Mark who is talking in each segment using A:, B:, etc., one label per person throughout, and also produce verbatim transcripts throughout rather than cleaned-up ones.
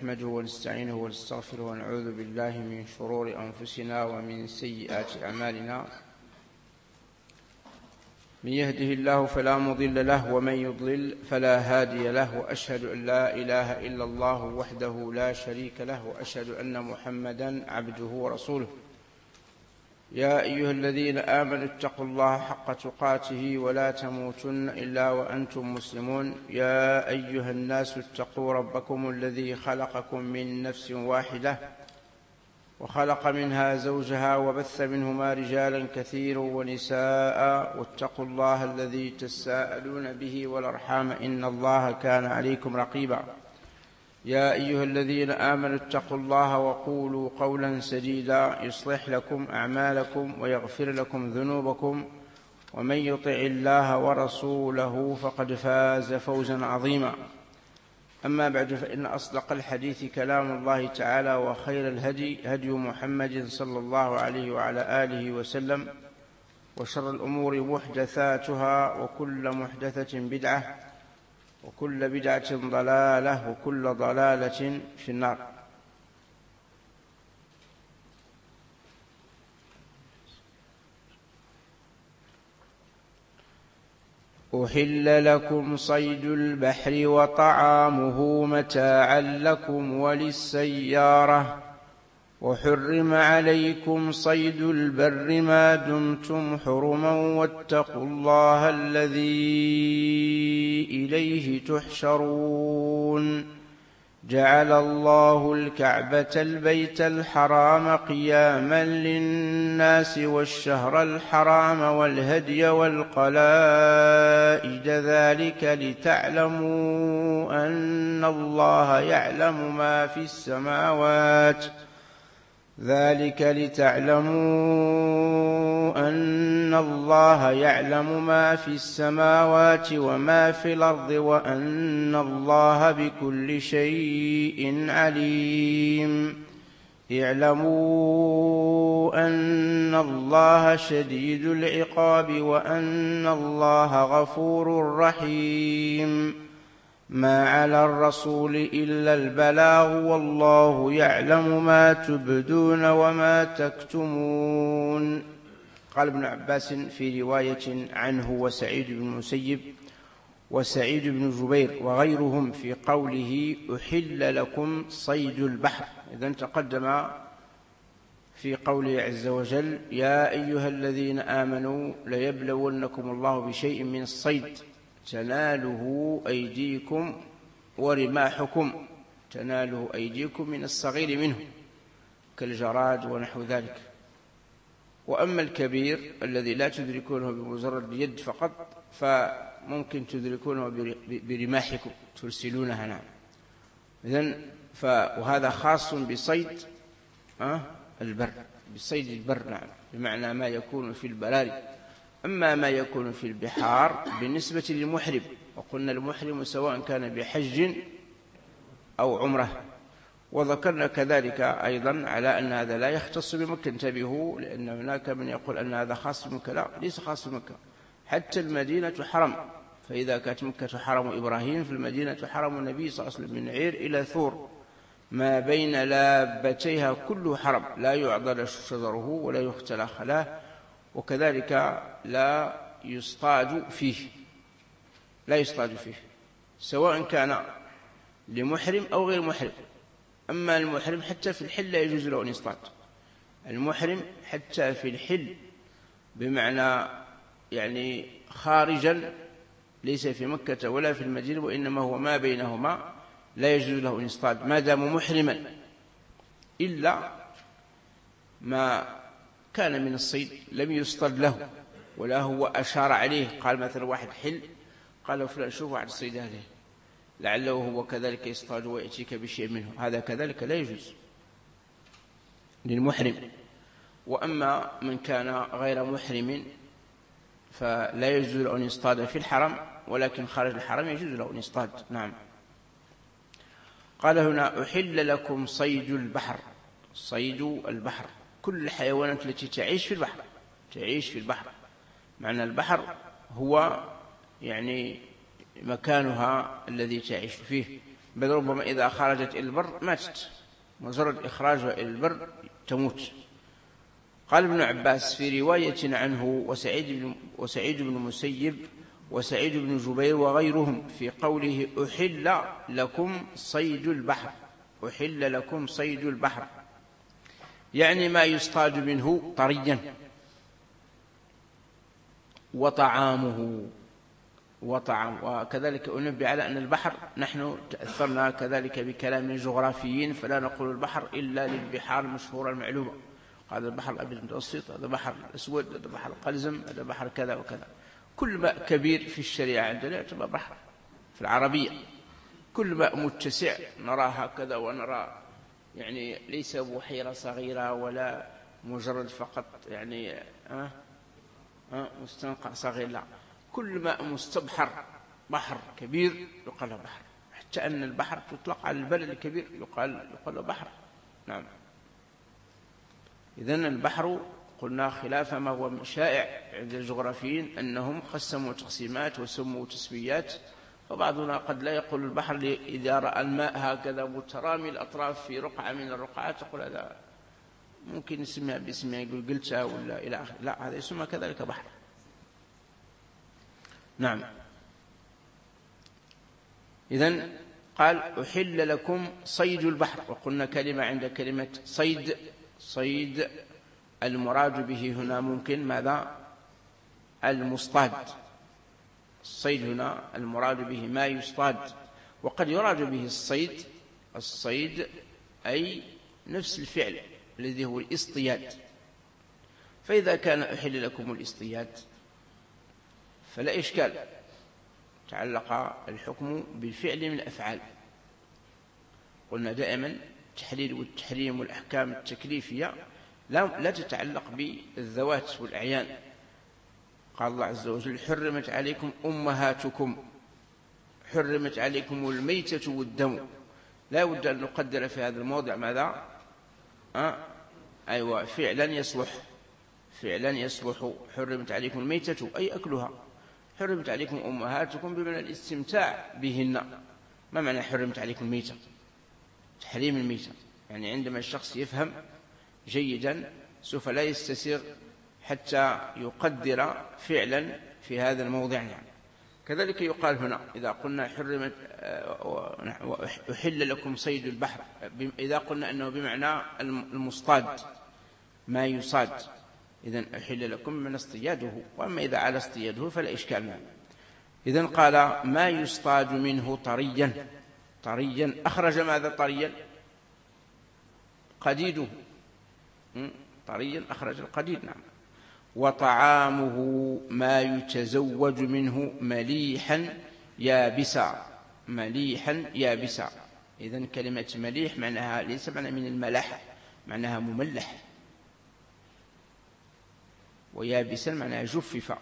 A: نحمده ونستعينه ونستغفره ونعوذ بالله من شرور أنفسنا ومن سيئات أعمالنا. من يهده الله فلا مضل له ومن يضلل فلا هادي له، وأشهد أن لا إله إلا الله وحده لا شريك له، وأشهد أن محمدا عبده ورسوله. يا أيها الذين آمنوا اتقوا الله حق تقاته ولا تموتن إلا وأنتم مسلمون. يا أيها الناس اتقوا ربكم الذي خلقكم من نفس واحدة وخلق منها زوجها وبث منهما رجالا كثيرا ونساء، واتقوا الله الذي تساءلون به والأرحام إن الله كان عليكم رقيبا. يا أيها الذين آمنوا اتقوا الله وقولوا قولا سديدا يصلح لكم أعمالكم ويغفر لكم ذنوبكم، ومن يطع الله ورسوله فقد فاز فوزا عظيما. أما بعد، فإن أصدق الحديث كلام الله تعالى، وخير الهدي هدي محمد صلى الله عليه وعلى آله وسلم، وشر الأمور محدثاتها، وكل محدثة بدعة، وكل بدعة ضلالة، وكل ضلالة في النار. أحل لكم صيد البحر وطعامه متاعا لكم وللسيارة، وحرم عليكم صيد البر ما دمتم حرما، واتقوا الله الذي إليه تحشرون. جعل الله الكعبة البيت الحرام قياما للناس والشهر الحرام والهدي والقلائد، ذلك لتعلموا أن الله يعلم ما في السماوات ذلك لتعلموا أن الله يعلم ما في السماوات وما في الأرض، وأن الله بكل شيء عليم. اعلموا أن الله شديد العقاب، وأن الله غفور رحيم. ما على الرسول إلا البلاغ، والله يعلم ما تبدون وما تكتمون. قال ابن عباس في رواية عنه وسعيد بن المسيب وسعيد بن جبير وغيرهم في قوله أحل لكم صيد البحر، إذن تقدم في قوله عز وجل يا أيها الذين آمنوا ليبلونكم الله بشيء من الصيد تناله أيديكم ورماحكم، تناله أيديكم من الصغير منه كالجراد ونحو ذلك. وأما الكبير الذي لا تدركونه بمجرد اليد فقط فممكن تدركونه برماحكم ترسلونها. نعم. إذن وهذا خاص بصيد أه البر، بصيد البر. نعم، بمعنى ما يكون في البراري. أما ما يكون في البحار بالنسبة للمحرم، وقلنا المحرم سواء كان بحج أو عمره. وذكرنا كذلك أيضا على أن هذا لا يختص بمكة، انتبهوا، لأن هناك من يقول أن هذا خاص بمكة. لا، ليس خاص بمكة، حتى المدينة حرم. فإذا كانت مكة حرم إبراهيم، في المدينة حرم النبي صلى الله عليه وسلم، من عير إلى ثور ما بين لابتيها كله حرم، لا يعضل شجره ولا يختلى خلاه، وكذلك لا يصطاد فيه، لا يصطاد فيه سواء كان لمحرم أو غير محرم. أما المحرم حتى في الحل لا يجوز له أن يصطاد. المحرم حتى في الحل بمعنى يعني خارجا، ليس في مكة ولا في المدينة، وإنما هو ما بينهما، لا يجوز له أن يصطاد ما دام محرما، إلا ما كان من الصيد لم يصطاد له ولا هو أشار عليه، قال مثلا واحد حل، قال له فلان شوف واحد الصيد هذه، لعله هو كذلك يصطاد ويأتيك بشيء منه، هذا كذلك لا يجوز للمحرم. وأما من كان غير محرم فلا يجوز له أن يصطاد في الحرم، ولكن خارج الحرم يجوز له أن يصطاد. نعم. قال هنا أحل لكم صيد البحر. صيد البحر كل الحيوانات التي تعيش في البحر، تعيش في البحر. معنى البحر هو يعني مكانها الذي تعيش فيه، بل ربما إذا خرجت إلى البر ماتت، مجرد إخراجها إلى البر تموت. قال ابن عباس في رواية عنه وسعيد بن, وسعيد بن مسيب وسعيد بن جبير وغيرهم في قوله أحل لكم صيد البحر، أحل لكم صيد البحر يعني ما يصطاد منه طريا، وطعامه وطعام. وكذلك أنبه على أن البحر، نحن تأثرنا كذلك بكلام الجغرافيين فلا نقول البحر إلا للبحار المشهورة المعلومة، هذا البحر الأبيض المتوسط، هذا بحر الأسود، هذا بحر القلزم، هذا بحر كذا وكذا. كل ماء كبير في الشريعة عندنا يعتبر بحر في العربية، كل ماء متسع نراه هكذا، ونرى يعني ليس بحيرة صغيرة ولا مجرد فقط يعني أه أه مستنقع صغير، لا، كل ماء مستبحر بحر كبير يقال له بحر، حتى أن البحر تطلق على البلد الكبير يقال يقال له بحر. نعم. إذن البحر قلنا خلاف ما هو شائع عند الجغرافيين أنهم قسموا تقسيمات وسموا تسميات، فبعضنا قد لا يقول البحر إذا رأى الماء هكذا مترامي الأطراف في رقعة من الرقعات يقول هذا ممكن نسميها باسمها، يقول قلتها ولا إلى آخره، لا، هذا يسمى كذلك بحر. نعم. إذن قال أحل لكم صيد البحر، وقلنا كلمة عند كلمة صيد، صيد المراد به هنا ممكن ماذا؟ المصطاد. الصيد هنا المراد به ما يصطاد، وقد يراد به الصيد الصيد أي نفس الفعل الذي هو الاصطياد. فإذا كان أحل لكم الاصطياد فلا إشكال، تعلق الحكم بالفعل من الأفعال. قلنا دائما التحليل والتحريم والأحكام التكليفية لا, لا تتعلق بالذوات والأعيان. قال الله عز وجل حرمت عليكم أمهاتكم، حرمت عليكم الميتة والدم، لا بد أن نقدر في هذا الموضع ماذا؟ أه؟ أيوة، فعلا يصلح، فعلا يصلح. حرمت عليكم الميتة أي أكلها، حرمت عليكم أمهاتكم بمعنى الاستمتاع بهن. ما معنى حرمت عليكم الميتة؟ تحريم الميتة يعني عندما الشخص يفهم جيدا سوف لا يستسيغ حتى يقدر فعلا في هذا الموضع. يعني كذلك يقال هنا إذا قلنا حرمت أحل لكم صيد البحر، إذا قلنا أنه بمعنى المصطاد ما يصاد، إذن أحل لكم من اصطياده، وأما إذا على اصطياده فلا إشكال معه. إذن قال ما يصطاد منه طريا، طريا أخرج ماذا طريا؟ قديده، طريا أخرج القديد. نعم. وطعامه ما يتزوج منه مليحا يابسا، مليحا يابسا. إذن كلمة مليح معناها ليس معنى من الملاحة، معناها مملح، ويابسا معناها جفف.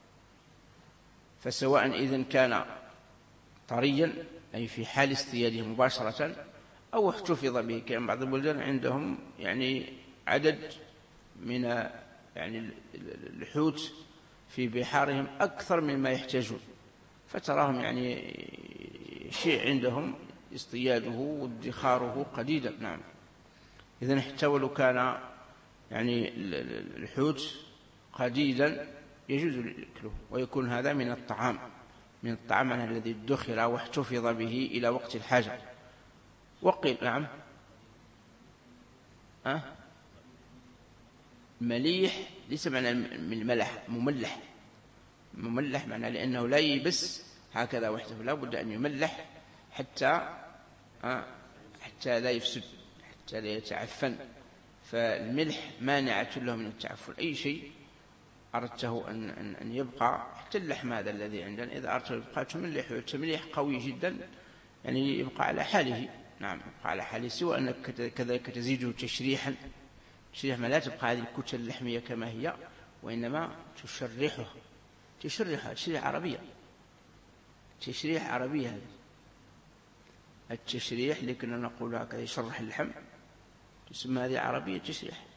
A: فسواء إذن كان طريا أي في حال اصطياده مباشرة أو احتفظ به، كان بعض البلدان عندهم يعني عدد من يعني الحوت في بحارهم أكثر مما يحتاجون، فتراهم يعني شيء عندهم اصطياده وادخاره قديدا. نعم. إذن حتى ولو كان يعني الحوت قديدا يجوز أكله، ويكون هذا من الطعام، من الطعام الذي ادخر واحتفظ به إلى وقت الحاجة. وقيل نعم أه؟ مليح ليس معنى من ملح، مملح، مملح معنى لأنه لا يبس هكذا وحده، لا بد أن يملح حتى أه؟ حتى لا يفسد، حتى لا يتعفن. فالملح مانعة له من التعفن. أي شيء أردته أن, أن, أن يبقى، حتى اللحم هذا الذي عندنا إذا أردته يبقى تملح، تمليح قوي جدا يعني يبقى على حاله. نعم، يبقى على حاله، سوى أنك كذلك تزيده تشريحا، تشريح ما لا تبقى هذه الكتل اللحمية كما هي، وإنما تشرحها، تشرحها تشريح عربية، تشريح عربية. هذا التشريح اللي كنا نقول هكذا يشرح اللحم تسمى هذه عربية تشريح.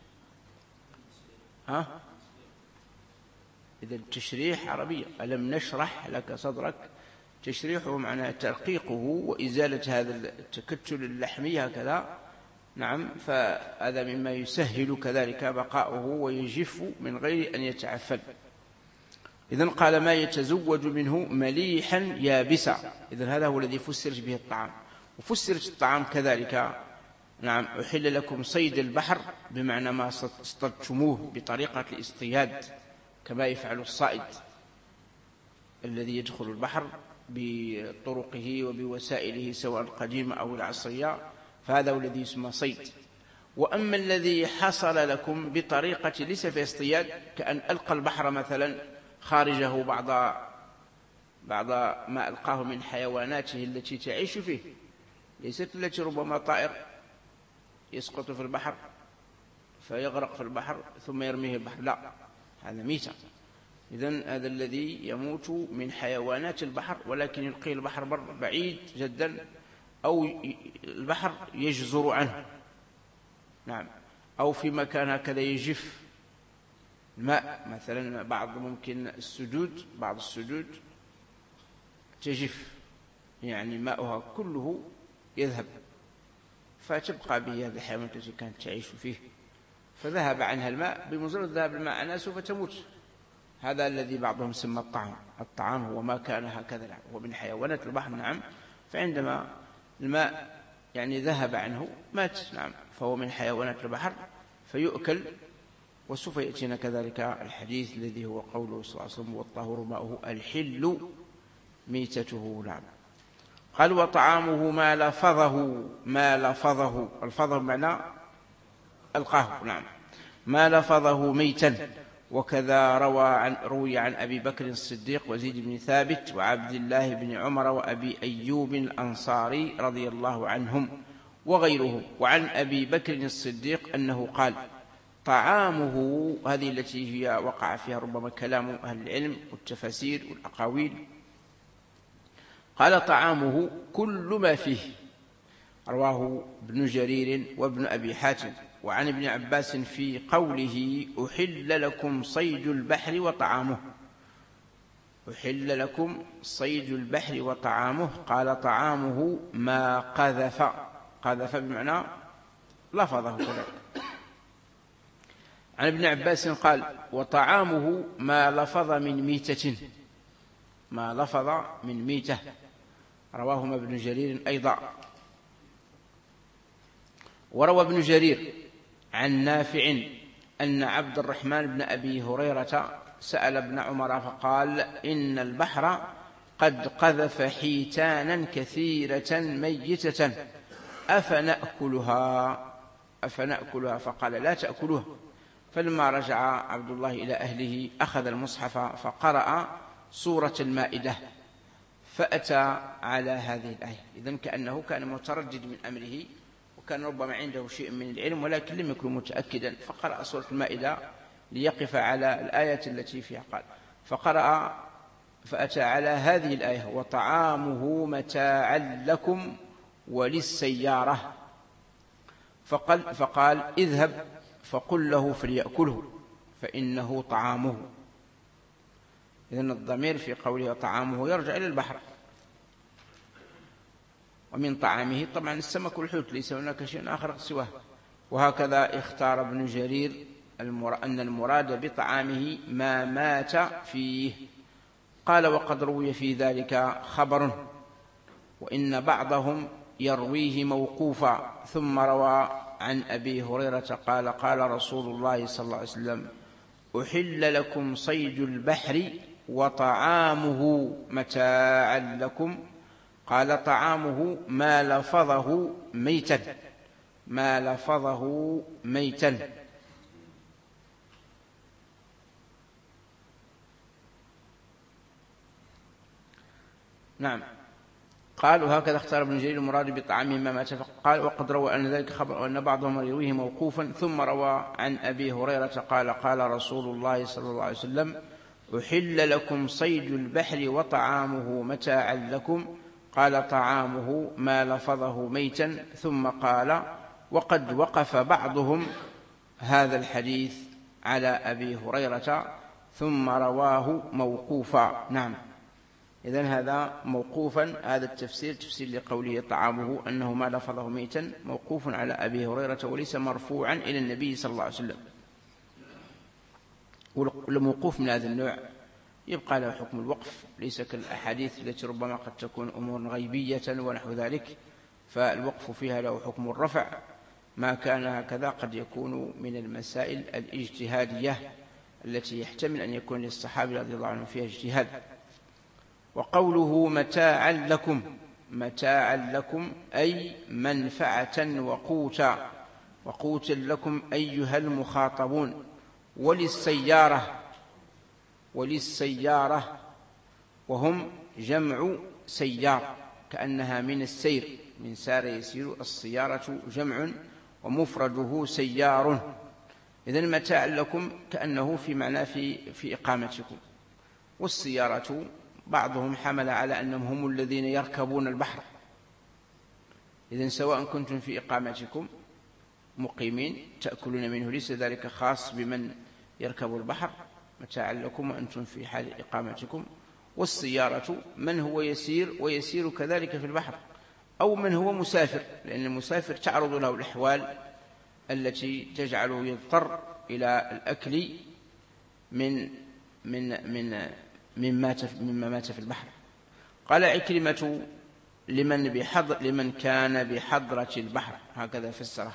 A: ها؟ إذا التشريح عربية. ألم نشرح لك صدرك، تشريحه معناه ترقيقه وإزالة هذا التكتل اللحمي هكذا. نعم، فهذا مما يسهل كذلك بقاؤه ويجف من غير أن يتعفن. إذن قال ما يتزوج منه مليحا يابسا. إذن هذا هو الذي فسرت به الطعام. وفسرت الطعام كذلك، نعم، أحل لكم صيد البحر بمعنى ما اصطدتموه بطريقة الاصطياد كما يفعل الصائد الذي يدخل البحر بطرقه وبوسائله سواء القديمة أو العصرية، فهذا هو الذي يسمى صيد. وأما الذي حصل لكم بطريقة ليس في اصطياد، كأن ألقى البحر مثلا خارجه بعض بعض ما ألقاه من حيواناته التي تعيش فيه، ليست التي ربما طائر يسقط في البحر فيغرق في البحر ثم يرميه البحر، لا، هذا ميتة. إذن هذا الذي يموت من حيوانات البحر ولكن يلقيه البحر بر بعيد جدا، أو البحر يجزر عنه، نعم، أو في مكان هكذا يجف الماء، مثلا بعض ممكن السدود، بعض السدود تجف، يعني ماؤها كله يذهب، فتبقى به هذه الحيوانات التي كانت تعيش فيه، فذهب عنها الماء، بمجرد ذهاب الماء عنها سوف تموت. هذا الذي بعضهم سمى الطعام. الطعام هو ما كان هكذا، هو من حيوانات البحر، نعم، فعندما الماء يعني ذهب عنه مات، نعم، فهو من حيوانات البحر فيؤكل. وسوف يأتينا كذلك الحديث الذي هو قوله صلى الله عليه وسلم والطهور ماؤه الحل ميتته، نعم. قال وطعامه ما لفظه، ما لفظه، الفظه معنى ألقاه، نعم، ما لفظه ميتا. وكذا روى عن روي عن أبي بكر الصديق وزيد بن ثابت وعبد الله بن عمر وأبي أيوب الأنصاري رضي الله عنهم وغيرهم. وعن أبي بكر الصديق أنه قال طعامه، هذه التي هي وقع فيها ربما كلام أهل العلم والتفاسير والأقاويل، قال طعامه كل ما فيه. رواه ابن جرير وابن أبي حاتم. وعن ابن عباس في قوله أحل لكم صيد البحر وطعامه، أحل لكم صيد البحر وطعامه، قال طعامه ما قذف، قذف بمعنى لفظه كذلك. عن ابن عباس قال وطعامه ما لفظ من ميتة، ما لفظ من ميتة. رواهما ابن جرير أيضا. وروى ابن جرير عن نافع أن عبد الرحمن بن أبي هريرة سأل ابن عمر فقال إن البحر قد قذف حيتانا كثيرة ميتة أفنأكلها أفنأكلها فقال لا تأكلوها. فلما رجع عبد الله إلى أهله أخذ المصحف فقرأ سورة المائدة فأتى على هذه الآية. إذن كأنه كان متردد من أمره، وكان ربما عنده شيء من العلم ولكن لم يكن متأكدا، فقرأ سورة المائدة ليقف على الآية التي فيها. قال فقرأ فأتى على هذه الآية وطعامه متاعا لكم وللسيارة، فقال, فقال اذهب فقل له فليأكله فإنه طعامه. إذن الضمير في قوله طعامه يرجع إلى البحر، ومن طعامه طبعا السمك والحوت، ليس هناك شيء آخر سواه. وهكذا اختار ابن جرير أن المراد بطعامه ما مات فيه. قال وقد روي في ذلك خبر، وإن بعضهم يرويه موقوفا، ثم روى عن أبي هريرة قال قال رسول الله صلى الله عليه وسلم أحل لكم صيد البحر وطعامه متاعا لكم، قال طعامه ما لفظه ميتا، ما لفظه ميتا. نعم. قال وهكذا اختار ابن جرير المراد بطعامه ما مات. قال وقد روى أن ذلك خبر، وأن بعضهم يرويه موقوفا، ثم روى عن أبي هريرة قال قال رسول الله صلى الله عليه وسلم أحل لكم صيد البحر وطعامه متاعا لكم، قال طعامه ما لفظه ميتا. ثم قال وقد وقف بعضهم هذا الحديث على أبي هريرة ثم رواه موقوفا. نعم. إذن هذا موقوفا، هذا التفسير تفسير لقوله طعامه أنه ما لفظه ميتا، موقوف على أبي هريرة وليس مرفوعا إلى النبي صلى الله عليه وسلم. والموقوف من هذا النوع يبقى له حكم الوقف، ليس كالأحاديث التي ربما قد تكون أمور غيبية ونحو ذلك، فالوقف فيها له حكم الرفع. ما كان هكذا قد يكون من المسائل الاجتهادية التي يحتمل أن يكون للصحابة رضي الله عنهم فيها اجتهاد. وقوله متاعا لكم، متاعا لكم أي منفعة وقوتا، وقوتا لكم أيها المخاطبون. وللسيارة، وللسيارة وهم جمع سيار، كأنها من السير، من سار يسير، السيارة جمع ومفرده سيار. إذن متاعا لكم كأنه في معنى في, في إقامتكم. والسيارة بعضهم حمل على أنهم هم الذين يركبون البحر، إذن سواء كنتم في إقامتكم مقيمين تأكلون منه، ليس ذلك خاص بمن يركب البحر، متاعا لكم وأنتم في حال إقامتكم. والسيارة من هو يسير ويسير كذلك في البحر، أو من هو مسافر، لأن المسافر تعرض له الأحوال التي تجعله يضطر إلى الأكل من من من مما مما مات في البحر. قال عكرمة لمن بحضر لمن كان بحضرة البحر، هكذا فسره،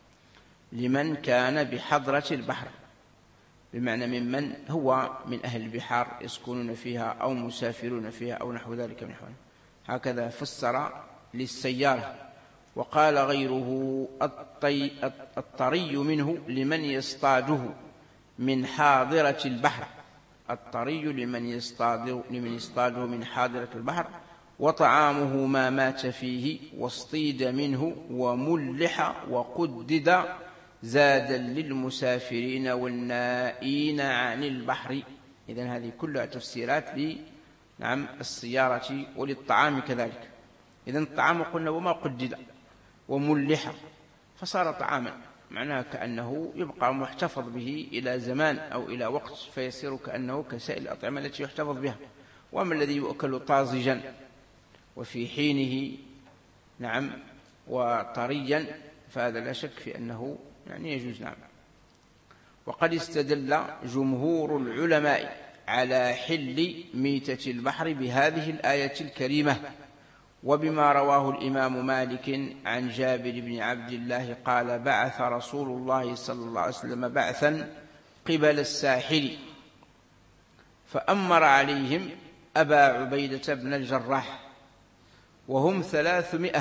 A: لمن كان بحضرة البحر، بمعنى ممن هو من أهل البحار يسكنون فيها أو مسافرون فيها أو نحو ذلك من حوالي، هكذا فسر للسيارة. وقال غيره الطي الطري منه لمن يصطاده من حاضرة البحر، الطري لمن يصطاده لمن يصطاده من حاضرة البحر. وطعامه ما مات فيه واصطيد منه وملح وقدد زادا للمسافرين والنائين عن البحر. إذن هذه كلها تفسيرات لنعم السيارة وللطعام كذلك. إذن الطعام قلنا وما قدد وملح فصار طعاما، معناه كأنه يبقى محتفظ به إلى زمان أو إلى وقت، فيصير كأنه كسائر الأطعمة التي يحتفظ بها. وأما الذي يؤكل طازجا وفي حينه نعم وطريا فهذا لا شك في أنه يعني يجوز. نعم. وقد استدل جمهور العلماء على حل ميتة البحر بهذه الآية الكريمة، وبما رواه الإمام مالك عن جابر بن عبد الله قال بعث رسول الله صلى الله عليه وسلم بعثا قبل الساحل فأمر عليهم أبا عبيدة بن الجراح وهم ثلاثمائة،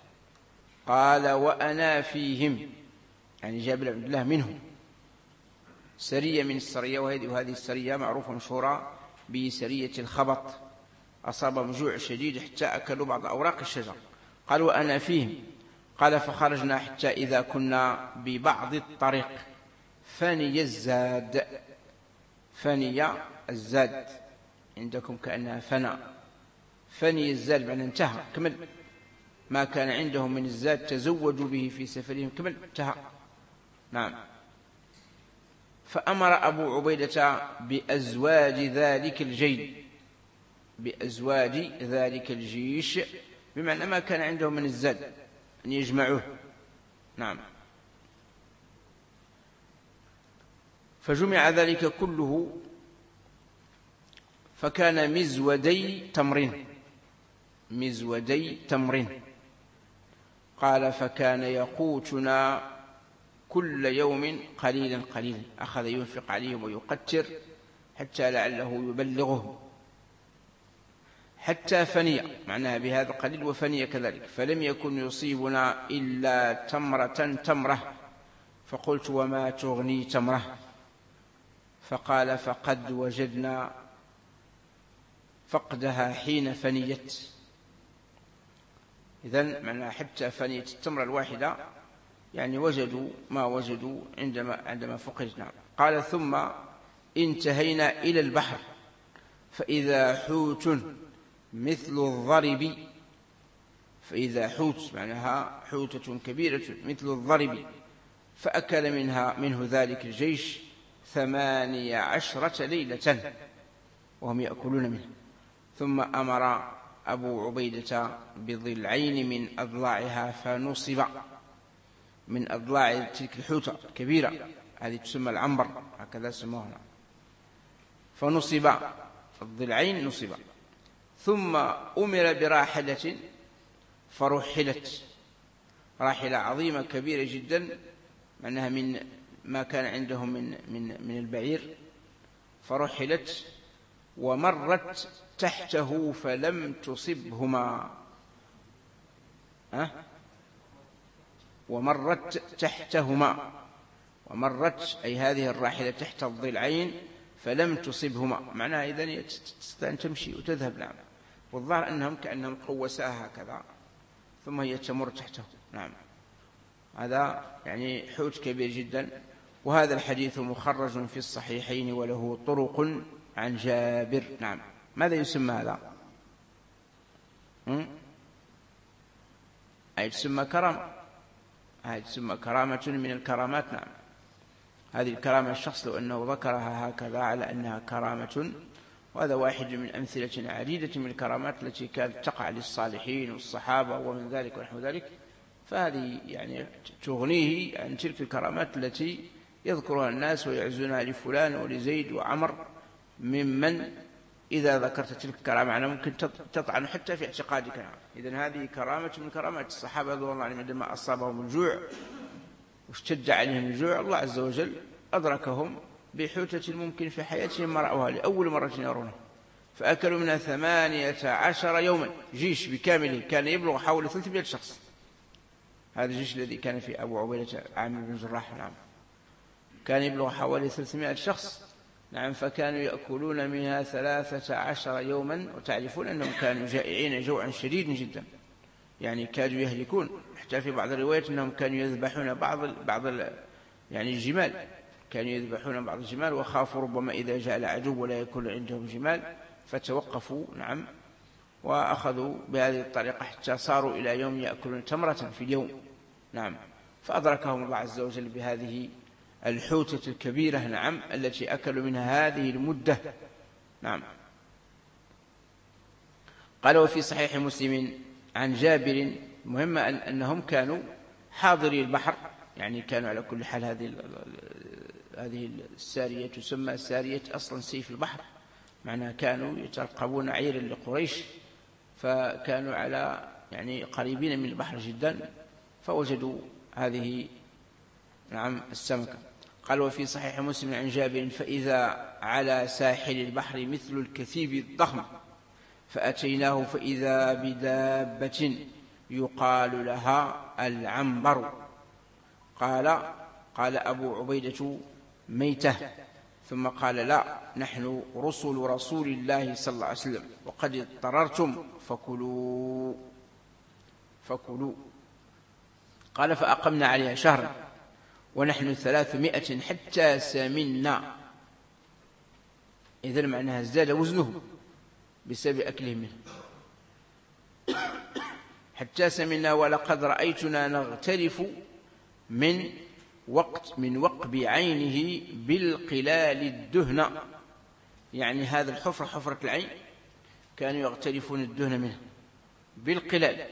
A: قال وأنا فيهم، يعني جابر بن عبد الله منهم، سرية من السرية، وهذه السرية معروفة مشهورة بسرية الخبط، أصابهم جوع شديد حتى أكلوا بعض أوراق الشجر. قال وأنا فيهم، قال فخرجنا حتى إذا كنا ببعض الطريق فني الزاد، فني الزاد عندكم كأنها فنى، فني الزاد بأن انتهى كمل، ما كان عندهم من الزاد تزودوا به في سفرهم كمل انتهى. نعم. فأمر أبو عبيدة بأزواج ذلك الجيش، بأزواج ذلك الجيش بمعنى ما كان عندهم من الزاد أن يجمعوه. نعم. فجمع ذلك كله فكان مزودي تمر، مزودي تمر. قال فكان يقوتنا كل يوم قليلا قليلا، أخذ ينفق عليهم ويقتر حتى لعله يبلغه حتى فني، معناها بهذا قليل وفني كذلك، فلم يكن يصيبنا إلا تمرة تمرة. فقلت وما تغني تمرة؟ فقال فقد وجدنا فقدها حين فنيت. إذن معناها حتى فنيت التمرة الواحدة، يعني وجدوا ما وجدوا عندما عندما فقدت. نعم. قال ثم انتهينا إلى البحر فإذا حوت مثل الضرب، فإذا حوت معناها حوتة كبيرة مثل الضرب، فأكل منها منه ذلك الجيش ثمانية عشرة ليلة وهم يأكلون منه، ثم أمر أبو عبيدة بضلعين من أضلاعها فنصب، من أضلاع تلك الحوتة الكبيرة هذه تسمى العنبر هكذا سموها، فنصب الضلعين نصب. ثم أمر براحلة فرحلت، راحلة عظيمة كبيرة جدا، معناها من ما كان عندهم من من من البعير، فرحلت ومرت تحته فلم تصبهما. أه؟ ومرت تحتهما، ومرت أي هذه الراحلة تحت الضلعين فلم تصبهما، معناها إذن تستطيع أن تمشي وتذهب. نعم. والظاهر أنهم كأنهم قوساها هكذا ثم هي تمر تحته. نعم. هذا يعني حوت كبير جدا. وهذا الحديث مخرج في الصحيحين وله طرق عن جابر. نعم. ماذا يسمى هذا؟ أي تسمى كرامة، هذه تسمى كرامة من الكرامات. نعم. هذه الكرامة الشخص لو أنه ذكرها هكذا على أنها كرامة، وهذا واحد من أمثلة عديدة من الكرامات التي كانت تقع للصالحين والصحابة ومن ذلك ونحو ذلك، فهذه يعني تغنيه عن تلك الكرامات التي يذكرها الناس ويعزونها لفلان ولزيد وعمر، ممن إذا ذكرت تلك الكرامة أنا ممكن تطعن حتى في اعتقادك. إذن هذه كرامة من كرامات الصحابة رضي الله عنهم، عندما أصابهم الجوع واشتد عليهم الجوع الله عز وجل أدركهم بحوتة ممكن في حياتهم ما رأوها لأول مرة يرونها، فأكلوا منها ثمانية عشر يوما، جيش بكامله كان يبلغ حوالي ثلاثمائة شخص. هذا الجيش الذي كان في أبو عبيدة عامر بن جراح، نعم، كان يبلغ حوالي ثلاثمائة شخص. نعم. فكانوا يأكلون منها ثلاثة عشر يوما، وتعرفون أنهم كانوا جائعين جوعا شديدا جدا، يعني كادوا يهلكون. حتى في بعض الروايات أنهم كانوا يذبحون بعض بعض يعني الجمال، كانوا يذبحون بعض الجمال، وخافوا ربما إذا جاء العدو ولا يكون عندهم جمال فتوقفوا. نعم. وأخذوا بهذه الطريقة حتى صاروا إلى يوم يأكلون تمرة في اليوم. نعم. فأدركهم الله عز وجل بهذه الحوتة الكبيرة، نعم، التي أكلوا منها هذه المدة. نعم. قال وفي صحيح مسلم عن جابر، مهم أن أنهم كانوا حاضري البحر، يعني كانوا على كل حال. هذه هذه السارية تسمى سارية أصلا سيف البحر، معناها كانوا يترقبون عيرا لقريش، فكانوا على يعني قريبين من البحر جدا، فوجدوا هذه نعم السمكة. قال وفي صحيح مسلم عن جابر فإذا على ساحل البحر مثل الكثيب الضخم فأتيناه فإذا بدابة يقال لها العنبر. قال قال أبو عبيدة ميتة، ثم قال لا، نحن رسل رسول الله صلى الله عليه وسلم وقد اضطررتم فكلوا فكلوا. قال فأقمنا عليها شهرا ونحن ثلاثمائة حتى سمنا. إذن معناها ازداد وزنه بسبب أكله منه حتى سمنا. ولقد رأيتنا نغترف من وقت من وقب عينه بالقلال الدهن، يعني هذا الحفرة حفرة العين كانوا يغترفون الدهن منه بالقلال.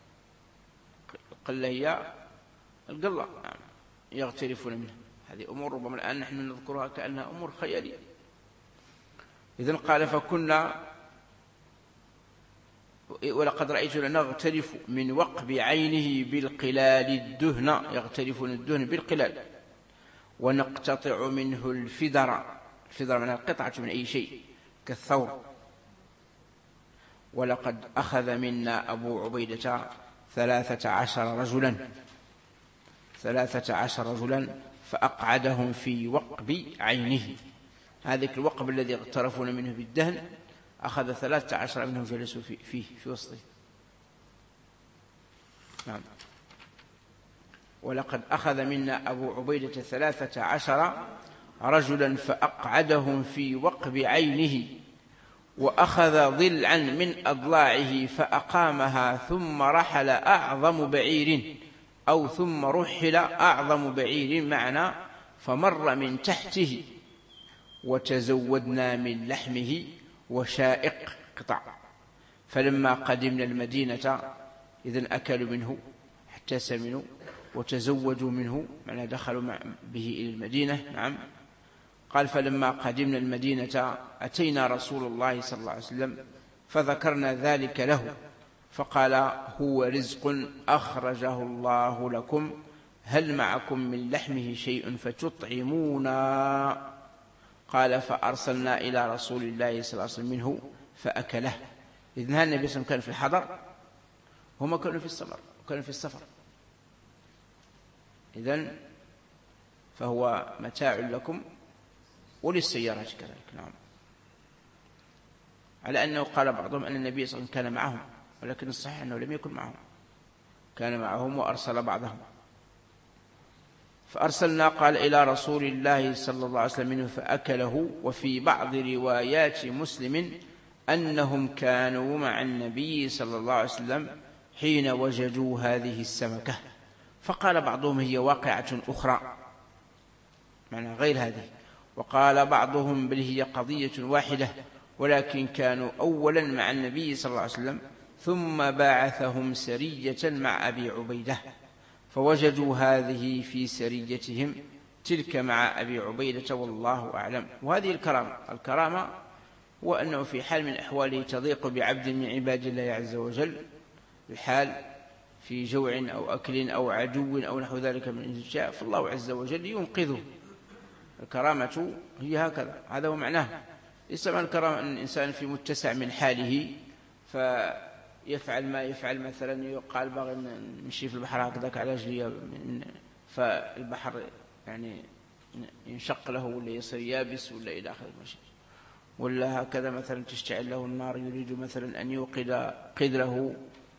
A: القلة هي القلة، نعم، يغترفون منه. هذه أمور ربما الآن نحن نذكرها كأنها أمور خيالية. إذن قال فكنا ولقد رأيتنا نغترف من وقب عينه بالقلال الدهن، يغترفون الدهن بالقلال، ونقتطع منه الفدر، الفدر منها القطعة من أي شيء كالثور. ولقد أخذ منا أبو عبيدة ثلاثة عشر رجلا ثلاثة عشر رجلا فأقعدهم في وقب عينه. هذا الوقب الذي اغترفون منه بالدهن أخذ ثلاثة عشر منهم جلسوا فيه في, في وسطه. نعم. ولقد أخذ منا أبو عبيدة ثلاثة عشر رجلا فأقعدهم في وقب عينه، وأخذ ضلعا من أضلاعه فأقامها، ثم رحل أعظم بعير أو ثم رحل أعظم بعير معنا فمر من تحته، وتزودنا من لحمه وشائق انقطاع. فلما قدمنا المدينة إذن أكلوا منه حتى سمنوا وتزوجوا منه، معنى دخلوا به إلى المدينة. نعم. قال فلما قدمنا المدينة أتينا رسول الله صلى الله عليه وسلم فذكرنا ذلك له فقال هو رزق أخرجه الله لكم، هل معكم من لحمه شيء فتطعمونا؟ قال فأرسلنا إلى رسول الله صلى الله عليه وسلم منه فأكله. إذن هل النبي صلى الله عليه وسلم كان في الحضر؟ هم كانوا في السفر كانوا في السفر إذن فهو متاع لكم وللسيارة كذلك. نعم. على أنه قال بعضهم أن النبي صلى الله عليه وسلم كان معهم، ولكن الصحيح أنه لم يكن معهم، كان معهم وأرسل بعضهم. فأرسلنا قال إلى رسول الله صلى الله عليه وسلم منه فأكله. وفي بعض روايات مسلم أنهم كانوا مع النبي صلى الله عليه وسلم حين وجدوا هذه السمكة، فقال بعضهم هي واقعة أخرى معنى غير هذه، وقال بعضهم بل هي قضية واحدة، ولكن كانوا أولا مع النبي صلى الله عليه وسلم ثم بعثهم سرية مع أبي عبيدة فوجدوا هذه في سريتهم تلك مع أبي عبيدة والله أعلم. وهذه الكرامة الكرامة هو أنه في حال من أحواله تضيق بعبد من عباد الله عز وجل الحال في جوع أو أكل أو عدو أو نحو ذلك من الجاء، فالله عز وجل ينقذه. الكرامة هي هكذا، هذا هو معناه. ليس معنى الكرامة أن الإنسان في متسع من حاله فيفعل ما يفعل، مثلا يقال باغي نمشي في البحر هكذاك على رجلي فالبحر يعني ينشق له ولا يصير يابس ولا إلى آخره المشي، ولا هكذا مثلا تشتعل له النار يريد مثلا أن يوقد قدره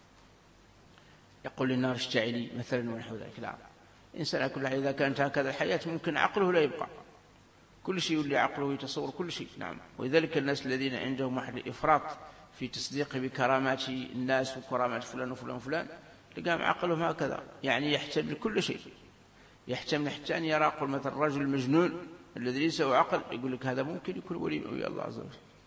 A: يقول للنار اشتعلي مثلا ونحو ذلك. لا، الإنسان كل حال إذا كانت هكذا الحياة ممكن عقله لا يبقى، كل شيء اللي عقله يتصور كل شيء. نعم. ولذلك الناس الذين عندهم محل إفراط في تصديق بكرامات الناس وكرامات فلان وفلان وفلان لقام عقلهم هكذا، يعني يحتمل كل شيء، يحتمل حتى أن يرى قل مثل الرجل المجنون الذي ليس له عقل يقول لك هذا ممكن يكون ولي من الله عز وجل،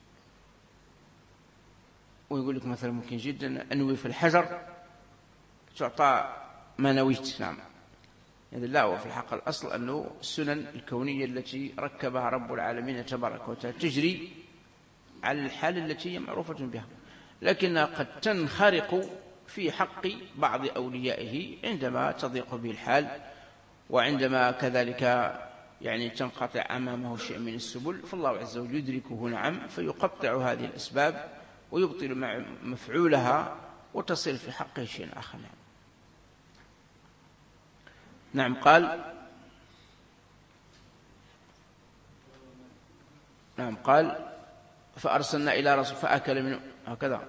A: ويقول لك مثلا ممكن جدا أنوي في الحجر تعطى ما نويت. نعم. يعني لا، وفي الحق الأصل أنه السنن الكونية التي ركبها رب العالمين تبارك وتعالى تجري على الحال التي هي معروفة بها، لكنها قد تنخرق في حق بعض أوليائه عندما تضيق به الحال، وعندما كذلك يعني تنقطع أمامه شيء من السبل، فالله عز وجل يدركه. نعم. فيقطع هذه الأسباب ويبطل مع مفعولها وتصل في حقه شيء آخر. نعم. نعم. قال نعم قال فأرسلنا إلى رسول فأكل منه هكذا.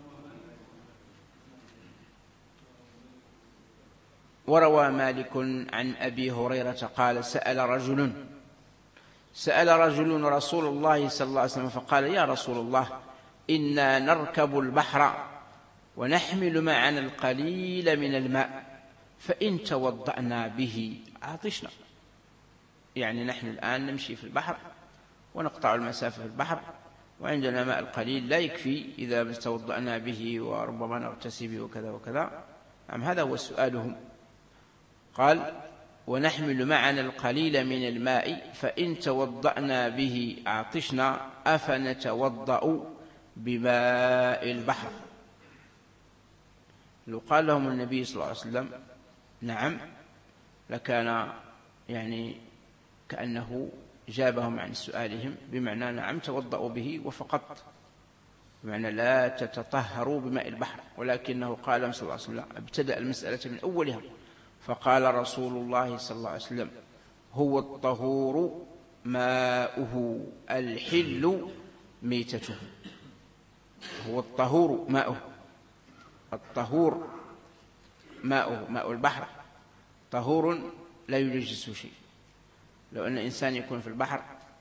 A: وروى مالك عن أبي هريرة قال سأل رجل سأل رجل رسول الله صلى الله عليه وسلم فقال يا رسول الله إنا نركب البحر ونحمل معنا القليل من الماء فإن توضأنا به عطشنا. يعني نحن الآن نمشي في البحر ونقطع المسافة في البحر وعندنا ماء القليل لا يكفي إذا توضأنا به وربما نغتسل به وكذا وكذا. نعم. هذا هو سؤالهم. قال ونحمل معنا القليل من الماء فإن توضأنا به عطشنا أفنتوضأ بماء البحر. لو قال لهم النبي صلى الله عليه وسلم نعم لكان يعني كأنه جابهم عن سؤالهم، بمعنى نعم توضأوا به وفقط، بمعنى لا تتطهروا بماء البحر، ولكنه قال صلى الله عليه وسلم ابتدأ المسألة من أولها فقال رسول الله صلى الله عليه وسلم هو الطهور ماؤه الحل ميتته. هو الطهور ماؤه، الطهور ماؤه ماء البحر طهور لا ينجسه شيء. لو أن إنسان يكون في البحر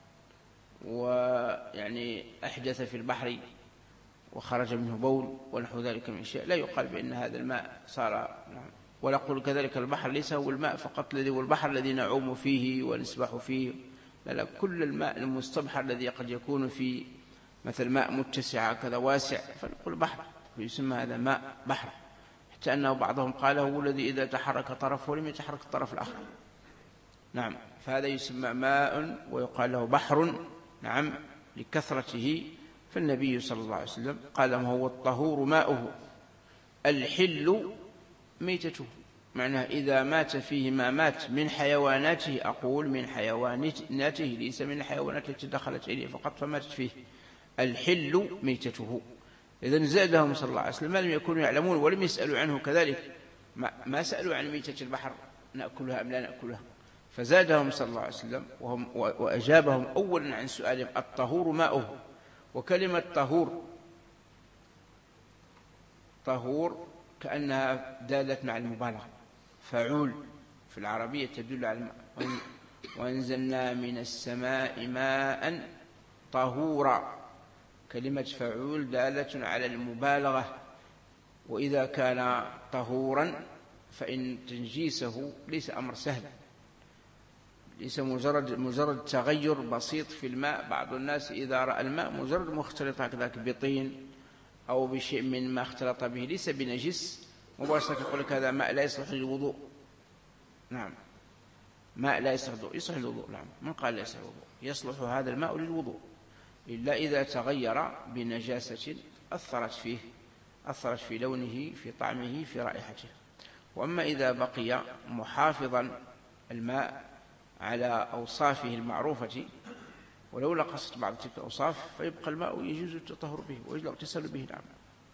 A: ويعني أحدث في البحر وخرج منه بول ونحو ذلك من شيء لا يقال بأن هذا الماء صار. ولا أقول كذلك البحر ليس هو الماء فقط الذي هو البحر الذي نعوم فيه ونسبح فيه، لا لا، كل الماء المستبحر الذي قد يكون في مثل ماء متسع كذا واسع فنقول بحر، ويسمى هذا ماء بحر، حتى أنه بعضهم قال هو الذي إذا تحرك طرفه لم يتحرك الطرف الآخر. نعم، فهذا يسمى ماء ويقال له بحر. نعم، لكثرته. فالنبي صلى الله عليه وسلم قال هو الطهور ماؤه الحل ميتته، معناه إذا مات فيه ما مات من حيواناته، أقول من حيواناته ليس من الحيوانات التي دخلت إليه فقط فماتت فيه، الحل ميتته. إذن زادهم صلى الله عليه وسلم ما لم يكونوا يعلمون ولم يسألوا عنه كذلك، ما سألوا عن ميتة البحر نأكلها أم لا نأكلها، فزادهم صلى الله عليه وسلم وهم وأجابهم أولا عن سؤالهم الطهور ماؤه. وكلمة طهور طهور كأنها دالت مع المبالغة، فعول في العربية تدل على الماء. وأنزلنا من السماء ماء طهورا، كلمة فعول دالة على المبالغة. وإذا كان طهورا فإن تنجيسه ليس أمر سهل، ليس مجرد مجرد تغير بسيط في الماء. بعض الناس إذا رأى الماء مجرد مختلط هكذا بطين أو بشيء من ما اختلط به ليس بنجس مباشرة يقول لك هذا ماء لا يصلح للوضوء. نعم، ماء لا يصلح للوضوء. يصلح للوضوء، نعم، من قال لا يصلح للوضوء؟ يصلح هذا الماء للوضوء إلا إذا تغير بنجاسة أثرت فيه، أثرت في لونه، في طعمه، في رائحته. وأما إذا بقي محافظا الماء على أوصافه المعروفة ولو نقصت بعض تلك الأوصاف فيبقى الماء يجوز التطهر به ويجوز الاغتسال به. نعم،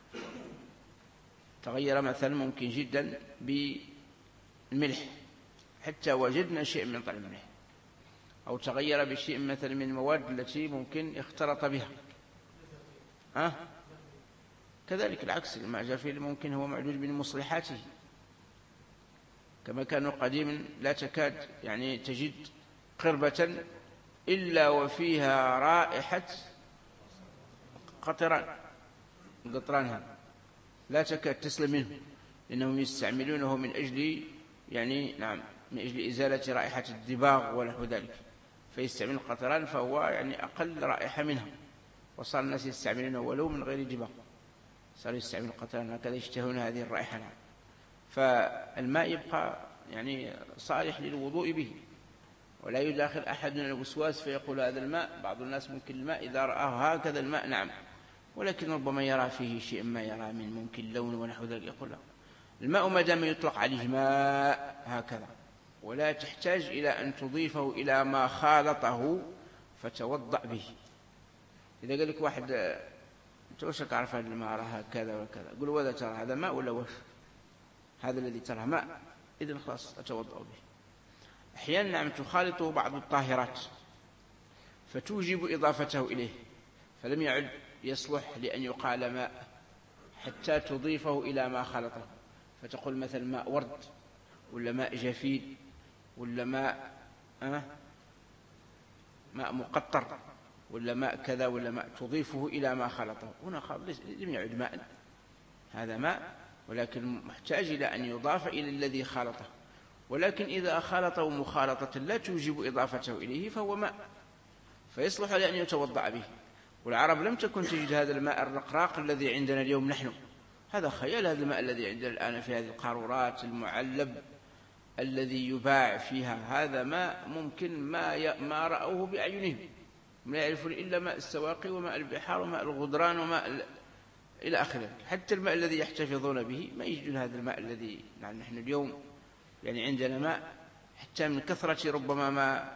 A: تغير مثلا ممكن جدا بالملح حتى وجدنا شيء من طعم الملح، أو تغير بشيء مثلا من المواد التي ممكن اختلط بها. أه؟ كذلك العكس، الماء جافي ممكن هو معجوز بمصلحاته، كما كانوا قديما لا تكاد يعني تجد قربة إلا وفيها رائحة قطران، القطران هذا لا تكاد تسلم منه، لأنهم يستعملونه من أجل يعني نعم من أجل إزالة رائحة الدباغ ونحو ذلك، فيستعمل القطران فهو يعني أقل رائحة منها، وصار الناس يستعملونه ولو من غير دباغ، صاروا يستعمل القطران هكذا يشتهون هذه الرائحة. نعم، فالماء يبقى يعني صالح للوضوء به، ولا يداخل أحدنا الوسواس فيقول هذا الماء. بعض الناس ممكن الماء إذا رآه هكذا الماء نعم، ولكن ربما يرى فيه شيء ما يرى من ممكن لون ونحو ذلك، يقول له الماء ما دام يطلق عليه ماء هكذا، ولا تحتاج إلى أن تضيفه إلى ما خالطه فتوضأ به. إذا قال لك واحد أنت وشك عرف هذا الماء راه كذا وكذا، قل وذا ترى هذا ماء ولا وش؟ هذا الذي ترى ماء، إذن خلاص أتوضأ به. أحيانا نعم تخالطه بعض الطاهرات فتوجب إضافته إليه، فلم يعد يصلح لأن يقال ماء حتى تضيفه إلى ما خلطه، فتقول مثل ماء ورد ولا ماء جفيل ولا ماء أه ماء مقطر ولا ماء كذا ولا ماء، تضيفه إلى ما خلطه. هنا لم يعد ماء، هذا ماء ولكن محتاج إلى أن يضاف إلى الذي خلطه. ولكن إذا خلطه مخالطة لا توجب إضافته إليه فهو ماء، فيصلح لأن يتوضأ به. والعرب لم تكن تجد هذا الماء الرقراق الذي عندنا اليوم نحن، هذا خيال. هذا الماء الذي عندنا الآن في هذه القارورات المعلب الذي يباع فيها، هذا ماء ممكن ما ما رأوه بأعينهم، لا يعرفون إلا ماء السواقي وماء البحار وماء الغدران وماء إلى آخره. حتى الماء الذي يحتفظون به ما يجدون هذا الماء الذي نعم نحن اليوم يعني عندنا ماء حتى من كثرة ربما ما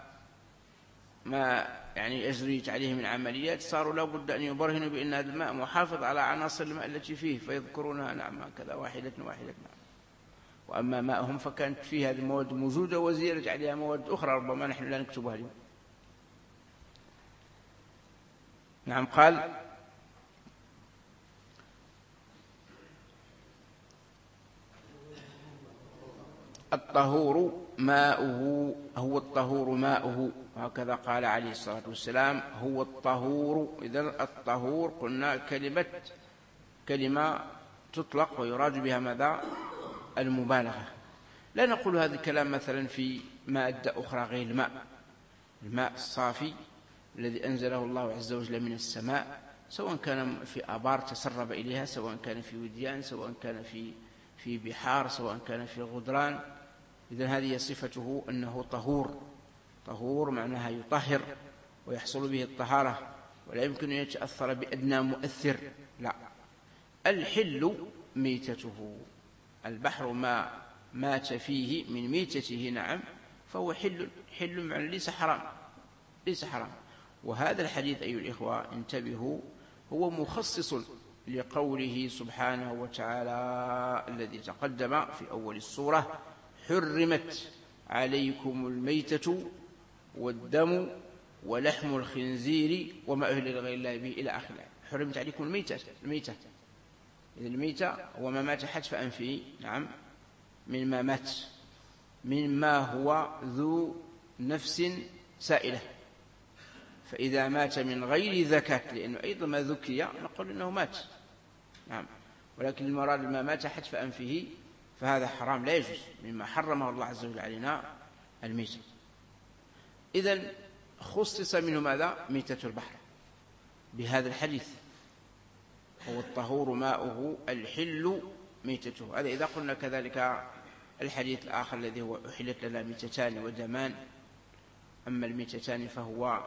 A: ما يعني أجريت عليه من عمليات صاروا لا بد أن يبرهنوا بأن هذا الماء محافظ على عناصر الماء التي فيه، فيذكرونها نعم كذا واحدة واحدة نعم. وأما ماءهم فكانت فيه هذه المواد موجودة وزيادة عليها مواد أخرى ربما نحن لا نكتبها اليوم. نعم، قال الطهور ماؤه، هو الطهور ماؤه، هكذا قال عليه الصلاة والسلام هو الطهور. إذن الطهور قلنا كلمة كلمة تطلق ويراد بها ماذا؟ المبالغة. لا نقول هذا الكلام مثلا في مادة أخرى غير الماء. الماء الصافي الذي أنزله الله عز وجل من السماء سواء كان في آبار تسرب إليها، سواء كان في وديان، سواء كان في في بحار، سواء كان في غدران. إذن هذه صفته أنه طهور. طهور معناها يطهر ويحصل به الطهارة، ولا يمكن أن يتأثر بأدنى مؤثر. لا، الحل ميتته، البحر ما مات فيه من ميتته نعم فهو حل. حل معنى ليس حرام، ليس حرام. وهذا الحديث أيها الإخوة انتبهوا هو مخصص لقوله سبحانه وتعالى الذي تقدم في أول السورة: حرمت عليكم الميتة والدم ولحم الخنزير وما أهل لغير الله به إلى آخره. حرمت عليكم الميتة. الميتة إذا الميتة هو ما مات حتف أنفه نعم مما مات مما هو ذو نفس سائلة. فإذا مات من غير ذكاة، لأنه أيضا ما ذكي نقول إنه مات نعم، ولكن المراد ما مات حتف أنفه فهذا حرام لا يجوز، مما حرمه الله عز وجل علينا الميتة. إذن خصص منه ماذا؟ ميتة البحر بهذا الحديث، هو الطهور ماؤه الحل ميتته. هذا إذا قلنا كذلك الحديث الآخر الذي هو أحلت لنا ميتتان ودمان. أما الميتتان فهو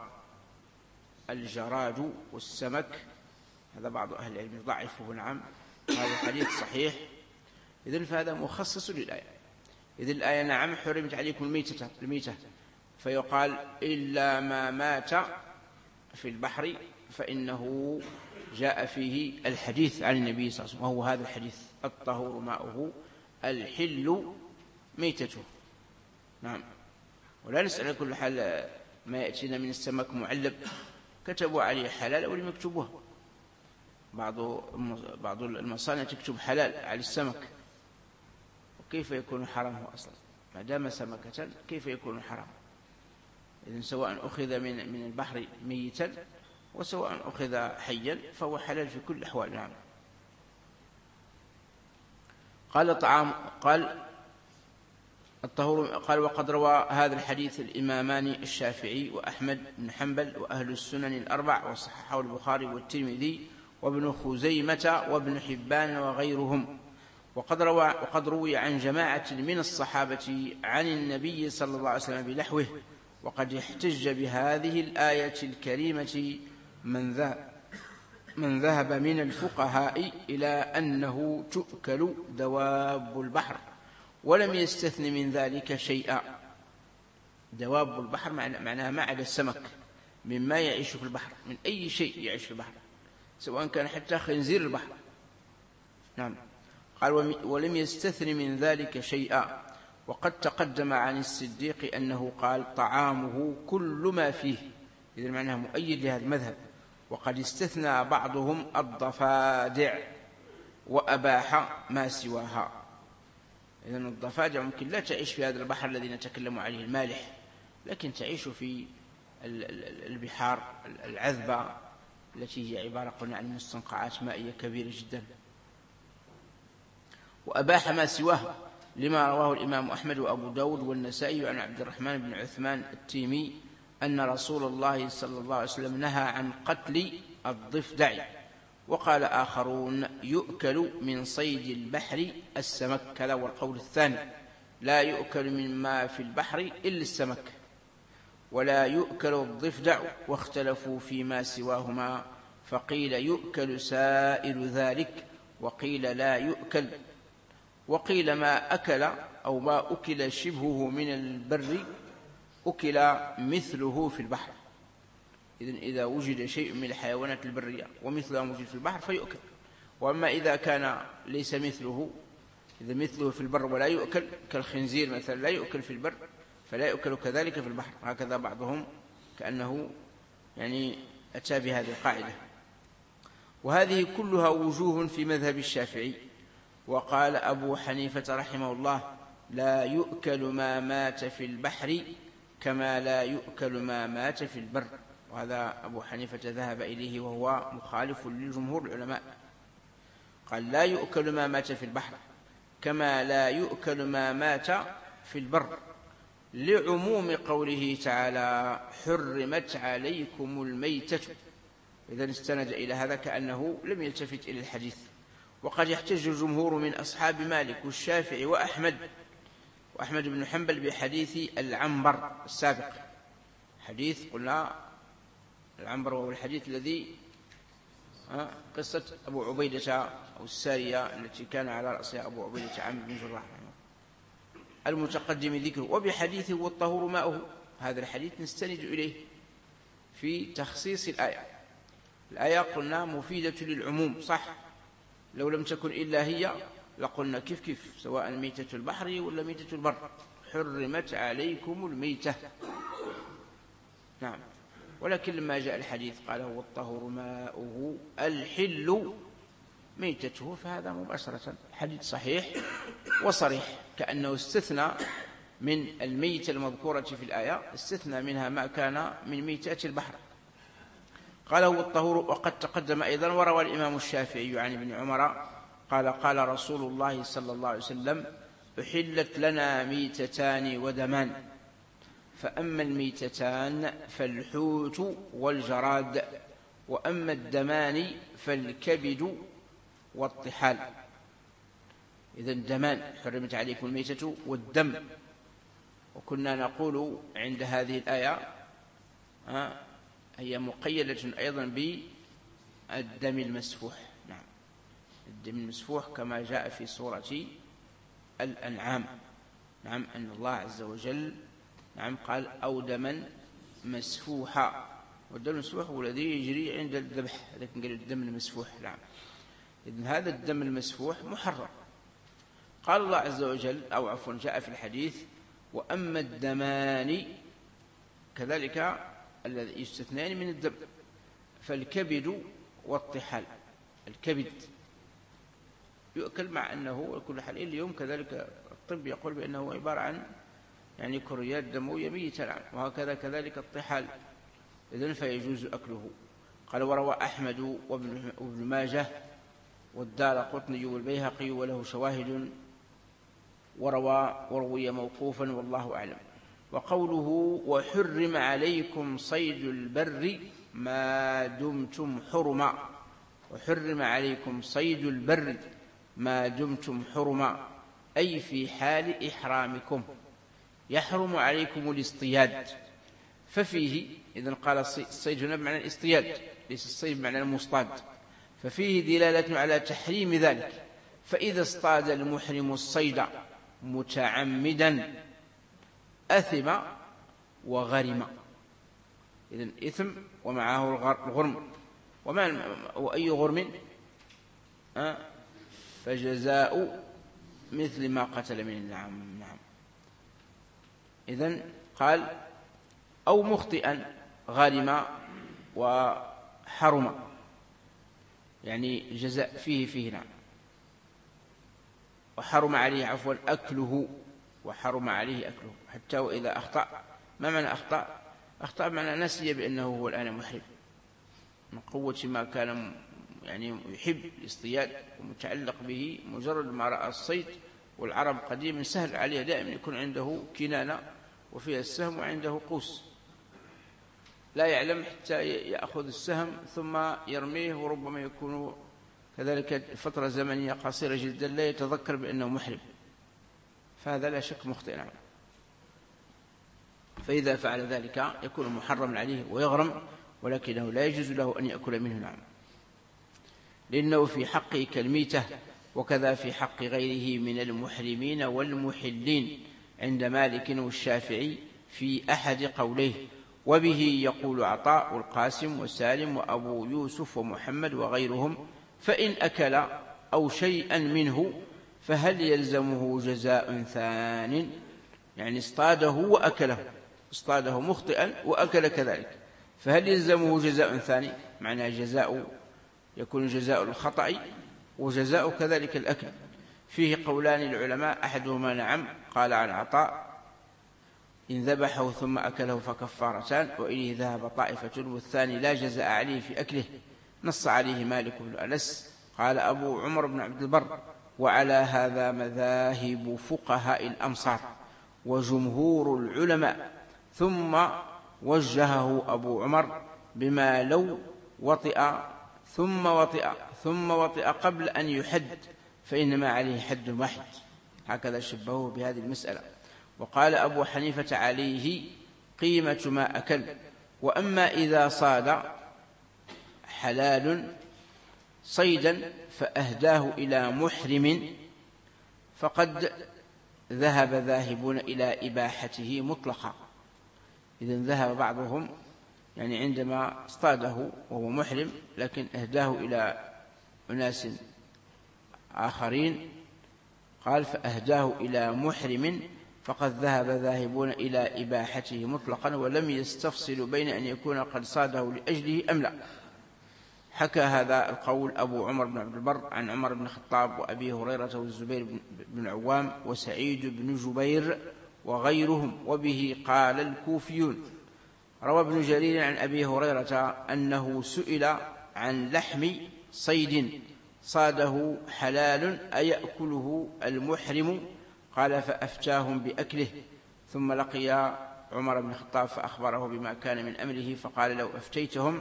A: الجراد والسمك، هذا بعض أهل العلم يضعفه نعم، هذا الحديث صحيح. إذن فهذا مخصص للآية. إذن الآية نعم حرمت عليكم الميتة الميتة فيقال إلا ما مات في البحر، فإنه جاء فيه الحديث عن النبي صلى الله عليه وسلم، وهو هذا الحديث: الطهور ماؤه الحل ميتته. نعم. ولا نسأل كل حال ما يأتينا من السمك معلب كتبوا عليه حلال أو لم يكتبوها. بعض بعض المصانع تكتب حلال على السمك، وكيف يكون حرام أصلا ما دام سمكة؟ كيف يكون حرام؟ إذن سواء أخذ من من البحر ميتا وسواء أخذ حيا فهو حلال في كل الأحوال. نعم. قال طعام قال الطهور قال وقد روى هذا الحديث الإمامان الشافعي وأحمد بن حنبل وأهل السنن الأربع، وصححه البخاري والترمذي وابن خزيمة وابن حبان وغيرهم. وقد روى وقد روي عن جماعة من الصحابة عن النبي صلى الله عليه وسلم بنحوه. وقد احتج بهذه الآية الكريمة من ذهب من ذهب من الفقهاء إلى أنه تؤكل دواب البحر ولم يستثن من ذلك شيئا. دواب البحر معناها ما عدا السمك، مما يعيش في البحر، من أي شيء يعيش في البحر، سواء كان حتى خنزير البحر. نعم. قال ولم يستثن من ذلك شيئا. وقد تقدم عن الصديق أنه قال طعامه كل ما فيه، إذن معناها مؤيد لهذا المذهب. وقد استثنى بعضهم الضفادع وأباح ما سواها. إذن الضفادع ممكن لا تعيش في هذا البحر الذي نتكلم عليه المالح، لكن تعيش في البحار العذبة التي هي عبارة عن مستنقعات مائية كبيرة جدا. وأباح ما سواه لما رواه الإمام أحمد وأبو داود والنسائي عن عبد الرحمن بن عثمان التيمي أن رسول الله صلى الله عليه وسلم نهى عن قتل الضفدع. وقال آخرون يؤكل من صيد البحر السمك، كذا والقول الثاني لا يؤكل مما في البحر إلا السمك، ولا يؤكل الضفدع. واختلفوا فيما سواهما، فقيل يؤكل سائر ذلك وقيل لا يؤكل. وقيل ما أكل أو ما أكل شبهه من البر أكل مثله في البحر. إذن إذا وجد شيء من الحيوانات البرية ومثلها موجود في البحر فيؤكل. وأما إذا كان ليس مثله، إذا مثله في البر ولا يؤكل كالخنزير مثلا لا يؤكل في البر فلا يؤكل كذلك في البحر. هكذا بعضهم كأنه يعني أتى بهذه القاعدة. وهذه كلها وجوه في مذهب الشافعي. وقال أبو حنيفة رحمه الله لا يؤكل ما مات في البحر كما لا يؤكل ما مات في البر. وهذا أبو حنيفة ذهب إليه وهو مخالف لجمهور العلماء. قال لا يؤكل ما مات في البحر كما لا يؤكل ما مات في البر، لعموم قوله تعالى حرمت عليكم الميتة. إذن استند إلى هذا كأنه لم يلتفت إلى الحديث. وقد يحتج الجمهور من أصحاب مالك والشافعي وأحمد وأحمد بن حنبل بحديث العنبر السابق. حديث قلنا العنبر وهو الحديث الذي قصة أبو عبيدة أو السارية التي كان على رأسها أبو عبيدة عامر بن جراح المتقدم ذكره، وبحديثه والطهور ماؤه. هذا الحديث نستند إليه في تخصيص الآية. الآية قلنا مفيدة للعموم صح، لو لم تكن إلا هي لقلنا كيف كيف سواء ميتة البحر ولا ميتة البر، حرمت عليكم الميتة. نعم، ولكن لما جاء الحديث قال هو الطهور ماؤه الحل ميتته، فهذا مباشرة حديث صحيح وصريح، كأنه استثنى من الميتة المذكورة في الآية، استثنى منها ما كان من ميتات البحر. قال هو الطهور. وقد تقدم أيضا وروى الإمام الشافعي عن ابن عمر قال قال رسول الله صلى الله عليه وسلم أحلت لنا ميتتان ودمان، فأما الميتتان فالحوت والجراد، وأما الدمان فالكبد والطحال. إذن الدمان حرمت عليكم الميتة والدم. وكنا نقول عند هذه الآية هي مقيدة أيضا بالدم المسفوح. نعم، الدم المسفوح كما جاء في سورة الأنعام. نعم، أن الله عز وجل نعم قال أو دما مسفوحا، والدم المسفوح هو الذي يجري عند الذبح، لكن قال الدم المسفوح. نعم، إذن هذا الدم المسفوح محرم. قال الله عز وجل أو عفوا جاء في الحديث وأما الدمان كذلك الذي يستثنان من الدم فالكبد والطحال. الكبد يؤكل مع أنه كل حال اليوم كذلك الطب يقول بأنه عبارة عن يعني كريات دموية ميتة، وهكذا كذلك الطحال، إذن فيجوز أكله. قال وروى أحمد وابن ماجه والدارقطني والبيهقي وله شواهد، وروى وروي موقوفا والله أعلم. وقوله وحرم عليكم صيد البر ما دمتم حرما، وحرم عليكم صيد البر ما دمتم حرما أي في حال إحرامكم، يحرم عليكم الاصطياد. ففيه إذن قال الصيد هنا بمعنى الاصطياد ليس الصيد بمعنى المصطاد، ففيه دلالة على تحريم ذلك. فإذا اصطاد المحرم الصيد متعمدا أثم وغرم. إذن إثم ومعه الغرم. وما وأي غرم أه فجزاء مثل ما قتل من النعم. نعم، إذن قال أو مخطئا غرم وحرم، يعني جزاء فيه فيه. نعم، وحرم عليه عفوا أكله، وحرم عليه أكله حتى وإذا أخطأ. ما معنى أخطأ؟ أخطأ معنى نسي بأنه هو الآن محرم من قوة ما كان يعني يحب الاصطياد ومتعلق به، مجرد ما رأى الصيد. والعرب قديما سهل عليه دائما يكون عنده كنانة وفيها السهم وعنده قوس، لا يعلم حتى يأخذ السهم ثم يرميه، وربما يكون كذلك فترة زمنية قصيرة جدا لا يتذكر بأنه محرم، فهذا لا شك مخطئ. نعم، فإذا فعل ذلك يكون محرما عليه ويغرم، ولكنه لا يجوز له أن يأكل منه. نعم، لأنه في حقه كالميتة، وكذا في حق غيره من المحرمين والمحلين عند مالك والشافعي في أحد قوليه. وبه يقول عطاء والقاسم وسالم وأبو يوسف ومحمد وغيرهم. فإن أكل أو شيئا منه فهل يلزمه جزاء ثان؟ يعني اصطاده وأكله، اصطاده مخطئا وأكل كذلك، فهل يلزمه جزاء ثاني؟ معنى جزاء يكون جزاء الخطأ وجزاء كذلك الأكل. فيه قولان العلماء، أحدهما نعم قال عن عطاء إن ذبحه ثم أكله فكفارتان، وإليه ذهب طائفة، والثاني لا جزاء عليه في أكله، نص عليه مالك بن أنس. قال أبو عمر بن عبد البر وعلى هذا مذاهب فقهاء الأمصار وجمهور العلماء. ثم وجهه أبو عمر بما لو وطئ ثم وطئ ثم وطئ قبل أن يحد فإنما عليه حد واحد. هكذا شبهوه بهذه المسألة. وقال أبو حنيفة عليه قيمة ما أكل. وأما إذا صاد حلال صيدا فأهداه إلى محرم فقد ذهب ذاهبون إلى إباحته مطلقا. إذن ذهب بعضهم يعني عندما اصطاده وهو محرم لكن أهداه إلى أناس آخرين، قال فأهداه إلى محرم فقد ذهب ذاهبون إلى إباحته مطلقا ولم يستفصلوا بين أن يكون قد صاده لأجله أم لا. حكى هذا القول أبو عمر بن عبد البر عن عمر بن الخطاب وأبي هريرة والزبير بن العوام وسعيد بن جبير وغيرهم، وبه قال الكوفيون. روى ابن جرير عن أبي هريرة أنه سئل عن لحم صيد صاده حلال أيأكله المحرم؟ قال فأفتاهم بأكله. ثم لقي عمر بن الخطاب فأخبره بما كان من أمره فقال لو أفتيتهم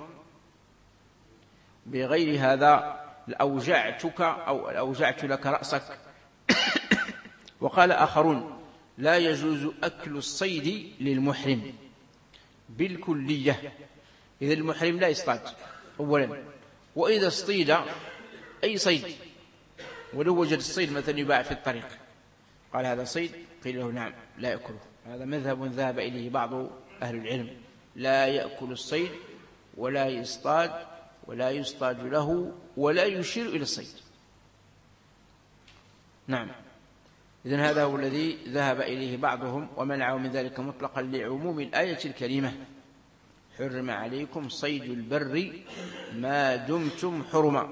A: بغير هذا لأوجعتك أو لأوجعت لك رأسك. وقال آخرون لا يجوز أكل الصيد للمحرم بالكلية، إذا المحرم لا يصطاد أولا، وإذا اصطيد أي صيد ولو وجد الصيد مثلا يباع في الطريق قال هذا صيد قيل له نعم لا يأكله. هذا مذهب ذهب إليه بعض أهل العلم، لا يأكل الصيد ولا يصطاد ولا يصطاد له ولا يشير إلى الصيد. نعم، إذن هذا هو الذي ذهب إليه بعضهم ومنعه من ذلك مطلقا لعموم الآية الكريمة حرم عليكم صيد البر ما دمتم حرما.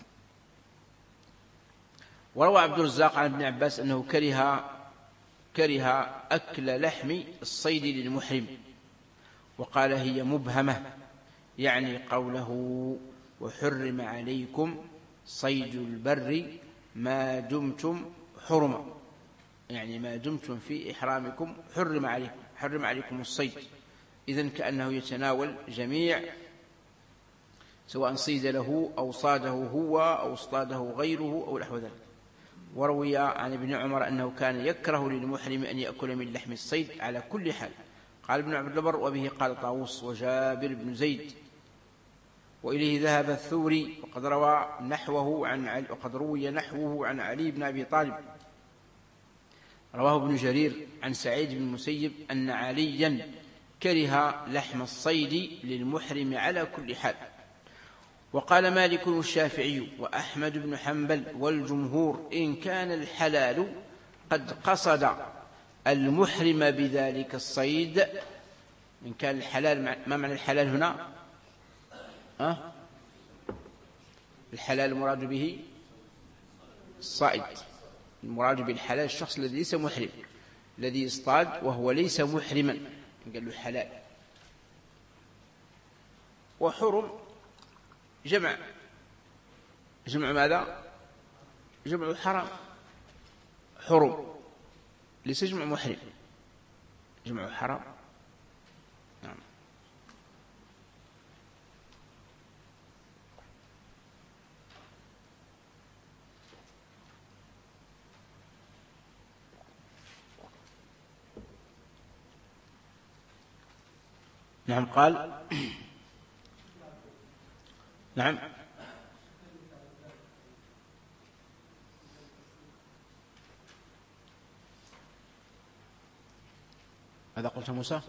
A: وروى عبد الرزاق عن ابن عباس أنه كره كره أكل لحم الصيد للمحرم، وقال هي مبهمة، يعني قوله وحرم عليكم صيد البر ما دمتم حرما، يعني ما دمتم في إحرامكم حرم عليكم حرم عليكم الصيد. إذن كأنه يتناول جميع سواء صيد له أو صاده هو أو اصطاده غيره أو نحو ذلك. وروي عن ابن عمر أنه كان يكره للمحرم أن يأكل من لحم الصيد على كل حال. قال ابن عبد البر وبه قال طاووس وجابر بن زيد، وإليه ذهب الثوري، وقد روى نحوه عن علي وقد روي نحوه عن علي بن أبي طالب. رواه ابن جرير عن سعيد بن المسيب أن عليا كره لحم الصيد للمحرم على كل حال. وقال مالك والشافعي وأحمد بن حنبل والجمهور إن كان الحلال قد قصد المحرم بذلك الصيد. إن كان الحلال، ما معنى الحلال هنا؟ أه؟ الحلال المراد به الصائد، المراد بالحلال الشخص الذي ليس محرم، الذي يصطاد وهو ليس محرما قال له حلال. وحرم جمع جمع ماذا؟ جمع حرام، حرم ليس جمع محرم، جمع حرام. نعم. نعم قال نعم ماذا قلت موسى؟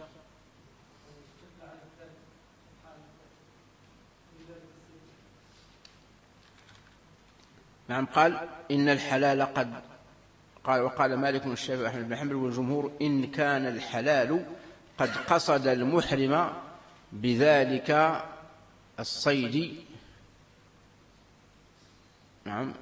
A: نعم قال إن الحلال قد قال وقال مالك والشافعي وأحمد بن حنبل والجمهور إن كان الحلال قد قصد المحرم بذلك الصيد. نعم،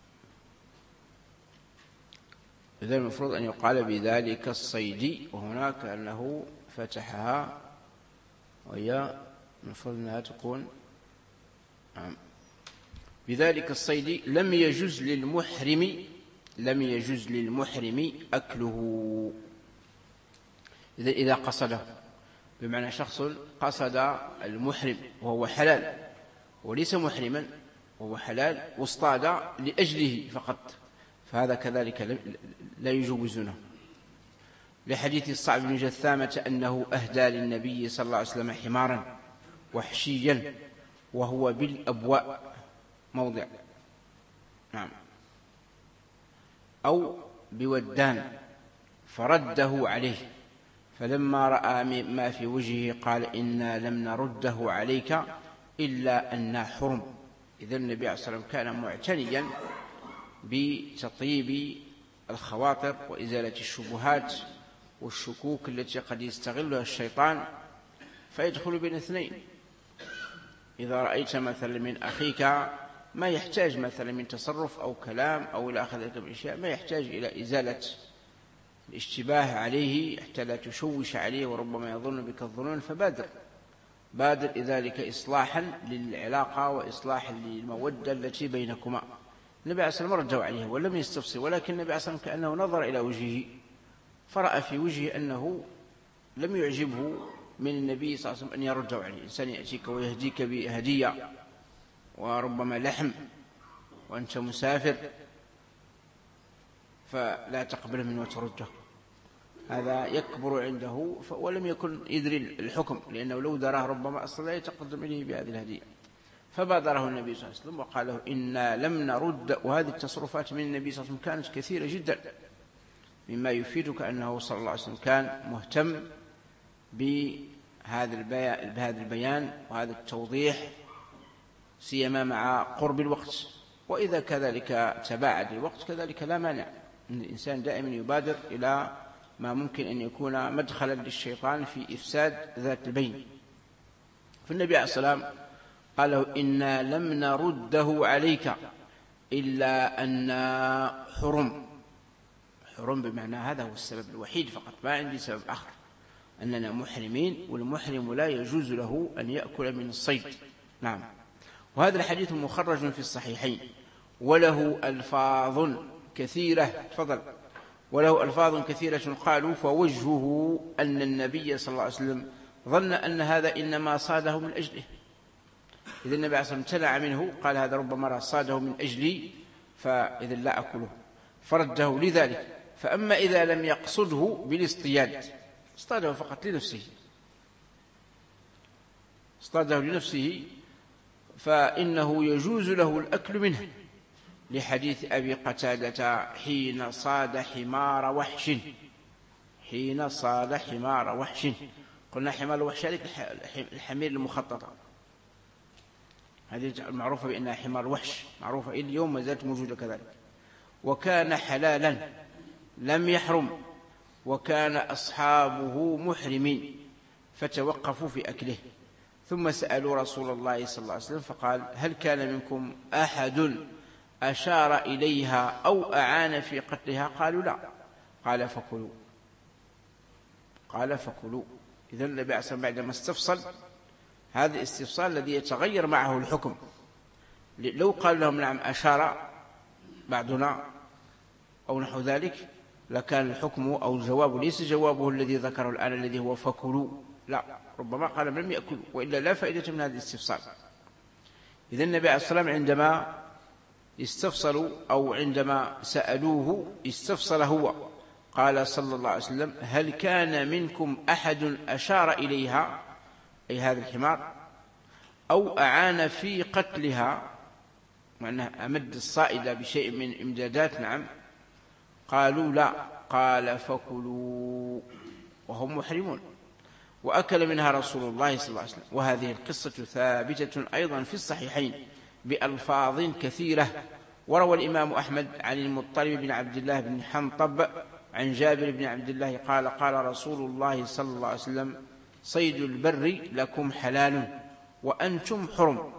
A: إذا المفروض أن يقال بذلك الصيد، وهناك أنه فتحها وهي المفروض أنها تكون نعم بذلك الصيد لم يجوز للمحرم لم يجوز للمحرم أكله. إذا إذا قصده بمعنى شخص قصد المحرم وهو حلال وليس محرما وهو حلال واصطاد لأجله فقط، فهذا كذلك لا يجوزونه. لحديث الصعب بن جثامة أنه أهدى للنبي صلى الله عليه وسلم حمارا وحشيا وهو بالأبواء موضع، نعم، أو بودان، فرده عليه، فلما رأى ما في وجهه قال إنا لم نرده عليك إلا أننا حرم. إذن النبي عليه الصلاة والسلام كان معتنيا بتطيب الخواطر وإزالة الشبهات والشكوك التي قد يستغلها الشيطان فيدخل بين اثنين. إذا رأيت مثلا من أخيك ما يحتاج مثلا من تصرف أو كلام أو إلى آخر ذلك من الأشياء، ما يحتاج إلى إزالة الاشتباه عليه حتى لا تشوش عليه وربما يظن بك الظنون، فبادر بادر ذلك إصلاحا للعلاقة وإصلاحا للمودة التي بينكما. النبي عليه الصلاة والسلام رجع عليه ولم يستفصل، ولكن النبي عليه الصلاة والسلام كأنه نظر إلى وجهه فرأى في وجهه أنه لم يعجبه من النبي صلى الله عليه وسلم أن يرجع عليه. إنسان يأتيك ويهديك بهدية وربما لحم وأنت مسافر فلا تقبل منه وترده، هذا يكبر عنده ولم يكن يدري الحكم، لأنه لو دراه ربما أصلا لا يتقدم إليه بهذه الهدية. فبادره النبي صلى الله عليه وسلم وقال له إنا لم نرد. وهذه التصرفات من النبي صلى الله عليه وسلم كانت كثيرة جدا، مما يفيدك أنه صلى الله عليه وسلم كان مهتم بهذا البيان, بهذا البيان وهذا التوضيح، سيما مع قرب الوقت. وإذا كذلك تباعد الوقت كذلك لا مانع أن الإنسان دائما يبادر إلى ما ممكن أن يكون مدخلا للشيطان في إفساد ذات البين. فالنبي عليه الصلاة والسلام قال له إنا لم نرده عليك إلا أن حرم. حرم بمعنى هذا هو السبب الوحيد فقط، ما عندي سبب آخر، أننا محرمين والمحرم لا يجوز له أن يأكل من الصيد. نعم. وهذا الحديث مخرج في الصحيحين وله ألفاظ كثيرة. تفضل. وله ألفاظ كثيرة. قالوا فوجهه أن النبي صلى الله عليه وسلم ظن أن هذا إنما صاده من أجله. إذا النبي عليه الصلاة والسلام امتنع منه، قال هذا ربما صاده من أجلي فإذا لا أكله، فرده لذلك. فأما إذا لم يقصده بالاصطياد، اصطاده فقط لنفسه، اصطاده لنفسه فإنه يجوز له الأكل منه، لحديث أبي قتادة حين صاد حمار وحش. حين صاد حمار وحش، قلنا حمار وحش الحمير المخططة، هذه المعروفة بأنها حمار وحش، معروفة إلى اليوم ما زالت موجودة كذلك. وكان حلالا لم يحرم، وكان أصحابه محرمين فتوقفوا في أكله، ثم سألوا رسول الله صلى الله عليه وسلم فقال هل كان منكم أحد أشار إليها أو أعان في قتلها؟ قالوا لا. قال فكلوا. قال فكلوا. إذن النبي عليه الصلاة والسلام بعدما استفصل هذا الاستفصال الذي يتغير معه الحكم، لو قال لهم نعم أشار بعضنا أو نحو ذلك لكان الحكم أو الجواب ليس جوابه الذي ذكره الآن الذي هو فكلوا، لا، ربما قال لم يأكلوا، وإلا لا فائدة من هذا الاستفصال. إذن النبي عليه الصلاة والسلام عندما استفصلوا أو عندما سألوه استفصل هو، قال صلى الله عليه وسلم هل كان منكم أحد أشار إليها، أي هذا الحمار، أو أعان في قتلها، معناه أمد الصائدة بشيء من إمدادات؟ نعم. قالوا لا. قال فكلوا وهم محرمون. وأكل منها رسول الله صلى الله عليه وسلم. وهذه القصة ثابتة أيضا في الصحيحين بألفاظ كثيرة. وروى الإمام أحمد عن المطلب بن عبد الله بن حنطب عن جابر بن عبد الله قال قال رسول الله صلى الله عليه وسلم صيد البر لكم حلال وأنتم حرم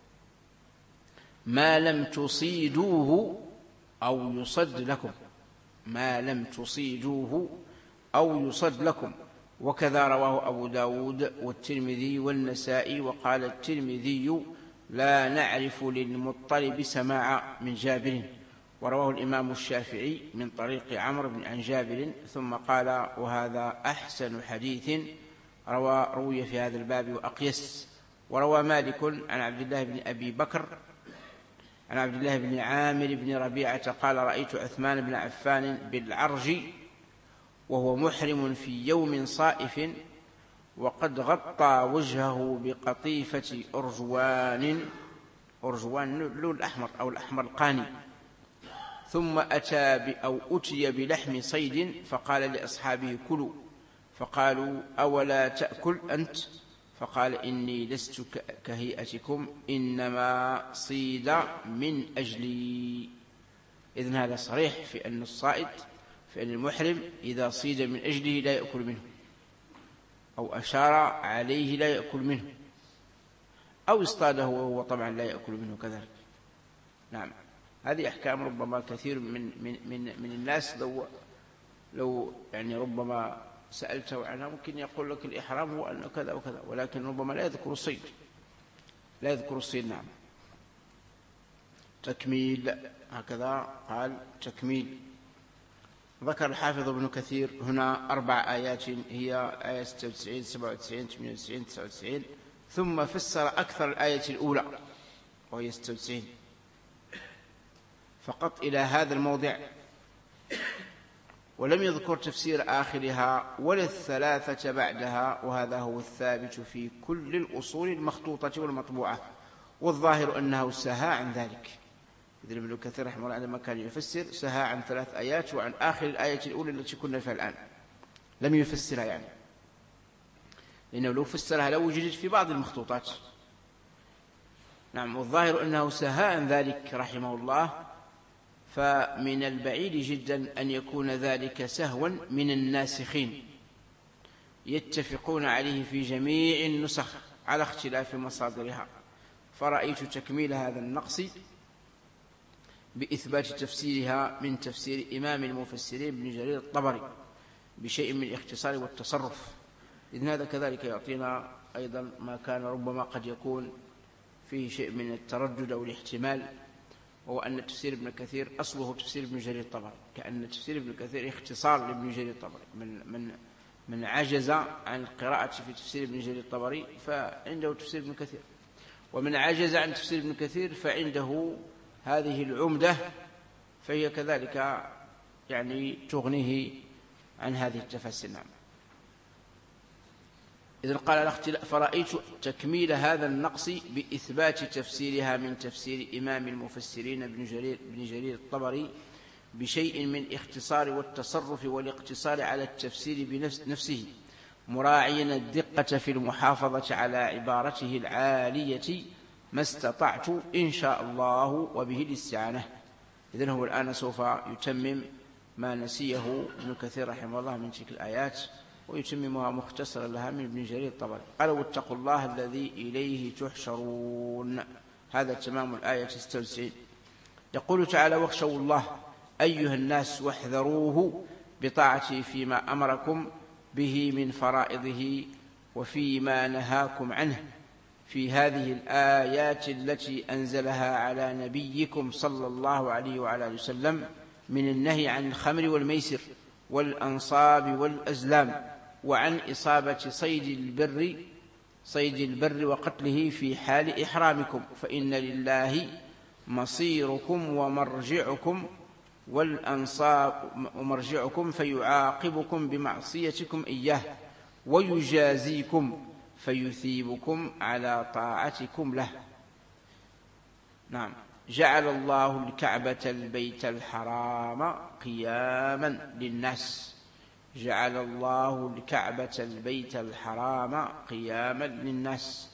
A: ما لم تصيدوه أو يصد لكم، ما لم تصيدوه أو يصد لكم. وكذا رواه أبو داود والترمذي والنسائي. وقال الترمذي لا نعرف للمطلب سماع من جابر. ورواه الإمام الشافعي من طريق عمرو بن عن جابر. ثم قال وهذا أحسن حديث روى روي في هذا الباب وأقيس. وروى مالك عن عبد الله بن أبي بكر عن عبد الله بن عامر بن ربيعة قال رأيت عثمان بن عفان بالعرج وهو محرم في يوم صائف وقد غطى وجهه بقطيفة أرجوان أرجوان اللون الأحمر أو الأحمر القاني، ثم أتى أو أتي بلحم صيد فقال لأصحابه كلوا، فقالوا أولا تأكل أنت؟ فقال إني لست كهيئتكم إنما صيد من أجلي. إذن هذا صريح في أن الصائد في أن المحرم إذا صيد من أجله لا يأكل منه، أو أشار عليه لا يأكل منه، أو اصطاده وهو طبعا لا يأكل منه كذلك. نعم، هذه أحكام ربما كثير من من من من الناس لو لو يعني ربما سألته عنها ممكن يقول لك الإحرام هو أنه كذا وكذا، ولكن ربما لا يذكر الصيد لا يذكر الصيد. نعم. تكميل، هكذا قال تكميل. ذكر الحافظ ابن كثير هنا أربع آيات هي آية ستة وتسعين سبعة وتسعين ثمانية وتسعين تسعة وتسعين، ثم فسر أكثر الآية الأولى وهي ستة وتسعين فقط إلى هذا الموضع، ولم يذكر تفسير آخرها ولا الثلاثة بعدها، وهذا هو الثابت في كل الأصول المخطوطة والمطبوعة، والظاهر أنه سهى عن ذلك. إذن ابن كثير رحمه الله عندما كان يفسر سهى عن ثلاث آيات وعن آخر الآية الأولى التي كنا فيها الآن، لم يفسرها يعني، لأنه لو فسرها لو وجدت في بعض المخطوطات. نعم، والظاهر أنه سهى عن ذلك رحمه الله، فمن البعيد جدا أن يكون ذلك سهوا من الناسخين يتفقون عليه في جميع النسخ على اختلاف مصادرها. فرأيت تكميل هذا النقص بإثبات تفسيرها من تفسير إمام المفسرين ابن جرير الطبري بشيء من الاختصار والتصرف، إذن هذا كذلك يعطينا أيضا ما كان ربما قد يكون فيه شيء من التردد أو الاحتمال، وهو أن تفسير ابن كثير أصله تفسير ابن جرير الطبري، كأن تفسير ابن كثير اختصار لابن جرير الطبري. من من من عجز عن القراءة في تفسير ابن جرير الطبري فعنده تفسير ابن كثير، ومن عجز عن تفسير ابن كثير فعنده هذه العمدة، فهي كذلك يعني تغنيه عن هذه التفاسير. نعم. إذن قال الاختلاف فرأيت تكميل هذا النقص بإثبات تفسيرها من تفسير إمام المفسرين ابن جرير, ابن جرير الطبري بشيء من الاختصار والتصرف والاقتصار على التفسير بنفسه، مراعيا الدقة في المحافظة على عبارته العالية ما استطعت إن شاء الله وبه الاستعانة. إذن هو الآن سوف يتمم ما نسيه ابن كثير رحمه الله من تلك الآيات، ويتممها مختصرا لها من ابن جرير الطبري. قال واتقوا الله الذي إليه تحشرون، هذا تمام الآية ستة وتسعين. يقول تعالى واخشوا الله أيها الناس واحذروه بطاعته فيما أمركم به من فرائضه وفيما نهاكم عنه في هذه الآيات التي أنزلها على نبيكم صلى الله عليه وعلى آله وسلم من النهي عن الخمر والميسر والأنصاب والأزلام، وعن إصابة صيد البر صيد البر وقتله في حال إحرامكم، فإن لله مصيركم ومرجعكم والأنصاب ومرجعكم فيعاقبكم بمعصيتكم إياه ويجازيكم فيثيبكم على طاعتكم له. نعم. جعل الله الكعبة البيت الحرام قياما للناس جعل الله الكعبة البيت الحرام قياما للناس.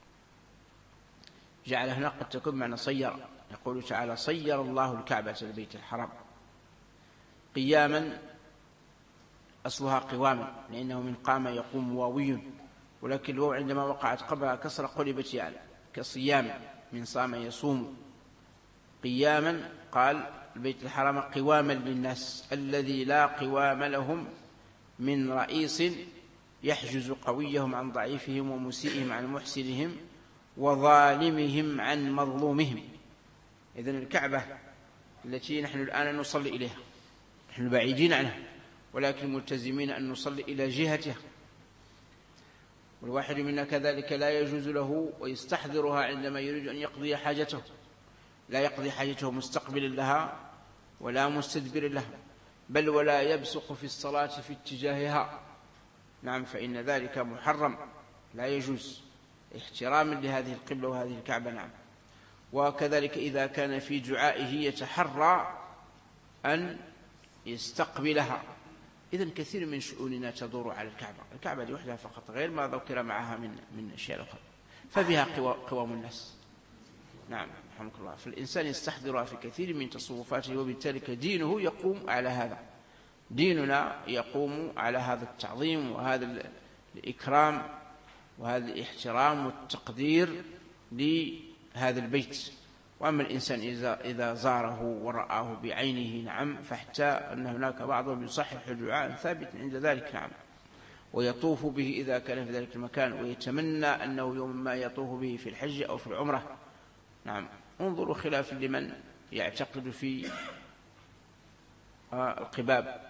A: جعل هنا قد تكون معنى صير، يقول تعالى صير الله الكعبة البيت الحرام قياما، أصلها قواما لأنه من قام يقوم واوي، ولكن الواو عندما وقعت قبلها كسر قلبت يعني كصيام من صام يصوم. قياما قال البيت الحرام قواما للناس الذي لا قوام لهم من رئيس يحجز قويهم عن ضعيفهم ومسيئهم عن محسنهم وظالمهم عن مظلومهم. إذن الكعبة التي نحن الآن نصلي إليها نحن بعيدين عنها ولكن ملتزمين أن نصلي إلى جهتها، والواحد منا كذلك لا يجوز له ويستحضرها عندما يريد أن يقضي حاجته، لا يقضي حاجته مستقبل لها ولا مستدبر لها، بل ولا يبصق في الصلاة في اتجاهها. نعم، فإن ذلك محرم لا يجوز احتراما لهذه القبلة وهذه الكعبة. نعم. وكذلك إذا كان في دعائه يتحرى أن يستقبلها. إذن كثير من شؤوننا تدور على الكعبة، الكعبة لوحدها فقط، غير ما ذكر معها من من أشياء أخرى، فبها قوام الناس. نعم، رحمك الله. فالإنسان يستحضرها في كثير من تصوفاته، وبالتالي دينه يقوم على هذا. ديننا يقوم على هذا التعظيم وهذا الإكرام وهذا الاحترام والتقدير لهذا البيت. وأما الإنسان إذا زاره ورآه بعينه، نعم، فحتى أن هناك بعضهم يصحح دعاء ثابت عند ذلك، نعم، ويطوف به إذا كان في ذلك المكان، ويتمنى أنه يوم ما يطوف به في الحج أو في العمرة. نعم. انظروا خلاف لمن يعتقد في القباب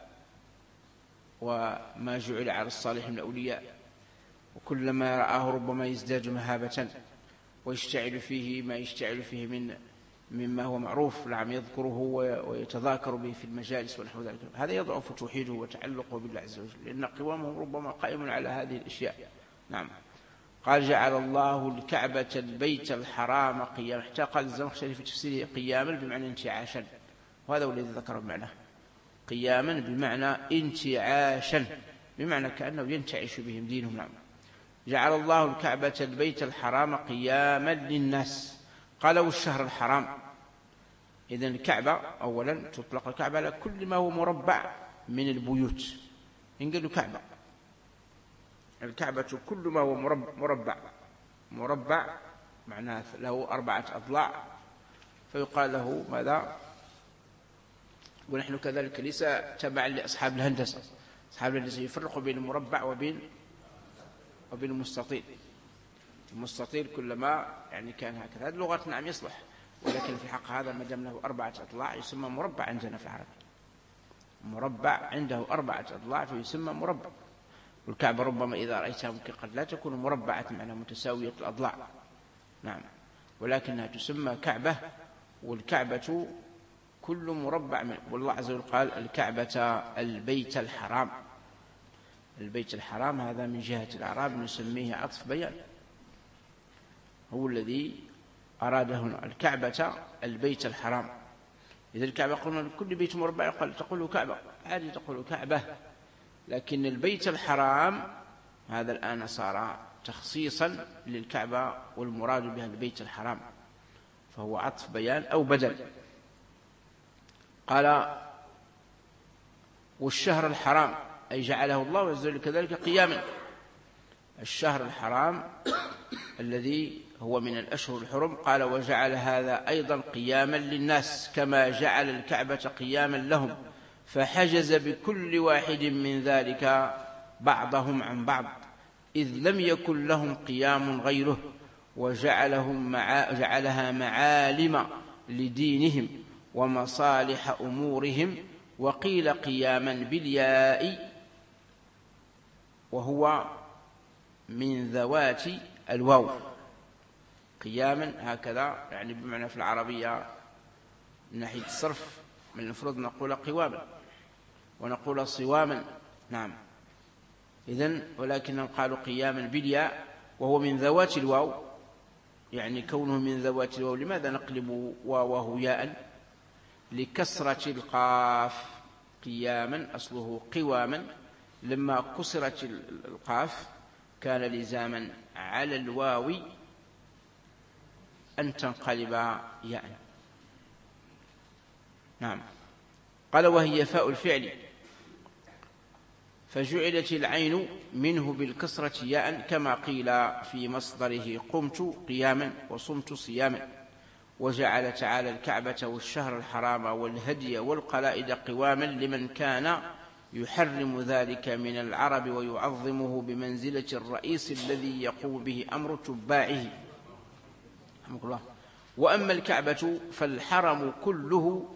A: وما جعل على الصالح من الأولياء، وكلما رآه ربما يزداد مهابة ويشتعل فيه ما يشتعل فيه من مما هو معروف، نعم، يذكره ويتذاكر به في المجالس ونحو ذلك. هذا يضعف توحيده وتعلقه بالله عز وجل، لأن قوامه ربما قائم على هذه الأشياء. نعم. قال جعل الله الكعبة البيت الحرام قياما، حتى قال الزمخشري في تفسيره قياما بمعنى انتعاشا، وهذا هو الذي ذكره بمعنى قياما بمعنى انتعاشا، بمعنى كأنه ينتعش بهم دينهم. نعم. جعل الله الكعبة البيت الحرام قياما للناس. قالوا الشهر الحرام. إذن الكعبة أولا تطلق الكعبة على كل ما هو مربع من البيوت. إن قالوا كعبة، الكعبة كل ما هو مربع، مربع معناه له أربعة أضلاع، فيقال له ماذا؟ ونحن كذلك ليس تبعا لأصحاب الهندسة. أصحاب الهندسة يفرقوا بين المربع وبين وبين المستطيل. المستطيل كلما يعني كان هكذا، هذه اللغة نعم يصلح، ولكن في الحق هذا ما دام له أربعة أضلاع يسمى مربع عندنا في العرب. مربع عنده أربعة أضلاع فيسمى مربع. والكعبة ربما إذا رأيتها ممكن قد لا تكون مربعة معنى متساوية الأضلاع، نعم، ولكنها تسمى كعبة. والكعبة كل مربع من، والله عز وجل قال الكعبة البيت الحرام. البيت الحرام هذا من جهة الأعراب نسميه عطف بيان، هو الذي أراد هنا الكعبة البيت الحرام. إذا الكعبة قلنا كل بيت مربع يقال تقول كعبة، عادي تقول كعبة، لكن البيت الحرام هذا الآن صار تخصيصا للكعبة، والمراد بها البيت الحرام، فهو عطف بيان أو بدل. قال والشهر الحرام أي جعله الله عز وجل كذلك قياما. الشهر الحرام الذي هو من الأشهر الحرم، قال وجعل هذا أيضا قياما للناس كما جعل الكعبة قياما لهم، فحجز بكل واحد من ذلك بعضهم عن بعض، إذ لم يكن لهم قيام غيره، وجعلهم مع جعلها معالم لدينهم ومصالح أمورهم. وقيل قياما بالياء وهو من ذوات الواو، قياما هكذا يعني بمعنى في العربية من ناحية الصرف من المفروض نقول قواما ونقول صواما، نعم، إذن ولكن قالوا قياما بالياء وهو من ذوات الواو، يعني كونه من ذوات الواو. لماذا نقلب واوه ياء؟ لكسرة القاف. قياما أصله قواما، لما كسرت القاف كان لزاما على الواو أن تنقلب ياء، نعم. قال وهي فاء الفعل، فجعلت العين منه بالكسرة ياء، كما قيل في مصدره قمت قياما وصمت صياما. وجعل تعالى الكعبة والشهر الحرام والهدي والقلائد قواما لمن كان يحرم ذلك من العرب ويعظمه بمنزلة الرئيس الذي يقوم به أمر تباعه. وأما الكعبة فالحرم كله،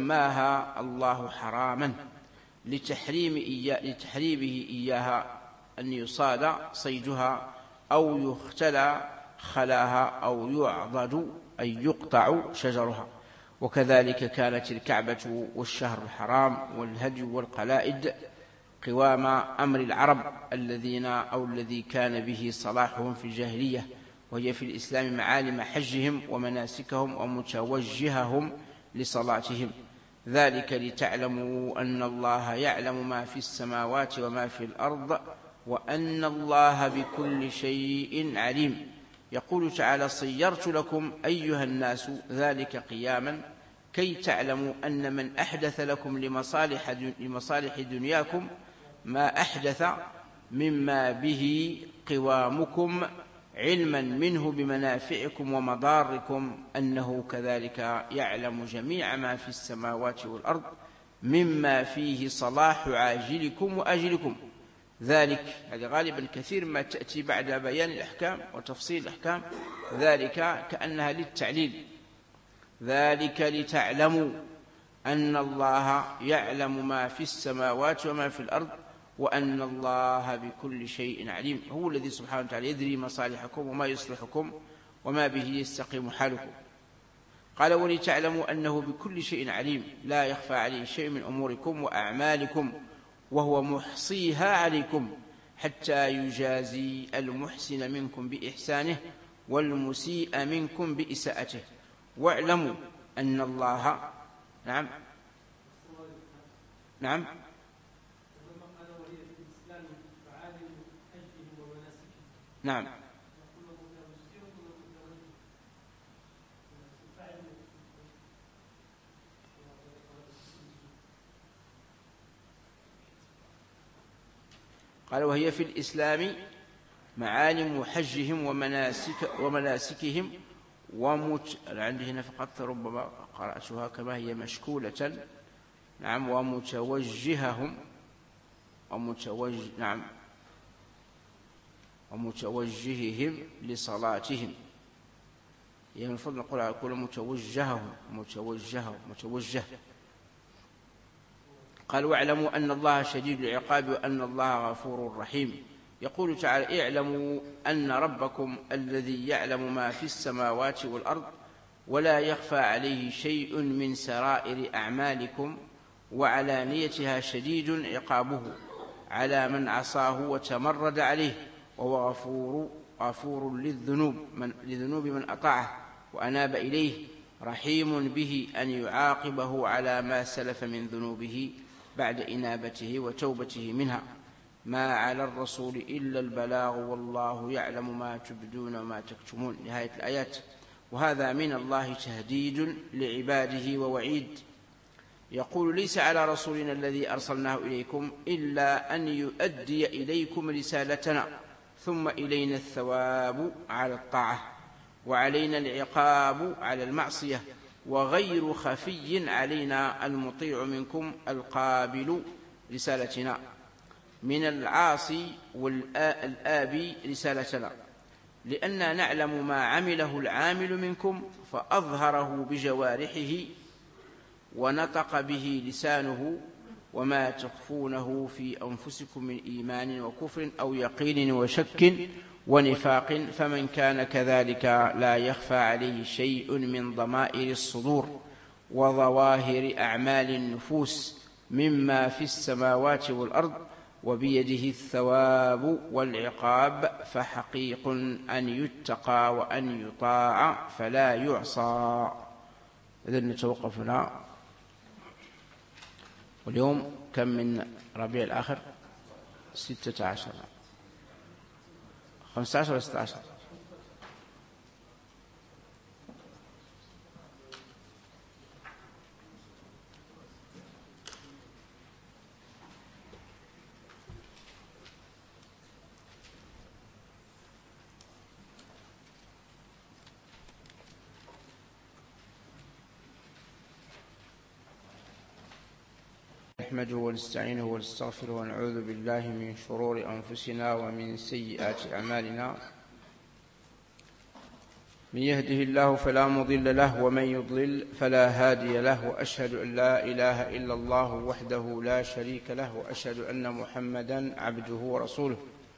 A: وسماها الله حراما لتحريم إياه لتحريمه إياها أن يصاد صيدها أو يختلى خلاها أو يعضد أي يقطع شجرها. وكذلك كانت الكعبة والشهر الحرام والهدي والقلائد قوام أمر العرب الذين أو الذي كان به صلاحهم في الجاهلية، وهي في الإسلام معالم حجهم ومناسكهم ومتوجههم لصلاتهم. ذلك لتعلموا أن الله يعلم ما في السماوات وما في الأرض وأن الله بكل شيء عليم. يقول تعالى: صيرت لكم أيها الناس ذلك قياما كي تعلموا أن من أحدث لكم لمصالح, لمصالح دنياكم ما أحدث مما به قوامكم علما منه بمنافعكم ومضاركم أنه كذلك يعلم جميع ما في السماوات والأرض مما فيه صلاح عاجلكم وآجلكم. ذلك هذا غالبا كثير ما تأتي بعد بيان الأحكام وتفصيل الأحكام، ذلك كأنها للتعليل. ذلك لتعلموا أن الله يعلم ما في السماوات وما في الأرض وأن الله بكل شيء عليم. هو الذي سبحانه وتعالى يدري مصالحكم وما يصلحكم وما به يستقيم حالكم. قال: ولتعلموا أنه بكل شيء عليم لا يخفى عليه شيء من أموركم وأعمالكم وهو محصيها عليكم حتى يجازي المحسن منكم بإحسانه والمسيء منكم بإساءته. واعلموا أن الله نعم نعم نعم قال: وهي في الإسلام معالم حجهم ومناسك ومناسكهم ومت... عندي هنا فقط ربما قرأتها كما هي مشكولة. نعم ومتوجههم ومتوج... نعم ومتوجههم لصلاتهم. يعني من فضل نقول أقول متوجههم متوجههم متوجه. قال: واعلموا أن الله شديد العقاب وأن الله غفور رحيم. يقول تعالى: اعلموا أن ربكم الذي يعلم ما في السماوات والأرض ولا يخفى عليه شيء من سرائر أعمالكم وعلانيتها شديد عقابه على من عصاه وتمرد عليه، وهو غفور غفور للذنوب من لذنوب من أطاعه وأناب إليه، رحيم به أن يعاقبه على ما سلف من ذنوبه بعد إنابته وتوبته منها. ما على الرسول إلا البلاغ والله يعلم ما تبدون وما تكتمون. نهاية الآيات. وهذا من الله تهديد لعباده ووعيد. يقول: ليس على رسولنا الذي أرسلناه إليكم إلا أن يؤدي إليكم رسالتنا ثم إلينا الثواب على الطاعة وعلينا العقاب على المعصية، وغير خفي علينا المطيع منكم القابل رسالتنا من العاصي والآبي رسالتنا، لأننا نعلم ما عمله العامل منكم فأظهره بجوارحه ونطق به لسانه وما تخفونه في أنفسكم من إيمان وكفر أو يقين وشك ونفاق، فمن كان كذلك لا يخفى عليه شيء من ضمائر الصدور وظواهر أعمال النفوس مما في السماوات والأرض، وبيده الثواب والعقاب، فحقيق أن يتقى وأن يطاع فلا يعصى. إذن نتوقف هنا. واليوم كم من ربيع الآخر؟ ستة عشر خمسة عشر وستة عشر. نحمده ونستعينه ونستغفره ونعوذ بالله من شرور أنفسنا ومن سيئات أعمالنا. من يهده الله فلا مضل له ومن يضلل فلا هادي له، وأشهد أن لا إله إلا الله وحده لا شريك له، وأشهد أن محمدا عبده ورسوله.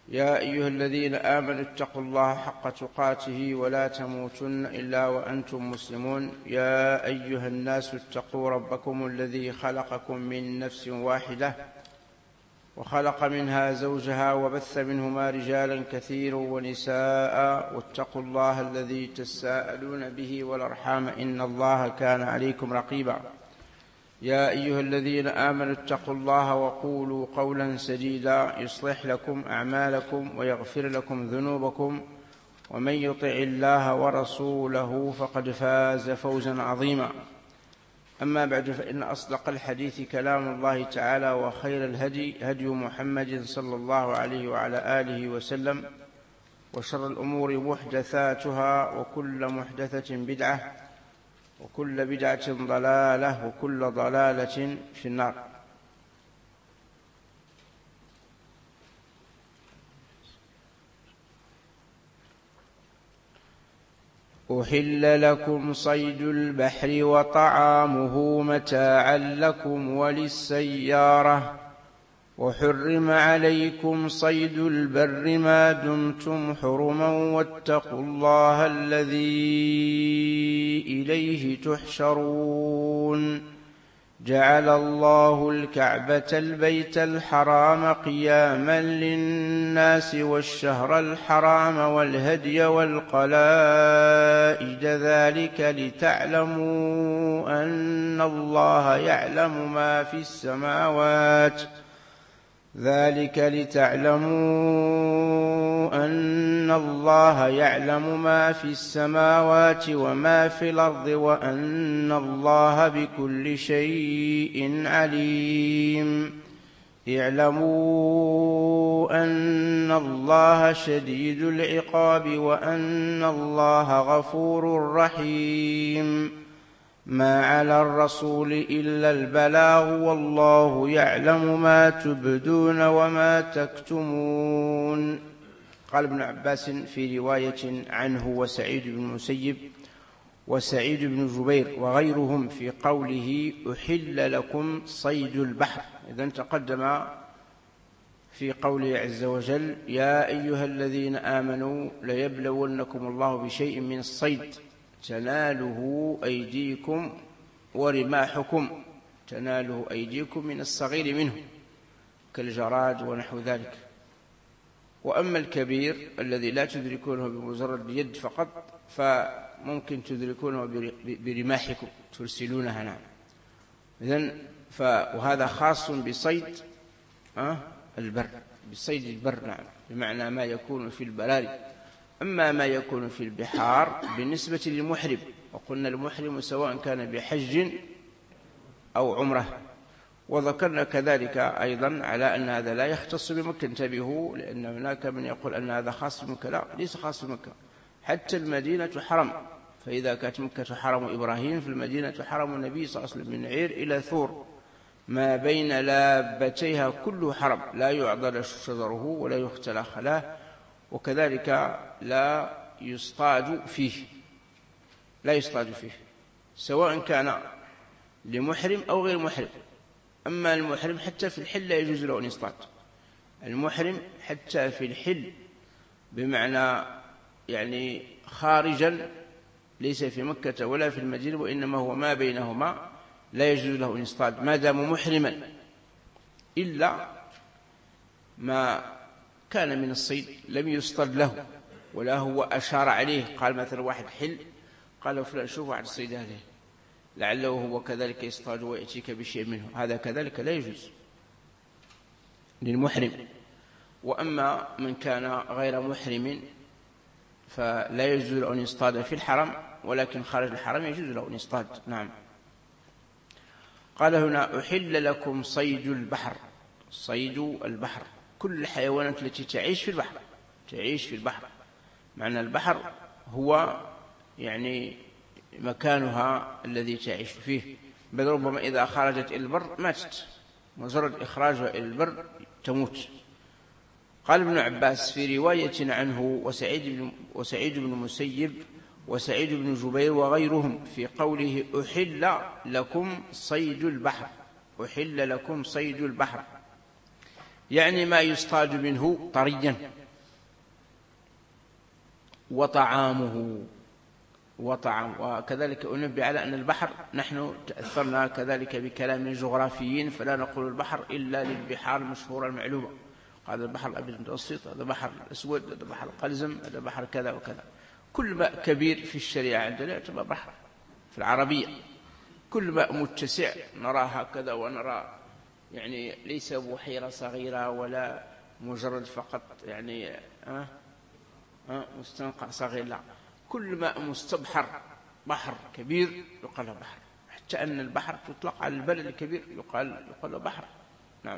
A: يا أيها الذين آمنوا اتقوا الله حق تقاته ولا تموتن إلا وأنتم مسلمون. يا أيها الناس اتقوا ربكم الذي خلقكم من نفس واحدة وخلق منها زوجها وبث منهما رجالا كثيرا ونساء واتقوا الله الذي تساءلون به والأرحام إن الله كان عليكم رقيبا. يا أيها الذين آمنوا اتقوا الله وقولوا قولا سديدا يصلح لكم أعمالكم ويغفر لكم ذنوبكم ومن يطع الله ورسوله فقد فاز فوزا عظيما. أما بعد فإن أصدق الحديث كلام الله تعالى وخير الهدي هدي محمد صلى الله عليه وعلى آله وسلم وشر الأمور محدثاتها وكل محدثة بدعة وكل بدعة ضلالة وكل ضلالة في النار. أحل لكم صيد البحر وطعامه متاعا لكم وللسيارة وحرم عليكم صيد البر ما دمتم حرما واتقوا الله الذي إليه تحشرون. جعل الله الكعبة البيت الحرام قياما للناس والشهر الحرام والهدي والقلائد ذلك لتعلموا أن الله يعلم ما في السماوات ذلك لتعلموا أن الله يعلم ما في السماوات وما في الأرض وأن الله بكل شيء عليم. اعلموا أن الله شديد العقاب وأن الله غفور رحيم. ما على الرسول إلا البلاغ والله يعلم ما تبدون وما تكتمون. قال ابن عباس في رواية عنه وسعيد بن المسيب وسعيد بن جبير وغيرهم في قوله أحل لكم صيد البحر. إذن تقدم في قوله عز وجل يا أيها الذين آمنوا ليبلونكم الله بشيء من الصيد تناله أيديكم ورماحكم. تناله أيديكم من الصغير منه كالجراد ونحو ذلك. وأما الكبير الذي لا تدركونه بمجرد اليد فقط فممكن تدركونه برماحكم ترسلونها. نعم. إذن وهذا خاص بصيد أه البر، بصيد البر. نعم، بمعنى ما يكون في البراري. أما ما يكون في البحار بالنسبة للمحرم، وقلنا المحرم سواء كان بحج أو عمره. وذكرنا كذلك أيضا على أن هذا لا يختص بمكة. انتبهوا، لأن هناك من يقول أن هذا خاص بمكة. لا، ليس خاص بمكة، حتى المدينة حرم. فإذا كانت مكة حرم إبراهيم فالمدينة حرم النبي صلى الله عليه وسلم من عير إلى ثور ما بين لابتيها كله حرم، لا يعضل شجره ولا يختلى خلاه، وكذلك لا يصطاد فيه لا يصطاد فيه سواء كان لمحرم أو غير محرم. أما المحرم حتى في الحل لا يجوز له أن يصطاد. المحرم حتى في الحل بمعنى يعني خارجا ليس في مكة ولا في المدينة وإنما هو ما بينهما لا يجوز له أن يصطاد ما دام محرما، إلا ما كان من الصيد لم يصطاد له ولا هو أشار عليه. قال مثلا واحد حل قال له فلان شوف واحد الصيد هذه لعله هو كذلك يصطاد ويأتيك بشيء منه، هذا كذلك لا يجوز للمحرم. وأما من كان غير محرم فلا يجوز له أن يصطاد في الحرم، ولكن خارج الحرم يجوز له أن يصطاد. نعم. قال هنا أحل لكم صيد البحر. صيد البحر كل الحيوانات التي تعيش في البحر تعيش في البحر. معنى البحر هو يعني مكانها الذي تعيش فيه، بل ربما إذا خرجت إلى البر ماتت، مجرد إخراجها إلى البر تموت. قال ابن عباس في رواية عنه وسعيد بن, وسعيد بن مسيب وسعيد بن جبير وغيرهم في قوله أحل لكم صيد البحر. أحل لكم صيد البحر يعني ما يصطاد منه طريا. وطعامه وطعام. وكذلك أنبه على أن البحر، نحن تأثرنا كذلك بكلام الجغرافيين، فلا نقول البحر إلا للبحار المشهورة المعلومة. هذا البحر الأبيض المتوسط، هذا بحر الأسود، هذا بحر القلزم، هذا بحر كذا وكذا. كل ماء كبير في الشريعة عندنا يعتبر بحر في العربية. كل ماء متسع نراه هكذا، ونرى يعني ليس بحيرة صغيرة ولا مجرد فقط يعني أه أه مستنقع صغير، لا، كل ماء مستبحر بحر كبير يقال له بحر. حتى أن البحر تطلق على البلد الكبير يقال يقال له بحر. نعم.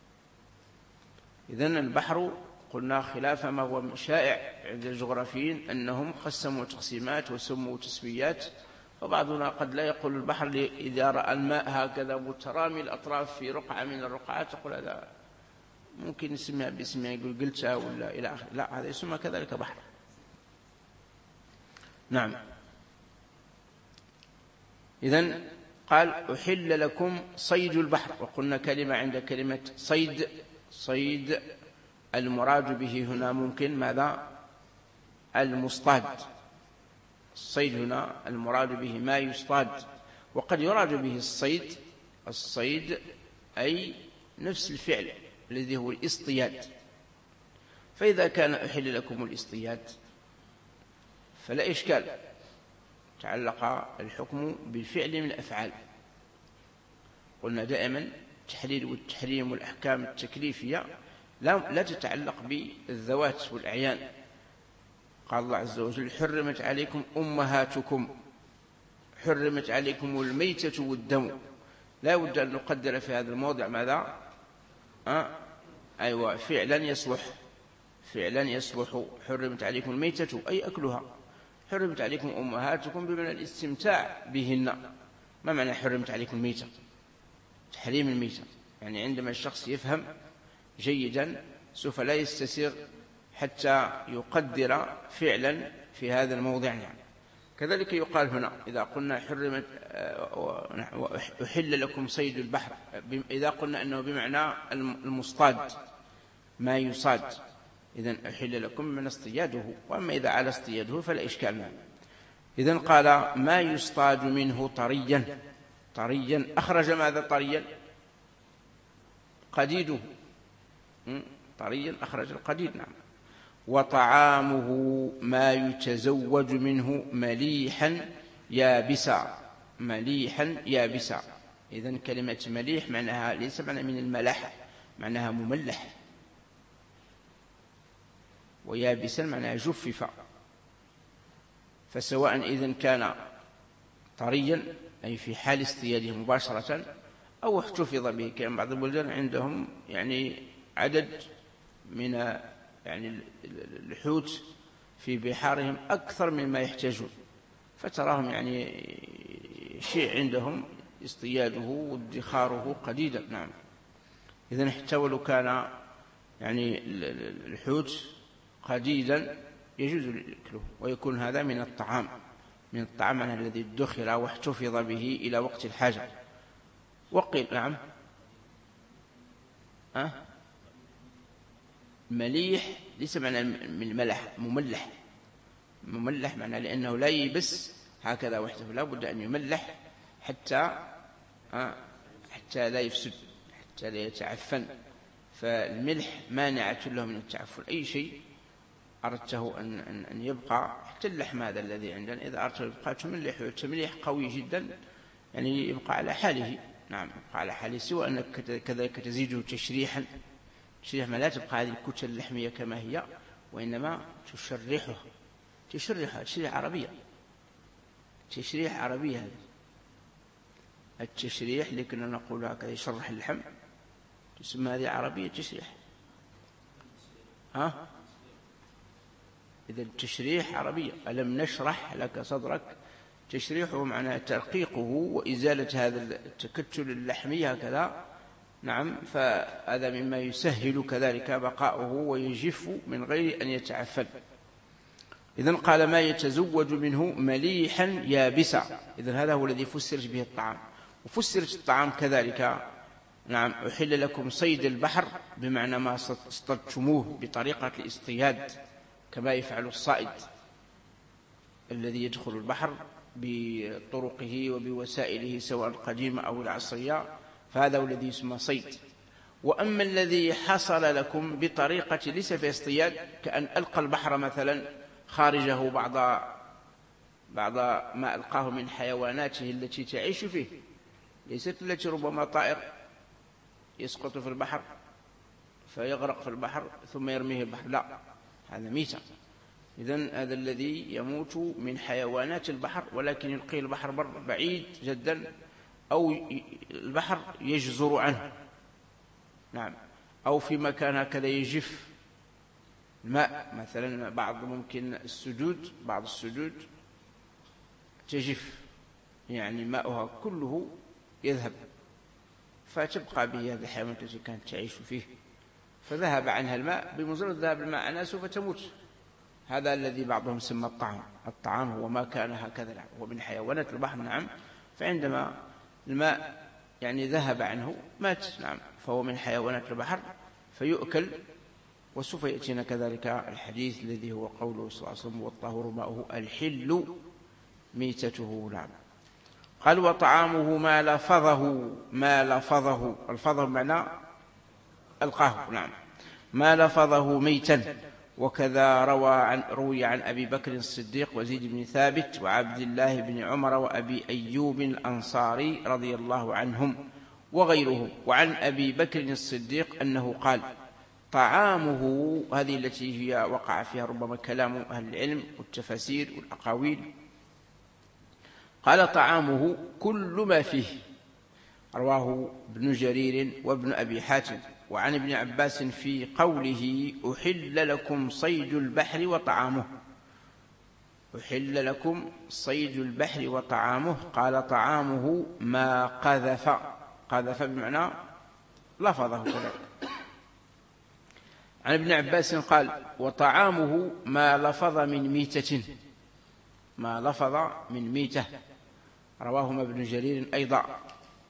A: إذن البحر قلنا خلاف ما هو شائع عند الجغرافيين أنهم قسموا تقسيمات وسموا تسميات، وبعضنا قد لا يقول البحر إذا رأى الماء هكذا مترامي الأطراف في رقعة من الرقعات يقول هذا ممكن يسميها باسمها، يقول قلتها ولا إلى آخره. لا، هذا يسمى كذلك بحر. نعم. إذن قال أحل لكم صيد البحر. وقلنا كلمة عند كلمة صيد، صيد المراد به هنا ممكن ماذا؟ المصطاد. الصيد هنا المراد به ما يصطاد، وقد يراد به الصيد الصيد أي نفس الفعل الذي هو الاصطياد. فإذا كان أحل لكم الاصطياد فلا إشكال، تعلق الحكم بالفعل من الأفعال. قلنا دائما التحليل والتحريم والأحكام التكليفية لا, لا تتعلق بالذوات والأعيان. قال الله عز وجل حرمت عليكم أمهاتكم، حرمت عليكم الميتة والدم. لا بد أن نقدر في هذا الموضع ماذا؟ أه؟ أيوة، فعلا يصلح فعلا يصلح. حرمت عليكم الميتة أي أكلها، حرمت عليكم أمهاتكم بمعنى الاستمتاع بهن. ما معنى حرمت عليكم الميتة؟ تحريم الميتة، يعني عندما الشخص يفهم جيدا سوف لا يستسيغ حتى يقدر فعلا في هذا الموضع. يعني كذلك يقال هنا إذا قلنا حرمت أحل لكم صيد البحر، إذا قلنا أنه بمعنى المصطاد ما يصاد، إذن أحل لكم من اصطياده. وأما إذا على اصطياده فلا إشكال منه. إذن قال ما يصطاد منه طريا. طريا أخرج ماذا؟ طريا قديده، طريا أخرج القديد. نعم. وطعامه ما يتزوج منه مليحا يابسا. مليحا يابسا. إذن كلمة مليح معناها ليس معنى من الملاحة، معناها مملح، ويابسا معناها جفف. فسواء إذن كان طريا أي في حال اصطياده مباشرة أو احتفظ به، كان بعض البلدان عندهم يعني عدد من يعني الحوت في بحارهم أكثر مما يحتاجون، فتراهم يعني شيء عندهم اصطياده وادخاره قديدا. نعم. إذن حتى ولو كان يعني الحوت قديدا يجوز أكله، ويكون هذا من الطعام من الطعام الذي ادخر واحتفظ به إلى وقت الحاجة. وقيل نعم أه؟ مليح ليس معنى من الملح، مملح. مملح معنى لأنه لا يبس هكذا وحده، لا بد أن يملح حتى أه؟ حتى لا يفسد، حتى لا يتعفن. فالملح مانعة له من التعفن. أي شيء أردته أن, أن, أن يبقى، حتى اللحم هذا الذي عندنا إذا أردته يبقى تملح، تمليح قوي جدا يعني يبقى على حاله. نعم، يبقى على حاله، سوى أنك كذلك تزيده تشريحا. تشريح ما لا تبقى هذه الكتل اللحمية كما هي، وإنما تشرحها. تشرحها تشريح عربية، تشريح عربية. هذا التشريح اللي كنا نقول هكذا يشرح اللحم تسمى هذه عربية تشريح. ها؟ إذا التشريح عربية. ألم نشرح لك صدرك. تشريحه معناه ترقيقه وإزالة هذا التكتل اللحمي هكذا. نعم. فهذا مما يسهل كذلك بقاؤه ويجف من غير أن يتعفن. إذن قال ما يتزوج منه مليحا يابسا. إذن هذا هو الذي فسرت به الطعام. وفسرت الطعام كذلك نعم أحل لكم صيد البحر بمعنى ما اصطدتموه بطريقة الاصطياد كما يفعل الصائد الذي يدخل البحر بطرقه وبوسائله سواء القديمة أو العصرية، فهذا هو الذي يسمى صيد. وأما الذي حصل لكم بطريقة ليس في اصطياد كأن ألقى البحر مثلا خارجه بعض بعض ما ألقاه من حيواناته التي تعيش فيه، ليست التي ربما طائر يسقط في البحر فيغرق في البحر ثم يرميه البحر، لا، هذا ميتة. إذن هذا الذي يموت من حيوانات البحر ولكن يلقيه البحر بر بعيد جدا، أو البحر يجزر عنه، نعم، أو في مكان هكذا يجف الماء، مثلا بعض ممكن السدود، بعض السدود تجف يعني ماؤها كله يذهب، فتبقى به هذه الحيوانات التي كانت تعيش فيه، فذهب عنها الماء، بمجرد ذهاب الماء عنها سوف تموت. هذا الذي بعضهم سمى الطعام. الطعام هو ما كان هكذا، هو من حيوانات البحر، نعم، فعندما الماء يعني ذهب عنه مات، نعم، فهو من حيوانات البحر فيؤكل. وسوف يأتينا كذلك الحديث الذي هو قوله صلى الله عليه وسلم والطهور ماؤه الحل ميتته، نعم. قال وطعامه ما لفظه، ما لفظه، الفظه بمعنى القاه، نعم، ما لفظه ميتا. وكذا روى عن روي عن أبي بكر الصديق وزيد بن ثابت وعبد الله بن عمر وأبي أيوب الأنصاري رضي الله عنهم وغيرهم. وعن أبي بكر الصديق أنه قال طعامه، هذه التي هي وقع فيها ربما كلام أهل العلم والتفاسير والأقاويل، قال طعامه كل ما فيه. رواه ابن جرير وابن أبي حاتم. وعن ابن عباس في قوله أحل لكم صيد البحر وطعامه، أحل لكم صيد البحر وطعامه، قال طعامه ما قذف، قذف بمعنى لفظه كذلك. عن ابن عباس قال وطعامه ما لفظ من ميتة، ما لفظ من ميتة، رواهما ابن جرير أيضا.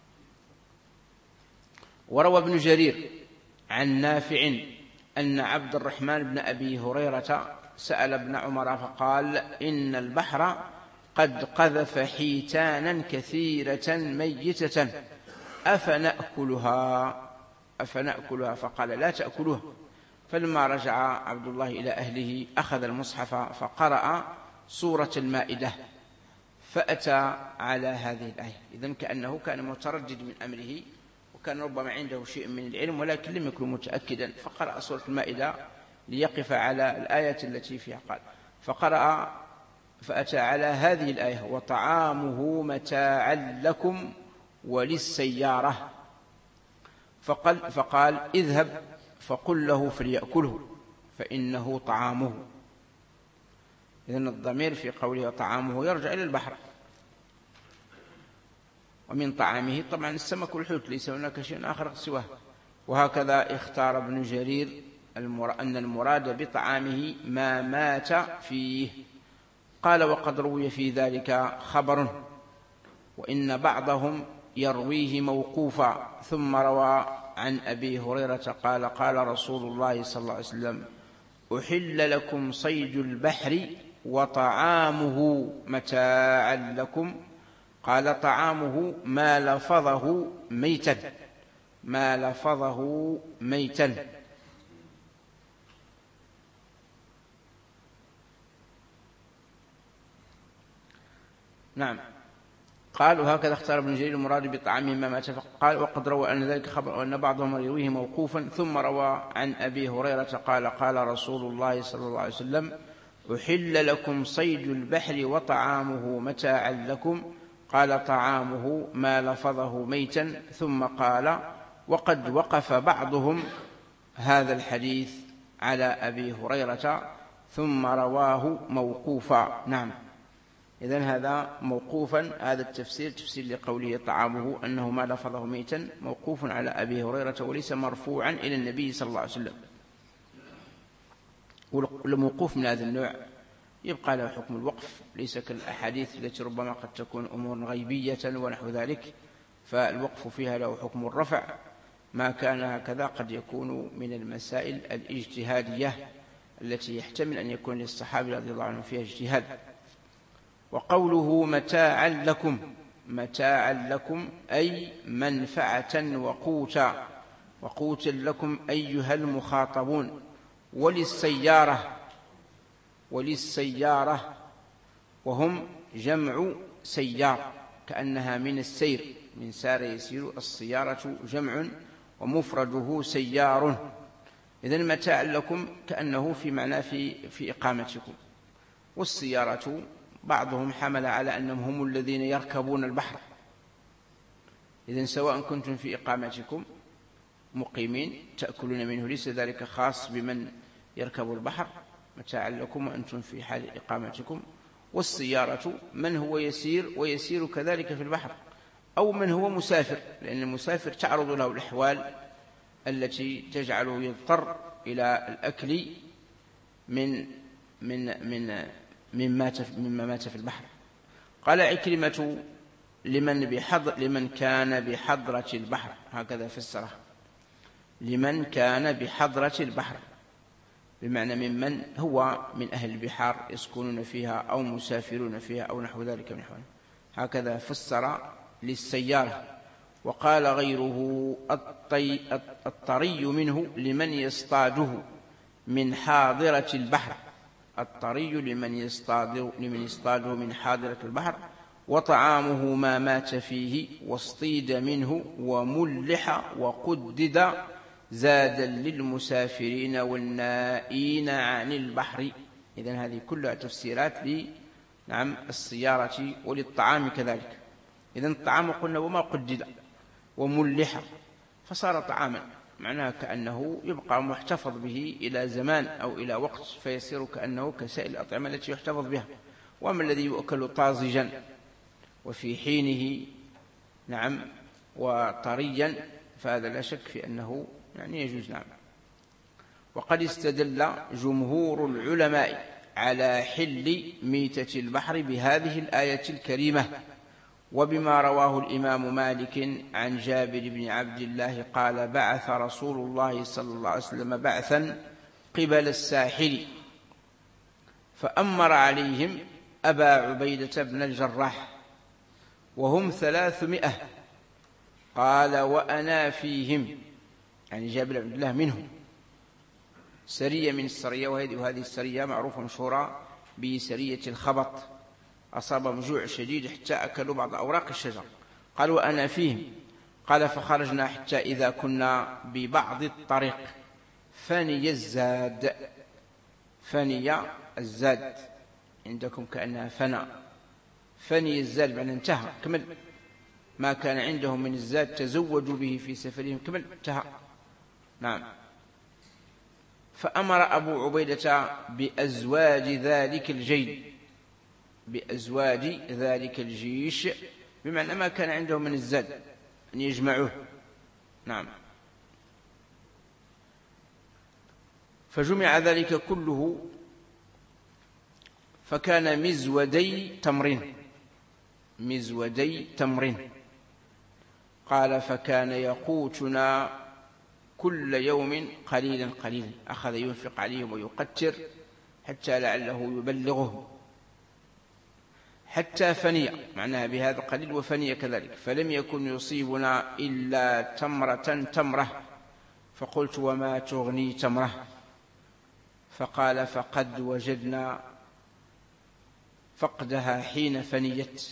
A: وروى ابن جرير عن نافع أن عبد الرحمن بن أبي هريرة سأل ابن عمر فقال إن البحر قد قذف حيتانا كثيرة ميتة أفنأكلها أفنأكلها فقال لا تأكلوها. فلما رجع عبد الله إلى أهله أخذ المصحف فقرأ سورة المائدة فأتى على هذه الآية. إذن كأنه كان متردد من أمره، وكان ربما عنده شيء من العلم ولكن لم يكن متأكدا، فقرأ سورة المائدة ليقف على الآية التي فيها. قال فقرأ فأتى على هذه الآية وطعامه متاعا لكم وللسيارة، فقال, فقال اذهب فقل له فليأكله فإنه طعامه. إذن الضمير في قوله طعامه يرجع إلى البحر، ومن طعامه طبعا السمك والحوت، ليس هناك شيء آخر سواه. وهكذا اختار ابن جرير أن المراد بطعامه ما مات فيه. قال وقد روي في ذلك خبر، وإن بعضهم يرويه موقوفا، ثم روى عن أبي هريرة قال قال رسول الله صلى الله عليه وسلم أحل لكم صيد البحر وطعامه متاعا لكم، قال طعامه ما لفظه ميتا، ما لفظه ميتا. نعم. قال وهكذا اختار ابن جرير المراد بطعامه ما مات. قال وقد روى أن ذلك خبر وأن بعضهم يرويه موقوفا، ثم روى عن أبي هريرة قال قال رسول الله صلى الله عليه وسلم أحل لكم صيد البحر وطعامه متاعا لكم، قال طعامه ما لفظه ميتا. ثم قال وقد وقف بعضهم هذا الحديث على أبي هريرة ثم رواه موقوفا. نعم. إذن هذا موقوفا، هذا التفسير تفسير لقوله طعامه أنه ما لفظه ميتا موقوف على أبي هريرة وليس مرفوعا إلى النبي صلى الله عليه وسلم. والموقوف من هذا النوع يبقى له حكم الوقف، ليس كالأحاديث التي ربما قد تكون أمور غيبية ونحو ذلك، فالوقف فيها له حكم الرفع. ما كان هكذا قد يكون من المسائل الاجتهادية التي يحتمل أن يكون للصحابي رضي الله عنه فيها اجتهاد. وقوله متاعا لكم، متاعا لكم أي منفعة وقوتا، وقوتا لكم أيها المخاطبون. وللسيارة، وللسيارة وهم جمع سيار، كأنها من السير، من سار يسير، السيارة جمع ومفرده سيار. إذن متاع لكم كأنه في معنى في, في إقامتكم. والسيارة بعضهم حمل على أنهم هم الذين يركبون البحر، إذن سواء كنتم في إقامتكم مقيمين تأكلون منه، ليس ذلك خاص بمن يركب البحر، متاعا لكم وأنتم في حال إقامتكم. والسيارة من هو يسير ويسير كذلك في البحر، أو من هو مسافر، لأن المسافر تعرض له الأحوال التي تجعله يضطر إلى الأكل من من من مما مما مات في البحر. قال عكرمة لمن بحضر لمن كان بحضرة البحر، هكذا فسره، لمن كان بحضرة البحر، بمعنى ممن هو من أهل البحار يسكنون فيها أو مسافرون فيها أو نحو ذلك من حوالي، هكذا فسر للسيارة. وقال غيره الطي الطري منه لمن يصطاده من حاضرة البحر، الطري لمن يصطاده لمن يصطاده من حاضرة البحر. وطعامه ما مات فيه واصطيد منه وملح وقدد زادا للمسافرين والنائين عن البحر. إذن هذه كلها تفسيرات لنعم السيارة وللطعام كذلك. إذن الطعام قلنا وما قدد وملح فصار طعاما، معناه كأنه يبقى محتفظ به إلى زمان أو إلى وقت، فيصير كأنه كسائر الأطعمة التي يحتفظ بها. وأما الذي يؤكل طازجا وفي حينه نعم وطريا فهذا لا شك في أنه يعني يجوز. نعم. وقد استدل جمهور العلماء على حل ميتة البحر بهذه الآية الكريمة، وبما رواه الإمام مالك عن جابر بن عبد الله قال بعث رسول الله صلى الله عليه وسلم بعثا قبل الساحل فأمر عليهم أبا عبيدة بن الجراح وهم ثلاثمائة، قال وأنا فيهم، يعني جابر بن عبد الله منهم، سرية من السرية، وهذه السرية معروفة مشهورة بسرية الخبط، أصابهم جوع شديد حتى أكلوا بعض أوراق الشجر. قال وأنا فيهم، قال فخرجنا حتى إذا كنا ببعض الطريق فني الزاد، فني الزاد عندكم كأنها فنى، فني الزاد بأن انتهى كمل، ما كان عندهم من الزاد تزودوا به في سفرهم كمل انتهى. نعم. فأمر أبو عبيدة بأزواج ذلك الجيش، بأزواج ذلك الجيش بمعنى ما كان عندهم من الزاد أن يجمعوه. نعم. فجمع ذلك كله فكان مزودي تمر، مزودي تمر. قال فكان يقوتنا كل يوم قليلا قليلا، أخذ ينفق عليهم ويقتر حتى لعله يبلغه حتى فني، معناها بهذا قليل وفني كذلك. فلم يكن يصيبنا إلا تمرة تمرة، فقلت وما تغني تمرة؟ فقال فقد وجدنا فقدها حين فنيت.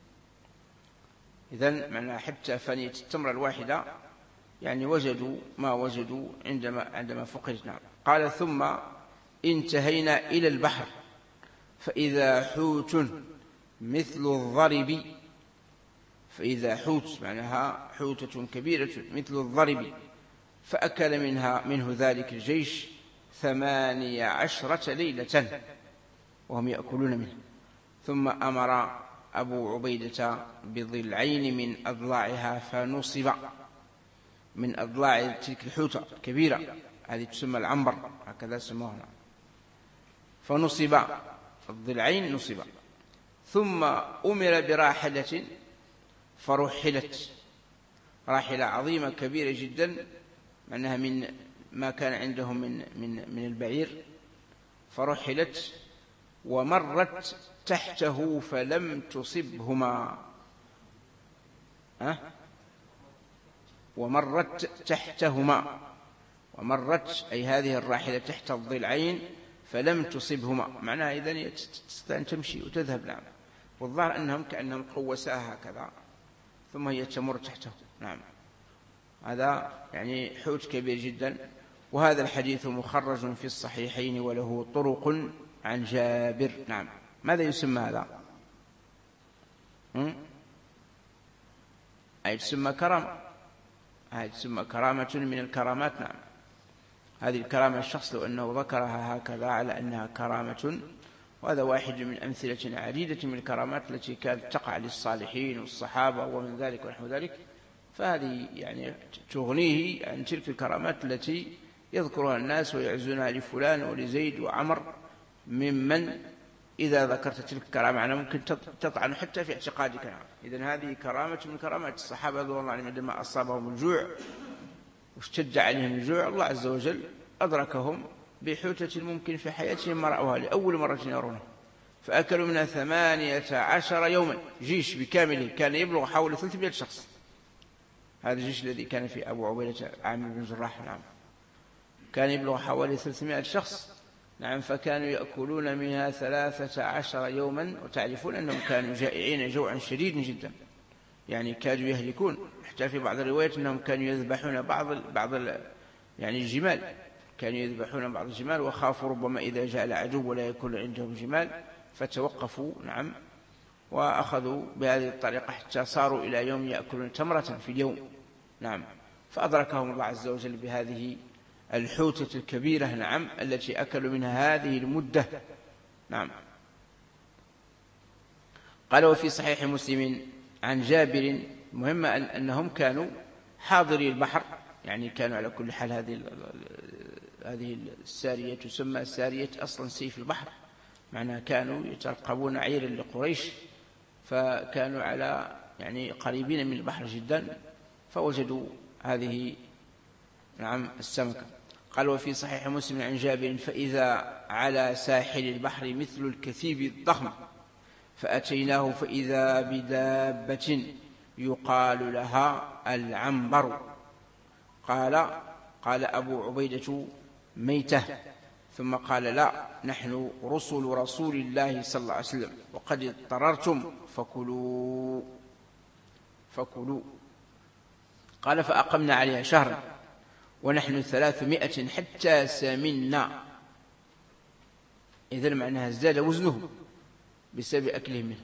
A: إذن معناها حتى فنيت التمرة الواحدة، يعني وجدوا ما وجدوا عندما عندما فقدت. نعم. قال ثم انتهينا إلى البحر فإذا حوت مثل الضرب، فإذا حوت معناها حوتة كبيرة مثل الضرب، فأكل منها منه ذلك الجيش ثمانية عشرة ليلة وهم يأكلون منه. ثم أمر أبو عبيدة بضلعين من أضلاعها فنصب، من أضلاع تلك الحوتة الكبيرة هذه تسمى العنبر، هكذا سموها، فنصب الضلعين نصب. ثم أمر براحلة فرحلت راحلة عظيمة كبيرة جدا، معناها من ما كان عندهم من من من البعير، فرحلت ومرت تحته فلم تصبهما. أه؟ ومرت تحتهما، ومرت أي هذه الراحلة تحت الضلعين فلم تصبهما، معناها إذن تستطيع أن تمشي وتذهب. نعم. والظاهر أنهم كأنهم قوساها هكذا ثم هي تمر تحته. نعم. هذا يعني حوت كبير جدا. وهذا الحديث مخرج في الصحيحين وله طرق عن جابر. نعم. ماذا يسمى هذا؟ أي تسمى كرامة، هذه تسمى كرامة من الكرامات. نعم. هذه الكرامة الشخص لو أنه ذكرها هكذا على أنها كرامة، وهذا واحد من أمثلة عديدة من الكرامات التي كانت تقع للصالحين والصحابة ومن ذلك ونحو ذلك، فهذه يعني تغنيه عن تلك الكرامات التي يذكرها الناس ويعزونها لفلان ولزيد وعمر، ممن إذا ذكرت تلك الكرامة أنا ممكن تطعن حتى في اعتقادك. نعم. إذن هذه كرامة من كرامات الصحابة رضي الله عنهم، عندما أصابهم الجوع واشتد عليهم الجوع الله عز وجل أدركهم بحوتة ممكن في حياتهم ما رأوها لأول مرة يرونها، فأكلوا منها ثمانية عشر يوما، جيش بكامله كان يبلغ حول ثلاثمائة شخص. هذا الجيش الذي كان في أبو عبيدة عامر بن جراح، نعم، كان يبلغ حوالي ثلاثمائة شخص. نعم. فكانوا يأكلون منها ثلاثة عشر يوما، وتعرفون أنهم كانوا جائعين جوعا شديدا جدا، يعني كادوا يهلكون. حتى في بعض الروايات أنهم كانوا يذبحون بعض بعض يعني الجمال، كانوا يذبحون بعض الجمال، وخافوا ربما إذا جاء العدو ولا يكون عندهم جمال فتوقفوا. نعم. وأخذوا بهذه الطريقة حتى صاروا إلى يوم يأكلون تمرة في اليوم. نعم. فأدركهم الله عز وجل بهذه الحوتة الكبيرة. نعم. التي أكلوا منها هذه المدة. نعم. قال وفي صحيح مسلم عن جابر، مهم أنهم كانوا حاضري البحر، يعني كانوا على كل حال. هذه هذه السارية تسمى سارية أصلا سيف البحر، معناها كانوا يترقبون عيرا لقريش، فكانوا على يعني قريبين من البحر جدا، فوجدوا هذه نعم السمكة. قال وفي صحيح مسلم عن جابر فإذا على ساحل البحر مثل الكثيب الضخم فأتيناه فإذا بدابة يقال لها العنبر. قال قال أبو عبيدة ميتة، ثم قال لا، نحن رسل رسول الله صلى الله عليه وسلم وقد اضطررتم فكلوا فكلوا. قال فأقمنا عليها شهرا ونحن ثلاثمائة حتى سمنا. إذن معناها ازداد وزنه بسبب أكله منه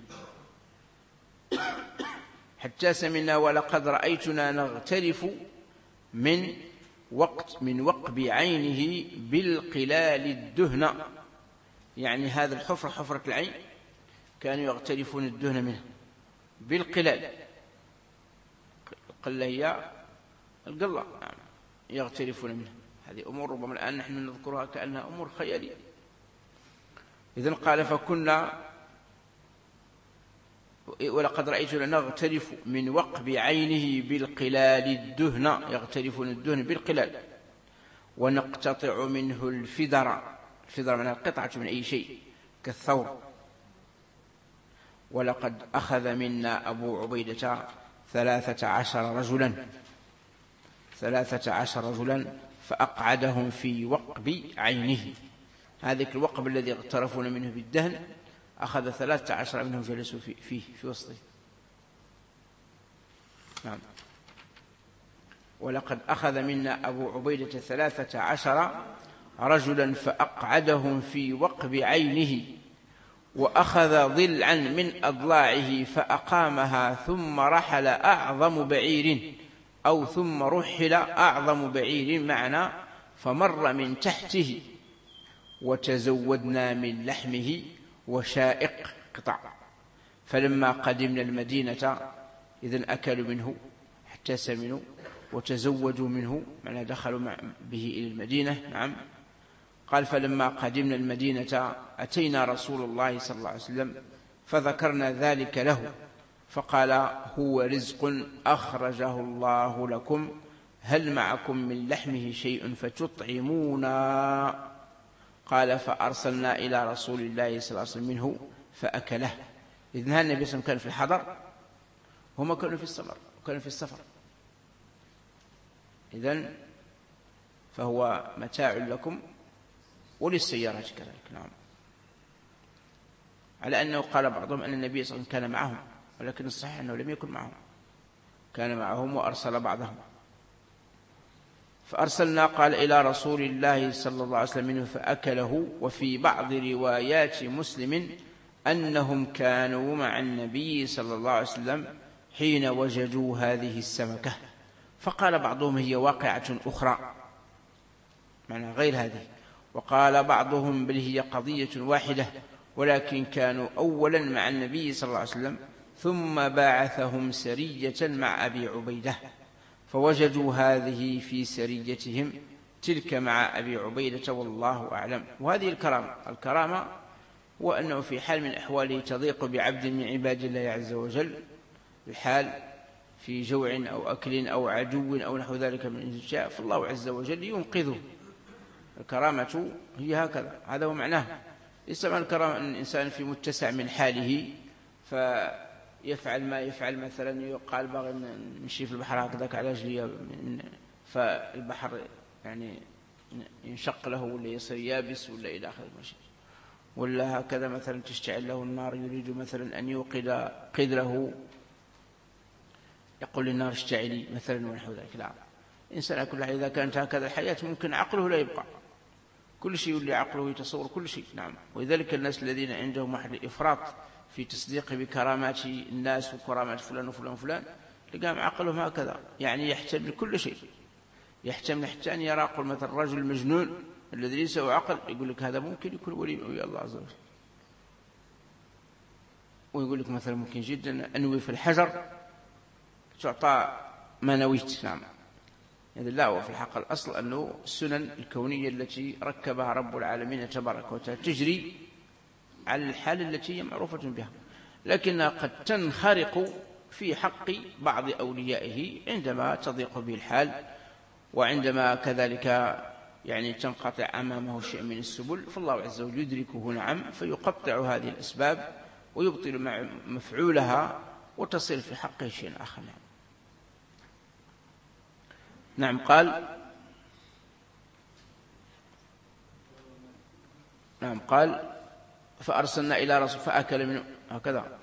A: حتى سمنا، ولقد رأيتنا نغترف من وقت من وقب عينه بالقلال الدهن، يعني هذا الحفرة حفرة العين كانوا يغترفون الدهن منه بالقلال. القلة هي القلة، يعني يغترفون منه. هذه أمور ربما الآن نحن نذكرها كأنها أمور خيالية. إذن قال فكنا ولقد رأيتنا نغترف من وقب عينه بالقلال الدهن، يغترفون الدهن بالقلال، ونقتطع منه الفدر. الفدر معناها القطعة من أي شيء كالثور. ولقد أخذ منا أبو عبيدة ثلاثة عشر رجلا ثلاثة عشر رجلا فأقعدهم في وقب عينه. هذا الوقب الذي اغترفون منه بالدهن أخذ ثلاثة عشر منهم جلسوا فيه في, في وسطه. نعم. ولقد أخذ منا أبو عبيدة ثلاثة عشر رجلا فأقعدهم في وقب عينه، وأخذ ضلعا من أضلاعه فأقامها، ثم رحل أعظم بعير أو ثم رحل أعظم بعير معنا فمر من تحته، وتزودنا من لحمه وشائق قطع. فلما قدمنا المدينة إذن أكلوا منه حتى سمنوا وتزودوا منه، معنى دخلوا به إلى المدينة. نعم. قال فلما قدمنا المدينة أتينا رسول الله صلى الله عليه وسلم فذكرنا ذلك له، فقال هو رزق أخرجه الله لكم، هل معكم من لحمه شيء فتطعمونا؟ قال فأرسلنا إلى رسول الله صلى الله عليه وسلم منه فأكله. إذن هذا النبي صلى الله عليه وسلم كان في الحضر، هم كانوا في السفر وكانوا في السفر، إذن فهو متاع لكم وللسيارة كذلك. نعم. على أنه قال بعضهم أن النبي صلى الله عليه وسلم كان معهم، ولكن الصحيح أنه لم يكن معهم، كان معهم وأرسل بعضهم. فأرسلنا قال إلى رسول الله صلى الله عليه وسلم منه فأكله. وفي بعض روايات مسلم أنهم كانوا مع النبي صلى الله عليه وسلم حين وجدوا هذه السمكة، فقال بعضهم هي واقعة أخرى معنى غير هذه، وقال بعضهم بل هي قضية واحدة، ولكن كانوا أولا مع النبي صلى الله عليه وسلم ثم بعثهم سرية مع أبي عبيدة فوجدوا هذه في سريتهم تلك مع أبي عبيدة والله أعلم. وهذه الكرامة، الكرامة هو أنه في حال من أحواله تضيق بعبد من عباد الله عز وجل، الحال في جوع أو أكل أو عدو أو نحو ذلك من الأشياء، فالله عز وجل ينقذه. الكرامة هي هكذا، هذا هو معناه. ليس معنى الكرامة أن الإنسان في متسع من حاله فيفعل ما يفعل، مثلا يقال باغي نمشي في البحر هكذاك على رجلي فالبحر يعني ينشق له ولا يصير يابس ولا إلى آخره ماشي، ولا هكذا مثلا تشتعل له النار يريد مثلا أن يوقد قدره يقول للنار اشتعلي مثلا ونحو ذلك. لا، الإنسان كل إذا كانت هكذا الحياة ممكن عقله لا يبقى، كل شيء اللي عقله يتصور كل شيء. نعم. ولذلك الناس الذين عندهم محل إفراط في تصديق بكرامات الناس وكرامات فلان وفلان وفلان لقام عقلهم هكذا، يعني يحتمل كل شيء، يحتمل حتى أن يرى قل مثل الرجل المجنون الذي ليس له عقل يقول لك هذا ممكن يكون ولي من الله عز وجل، ويقول لك مثلا ممكن جدا أنوي في الحجر تعطى ما نويت. نعم. يعني لا، وفي الحق الأصل أنه السنن الكونية التي ركبها رب العالمين تبارك وتعالى تجري على الحال التي هي معروفة بها، لكنها قد تنخرق في حق بعض أوليائه عندما تضيق به الحال، وعندما كذلك يعني تنقطع أمامه شيء من السبل، فالله عز وجل يدركه نعم فيقطع هذه الأسباب ويبطل مع مفعولها وتصل في حقه شيء آخر. نعم. نعم. قال نعم قال فأرسلنا إلى رسول فأكل منه هكذا.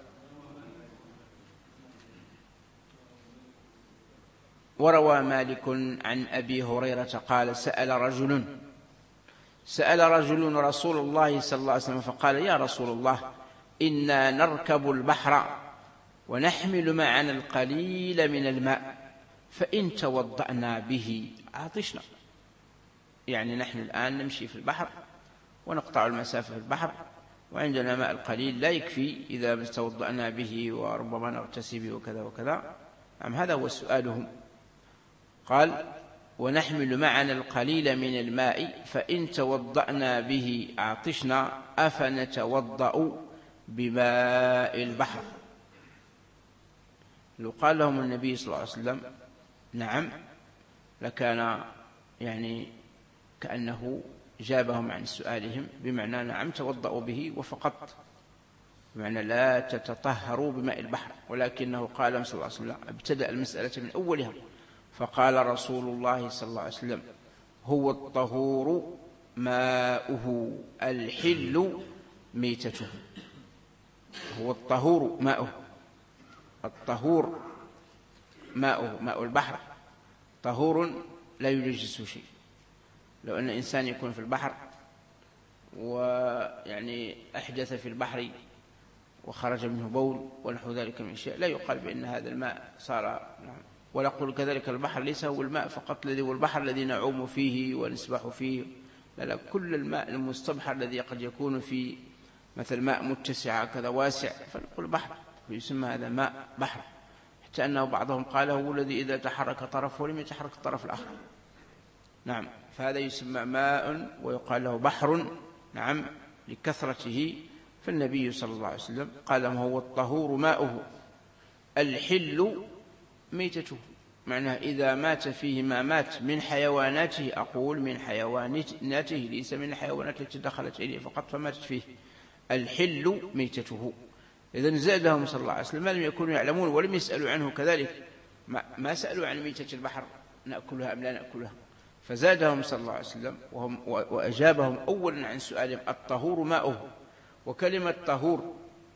A: وروى مالك عن أبي هريرة قال سأل رجل سأل رجل رسول الله صلى الله عليه وسلم فقال يا رسول الله إنا نركب البحر ونحمل معنا القليل من الماء فإن توضأنا به عطشنا. يعني نحن الآن نمشي في البحر ونقطع المسافة في البحر وعندنا ماء القليل لا يكفي إذا توضأنا به وربما نغتسل به وكذا وكذا. أم هذا هو سؤالهم. قال ونحمل معنا القليل من الماء فإن توضأنا به عطشنا أفنتوضأ بماء البحر. لو قال لهم النبي صلى الله عليه وسلم نعم لكان يعني كأنه جابهم عن سؤالهم، بمعنى نعم توضأوا به وفقط، بمعنى لا تتطهروا بماء البحر، ولكنه قال صلى الله عليه وسلم ابتدأ المسألة من أولها فقال رسول الله صلى الله عليه وسلم هو الطهور ماؤه الحل ميتته. هو الطهور ماؤه، الطهور ماؤه ماء البحر طهور لا ينجس شيء. لو أن إنسان يكون في البحر ويعني أحدث في البحر وخرج منه بول ونحو ذلك من شيء لا يقال بأن هذا الماء صار نعم. ولا أقول كذلك البحر ليس هو الماء فقط الذي هو البحر الذي نعوم فيه ونسبح فيه، لا لا، كل الماء المستبحر الذي قد يكون في مثل ماء متسع كذا واسع فنقول بحر، ويسمى هذا ماء بحر، حتى أنه بعضهم قال هو الذي إذا تحرك طرفه لم يتحرك الطرف الآخر. نعم. فهذا يسمى ماء ويقال له بحر نعم لكثرته. فالنبي صلى الله عليه وسلم قال هو الطهور ماؤه الحل ميتته، معناه إذا مات فيه ما مات من حيواناته، أقول من حيواناته ليس من الحيوانات التي دخلت إليه فقط فماتت فيه. الحل ميتته. إذن زادهم صلى الله عليه وسلم ما لم يكونوا يعلمون ولم يسألوا عنه كذلك، ما سألوا عن ميتة البحر نأكلها أم لا نأكلها، فزادهم صلى الله عليه وسلم وهم وأجابهم أولا عن سؤالهم الطهور ماؤه. وكلمة طهور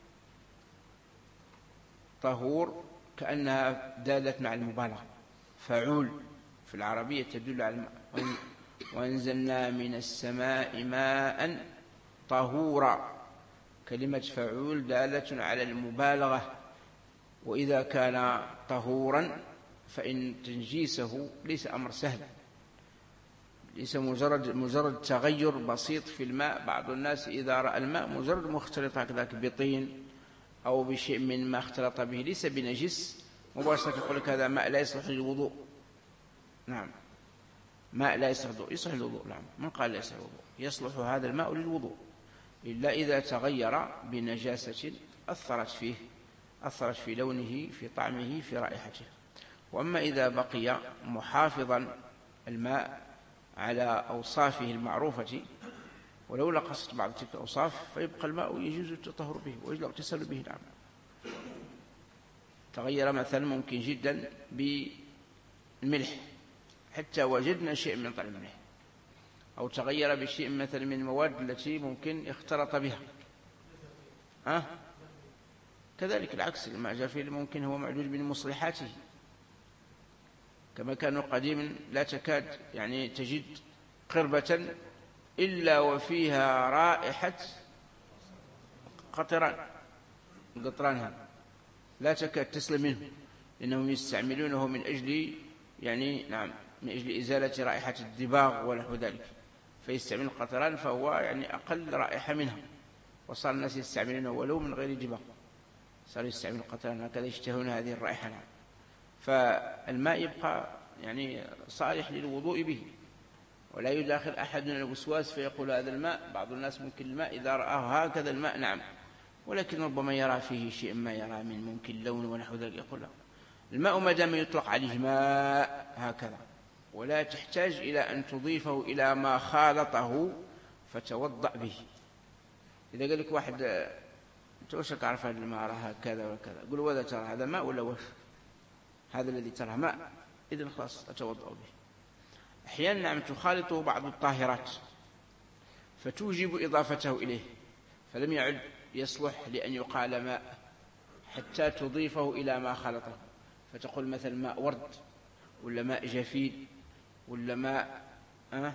A: طهور كأنها دالت مع المبالغة، فعول في العربية تدل على الماء. وأنزلنا من السماء ماء طهورا، كلمة فعول دالة على المبالغة. وإذا كان طهورا فإن تنجيسه ليس أمر سهل، ليس مجرد مجرد تغير بسيط في الماء. بعض الناس إذا رأى الماء مجرد مختلط هكذا بطين أو بشيء من ما اختلط به ليس بنجس مباشرة يقول لك هذا ماء لا يصلح للوضوء. نعم، ماء لا يصلح للوضوء، يصلح للوضوء. نعم، من قال لا يصلح للوضوء؟ يصلح هذا الماء للوضوء إلا إذا تغير بنجاسة أثرت فيه، أثرت في لونه، في طعمه، في رائحته. وأما إذا بقي محافظا الماء على أوصافه المعروفة ولو نقصت بعض تلك الأوصاف فيبقى الماء يجوز التطهر به ويجوز الاغتسال به. نعم، تغير مثلا ممكن جدا بالملح حتى وجدنا شيء من طعم الملح، أو تغير بشيء مثلا من المواد التي ممكن اختلط بها. أه؟ كذلك العكس، الماء جافي ممكن هو معدود من مصلحاته، كما كانوا قديما لا تكاد يعني تجد قربة إلا وفيها رائحة قطران قطرانها لا تكاد تسلم منه، لأنهم يستعملونه من أجل يعني نعم من أجل إزالة رائحة الدباغ ونحو ذلك، فيستعمل القطران فهو يعني أقل رائحة منها، وصار الناس يستعملونه ولو من غير دباغ، صاروا يستعملون القطران هكذا يشتهون هذه الرائحة. نعم، فالماء يبقى يعني صالح للوضوء به، ولا يداخل أحدنا الوسواس فيقول هذا الماء. بعض الناس ممكن الماء إذا رآه هكذا الماء نعم، ولكن ربما يرى فيه شيء ما يرى من ممكن لون ونحو ذلك، يقول له الماء ما دام يطلق عليه ماء هكذا، ولا تحتاج إلى أن تضيفه إلى ما خالطه فتوضأ به. إذا قال لك واحد أنت وشك عرف هذا الماء راه كذا وكذا، قل وذا ترى هذا ماء ولا وش؟ هذا الذي ترى ماء، إذن خلاص أتوضأ به. أحيانا نعم تخالطه بعض الطاهرات فتوجب إضافته إليه، فلم يعد يصلح لأن يقال ماء حتى تضيفه إلى ما خلطه، فتقول مثل ماء ورد ولا ماء جفيل ولا ماء أه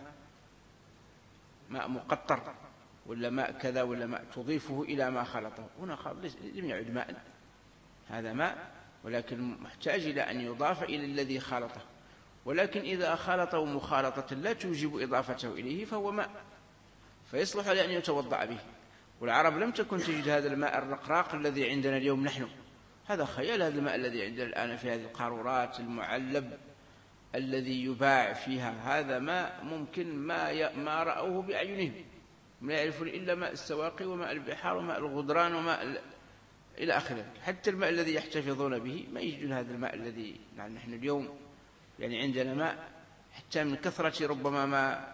A: ماء مقطر ولا ماء كذا ولا ماء، تضيفه إلى ما خلطه. هنا لم يعد ماء، هذا ماء ولكن محتاج إلى أن يضاف إلى الذي خلطه. ولكن إذا خالطه مخالطة لا توجب إضافته إليه فهو ماء، فيصلح لأن يتوضأ به. والعرب لم تكن تجد هذا الماء الرقراق الذي عندنا اليوم نحن، هذا خيال. هذا الماء الذي عندنا الآن في هذه القارورات المعلب الذي يباع فيها، هذا ماء ممكن ما ما رأوه بأعينهم، لا يعرفون إلا ماء السواقي وماء البحار وماء الغدران وماء إلى آخره. حتى الماء الذي يحتفظون به ما يجدون هذا الماء الذي نحن اليوم يعني عندنا ماء حتى من كثرة ربما ما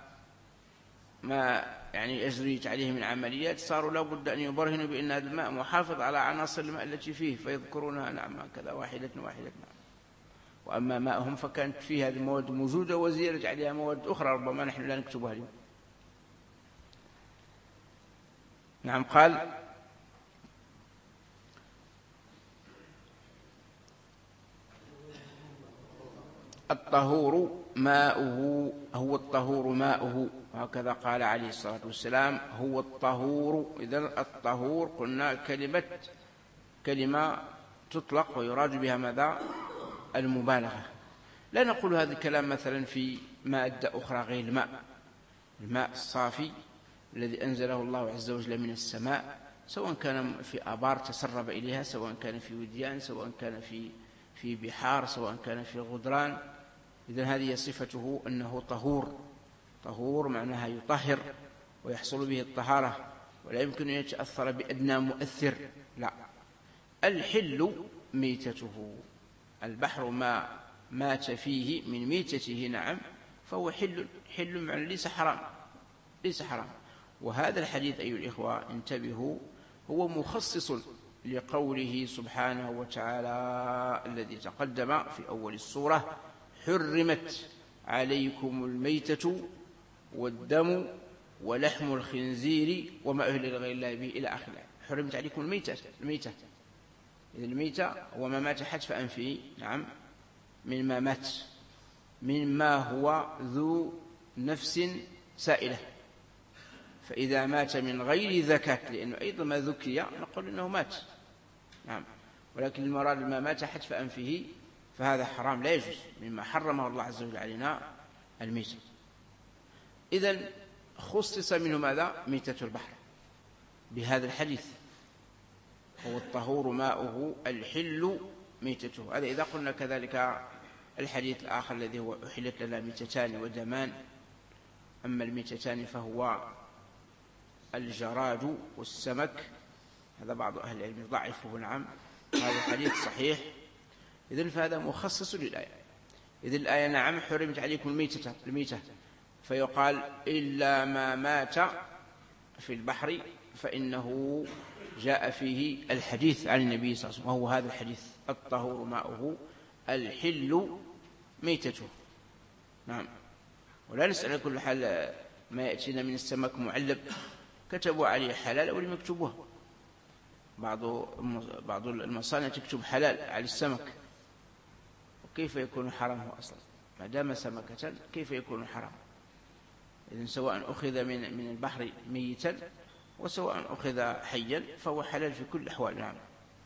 A: ما يعني أجريت عليه من عمليات صاروا لا بد أن يبرهنوا بأن هذا الماء محافظ على عناصر الماء التي فيه، فيذكرونها نعم كذا واحدة واحدة. نعم. وأما ماءهم فكانت فيه هذه المواد موجودة وزيادة عليها مواد أخرى ربما نحن لا نكتبها اليوم. نعم. قال الطهور ماؤه، هو الطهور ماؤه، هكذا قال عليه الصلاة والسلام هو الطهور. إذن الطهور قلنا كلمة كلمة تطلق ويراد بها ماذا؟ المبالغة. لا نقول هذا الكلام مثلا في مادة أخرى غير الماء، الماء الصافي الذي أنزله الله عز وجل من السماء، سواء كان في آبار تسرب إليها، سواء كان في وديان، سواء كان في في بحار، سواء كان في غدران. إذن هذه صفته أنه طهور. طهور معناها يطهر ويحصل به الطهارة ولا يمكن أن يتأثر بأدنى مؤثر. لا، الحل ميتته. البحر ما مات فيه من ميتته نعم فهو حل حل معنى ليس حرام ليس حرام. وهذا الحديث أيها الإخوة انتبهوا هو مخصص لقوله سبحانه وتعالى الذي تقدم في أول السورة: حرمت عليكم الميتة والدم ولحم الخنزير وما أهل لغير الله به إلى آخره. حرمت عليكم الميتة الميتة إذا الميتة هو ما مات حتف أنفه نعم مما مات مما هو ذو نفس سائلة. فإذا مات من غير ذكاة لأنه أيضا ما ذكي نقول إنه مات نعم، ولكن المراد ما مات حتف أنفه فهذا حرام لا يجوز مما حرمه الله عز وجل علينا الميتة. إذن خصص منه ماذا؟ ميتة البحر بهذا الحديث هو الطهور ماؤه الحل ميتته. هذا إذا قلنا كذلك الحديث الآخر الذي هو أحلت لنا ميتتان ودمان. أما الميتتان فهو الجراد والسمك، هذا بعض أهل العلم ضعفه نعم، هذا الحديث صحيح. إذن فهذا مخصص للآية. إذن الآية نعم حرمت عليكم الميتة الميتة فيقال إلا ما مات في البحر فإنه جاء فيه الحديث عن النبي صلى الله عليه وسلم وهو هذا الحديث: الطهور ماؤه الحل ميتته. نعم. ولا نسأل كل حال ما يأتينا من السمك معلب كتبوا عليه حلال أو لم يكتبوها. بعض بعض المصانع تكتب حلال على السمك، وكيف يكون حرام أصلا ما دام سمكة؟ كيف يكون حرام؟ إذن سواء أخذ من من البحر ميتا وسواء أخذ حيا فهو حلال في كل الأحوال. نعم.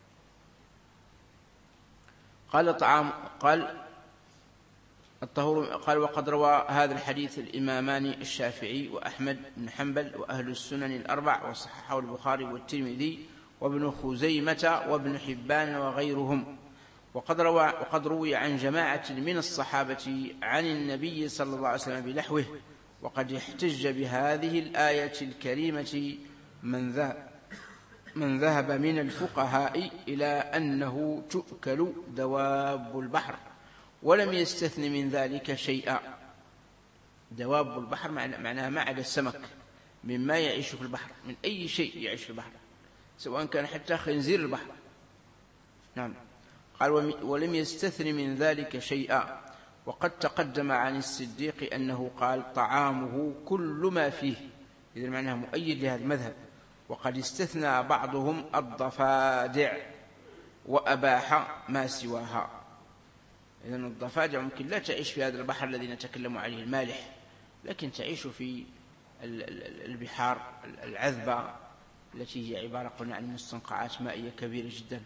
A: قال طعام قال الطهور قال وقد روى هذا الحديث الإمامان الشافعي وأحمد بن حنبل وأهل السنن الأربع وصححه البخاري والترمذي وابن خزيمة وابن حبان وغيرهم. وقد روى وقد روي عن جماعة من الصحابة عن النبي صلى الله عليه وسلم بنحوه. وقد احتج بهذه الآية الكريمة من ذهب من ذهب من الفقهاء إلى أنه تؤكل دواب البحر ولم يستثن من ذلك شيئا. دواب البحر معناها ما عدا السمك مما يعيش في البحر، من أي شيء يعيش في البحر سواء كان حتى خنزير البحر. نعم. قال ولم يستثن من ذلك شيئا. وقد تقدم عن الصديق أنه قال طعامه كل ما فيه، إذا معناه مؤيد لهذا المذهب. وقد استثنى بعضهم الضفادع وأباح ما سواها. إذن الضفادع ممكن لا تعيش في هذا البحر الذي نتكلم عليه المالح، لكن تعيش في البحار العذبة التي هي عبارة قلنا عن مستنقعات مائية كبيرة جدا.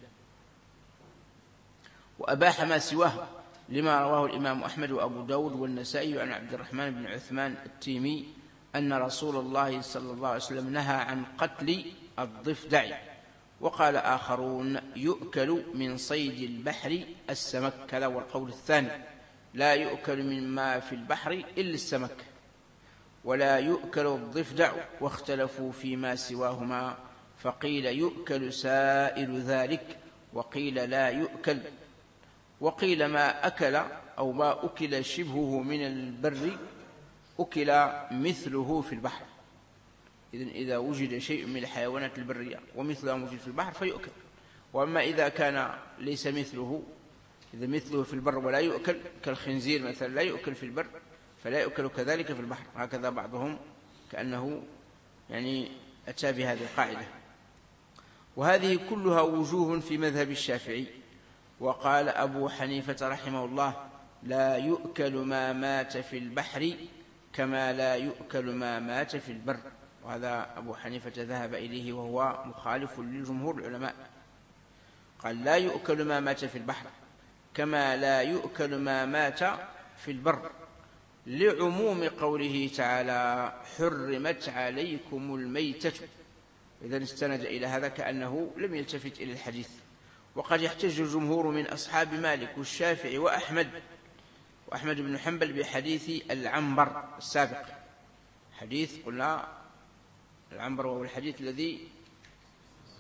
A: وأباح ما سواه لما رواه الإمام أحمد وأبو داود والنسائي عن عبد الرحمن بن عثمان التيمي أن رسول الله صلى الله عليه وسلم نهى عن قتل الضفدع. وقال آخرون يؤكل من صيد البحر السمك، كذا والقول الثاني لا يؤكل مما في البحر إلا السمك ولا يؤكل الضفدع. واختلفوا فيما سواهما فقيل يؤكل سائر ذلك وقيل لا يؤكل. وقيل ما أكل أو ما أكل شبهه من البر أكل مثله في البحر. إذن إذا وجد شيء من الحيوانات البرية ومثله موجود في البحر فيؤكل. وأما إذا كان ليس مثله، إذا مثله في البر ولا يؤكل كالخنزير مثلا لا يؤكل في البر فلا يؤكل كذلك في البحر. هكذا بعضهم كأنه يعني أتى بهذه القاعدة. وهذه كلها وجوه في مذهب الشافعي. وقال أبو حنيفة رحمه الله لا يؤكل ما مات في البحر كما لا يؤكل ما مات في البر. وهذا أبو حنيفة ذهب إليه وهو مخالف للجمهور العلماء. قال لا يؤكل ما مات في البحر كما لا يؤكل ما مات في البر لعموم قوله تعالى حرمت عليكم الميتة. إذن استند إلى هذا كأنه لم يلتفت إلى الحديث. وقد يحتج الجمهور من أصحاب مالك والشافعي وأحمد وأحمد بن حنبل بحديث العنبر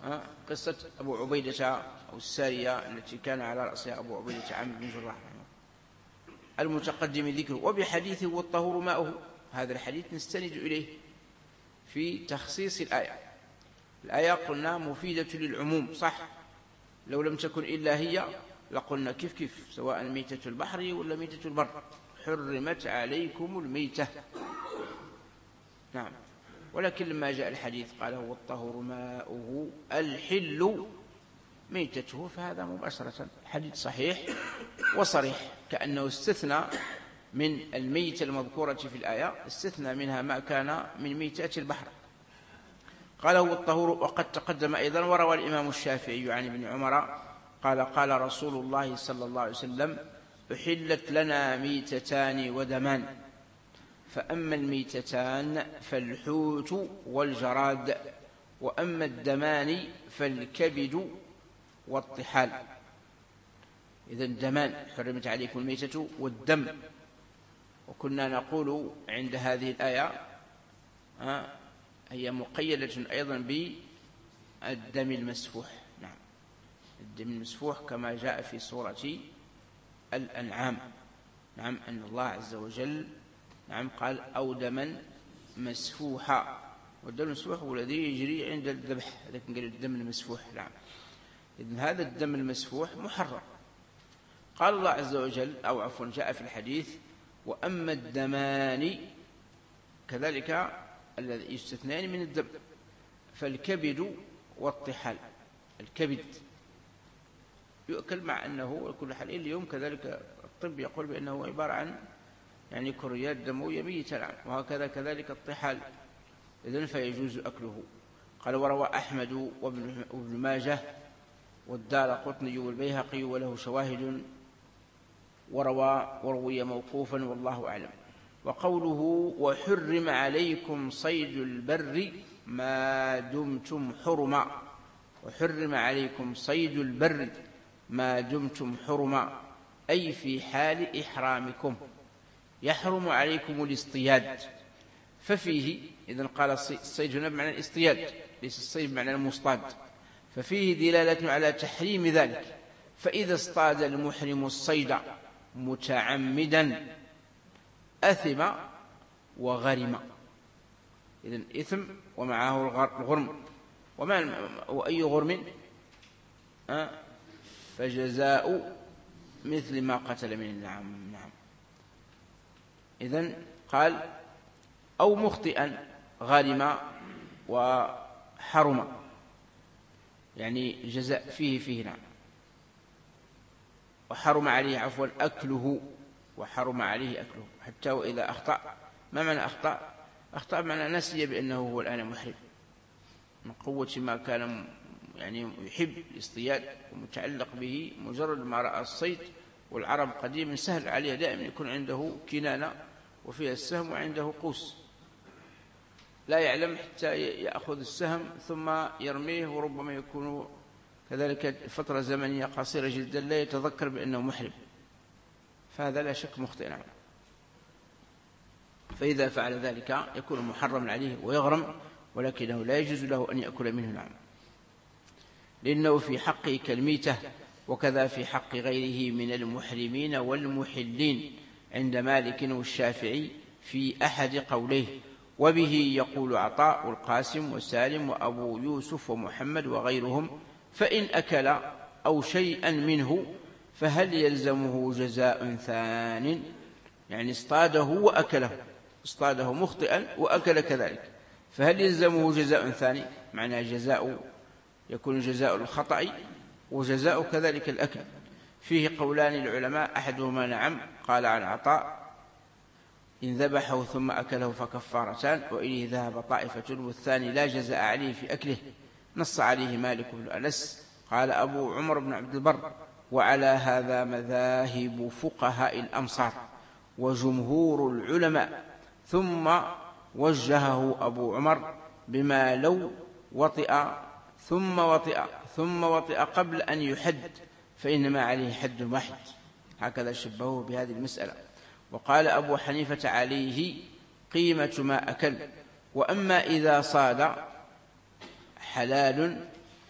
A: قصة أبو عبيدة أو السارية التي كان على رأسها أبو عبيدة عامر بن جراح المتقدم ذكره، وبحديثه والطهور ماؤه. هذا الحديث نستند إليه في تخصيص الآية. الآية قلنا مفيدة للعموم صح، لو لم تكن إلا هي لقلنا كيف كيف، سواء ميتة البحر ولا ميتة البر، حرمت عليكم الميتة. نعم، ولكن لما جاء الحديث قال هو الطهور ماؤه الحل ميتته، فهذا مباشرة حديث صحيح وصريح، كأنه استثنى من الميتة المذكورة في الآية، استثنى منها ما كان من ميتات البحر. قال هو الطهور. وقد تقدم أيضا وروى الإمام الشافعي عن ابن عمر قال قال رسول الله صلى الله عليه وسلم أحلت لنا ميتتان ودمان، فأما الميتتان فالحوت والجراد، وأما الدمان فالكبد والطحال. إذن دمان حرمت عليكم الميتة والدم. وكنا نقول عند هذه الآية هي مقيدة أيضا بالدم المسفوح. نعم، الدم المسفوح كما جاء في سورة الأنعام. نعم، أن الله عز وجل نعم قال أو دما مسفوحا، والدم المسفوح هو الذي يجري عند الذبح، لكن قال الدم المسفوح. نعم، إذن هذا الدم المسفوح محرم. قال الله عز وجل أو عفوا جاء في الحديث وأما الدمان كذلك الذي يستثنان من الدم فالكبد والطحال. الكبد يؤكل، مع أنه كل حال اليوم كذلك الطب يقول بأنه عبارة عن يعني كريات دموية ميتة، وهكذا كذلك الطحال، إذن فيجوز أكله. قال وروى أحمد وابن ماجه والدارقطني والبيهقي وله شواهد، وروى وروي موقوفا والله أعلم. وقوله وحرم عليكم صيد البر ما دمتم حرما، وحرم عليكم صيد البر ما دمتم حرما، أي في حال إحرامكم، يحرم عليكم الاصطياد. ففيه إذن قال الصيد هنا بمعنى الاصطياد، ليس الصيد بمعنى المصطاد، ففيه دلالة على تحريم ذلك. فإذا اصطاد المحرم الصيد متعمدا أثم وغرم. إذن إثم ومعه الغرم. وما وأي غرم أه فجزاء مثل ما قتل من النعم. نعم، إذن قال أو مخطئا غرم وحرم، يعني جزاء فيه فيه. نعم، وحرم عليه عفوا أكله، وحرم عليه أكله حتى وإذا أخطأ. ما معنى أخطأ؟ أخطأ معنى نسي بأنه هو الآن محرم، من قوة ما كان يعني يحب الاصطياد ومتعلق به، مجرد ما رأى الصيد. والعرب قديما سهل عليه دائما يكون عنده كنانة وفيها السهم وعنده قوس، لا يعلم حتى يأخذ السهم ثم يرميه، وربما يكون كذلك فترة زمنية قصيرة جدا لا يتذكر بأنه محرم، فهذا لا شك مخطئ. نعم، فإذا فعل ذلك يكون محرما عليه ويغرم، ولكنه لا يجوز له أن يأكل منه. نعم، لأنه في حقه كالميتة، وكذا في حق غيره من المحرمين والمحلين عند مالك والشافعي في أحد قوليه. وبه يقول عطاء والقاسم وسالم وأبو يوسف ومحمد وغيرهم. فإن أكل أو شيئا منه فهل يلزمه جزاء ثان؟ يعني اصطاده وأكله، اصطاده مخطئا وأكل كذلك، فهل يلزمه جزاء ثاني؟ معنى جزاء يكون جزاء الخطأ وجزاء كذلك الأكل. فيه قولان العلماء، أحدهما نعم قال عن عطاء إن ذبحه ثم أكله فكفارتان، وإليه ذهب طائفة، والثاني لا جزاء عليه في أكله، نص عليه مالك بن أنس. قال أبو عمر بن عبد البر وعلى هذا مذاهب فقهاء الأمصار وجمهور العلماء. ثم وجهه أبو عمر بما لو وطئ ثم وطئ ثم وطئ قبل أن يحد فإنما عليه حد واحد، هكذا شبهه بهذه المسألة. وقال أبو حنيفة عليه قيمة ما أكل. وأما إذا صاد حلال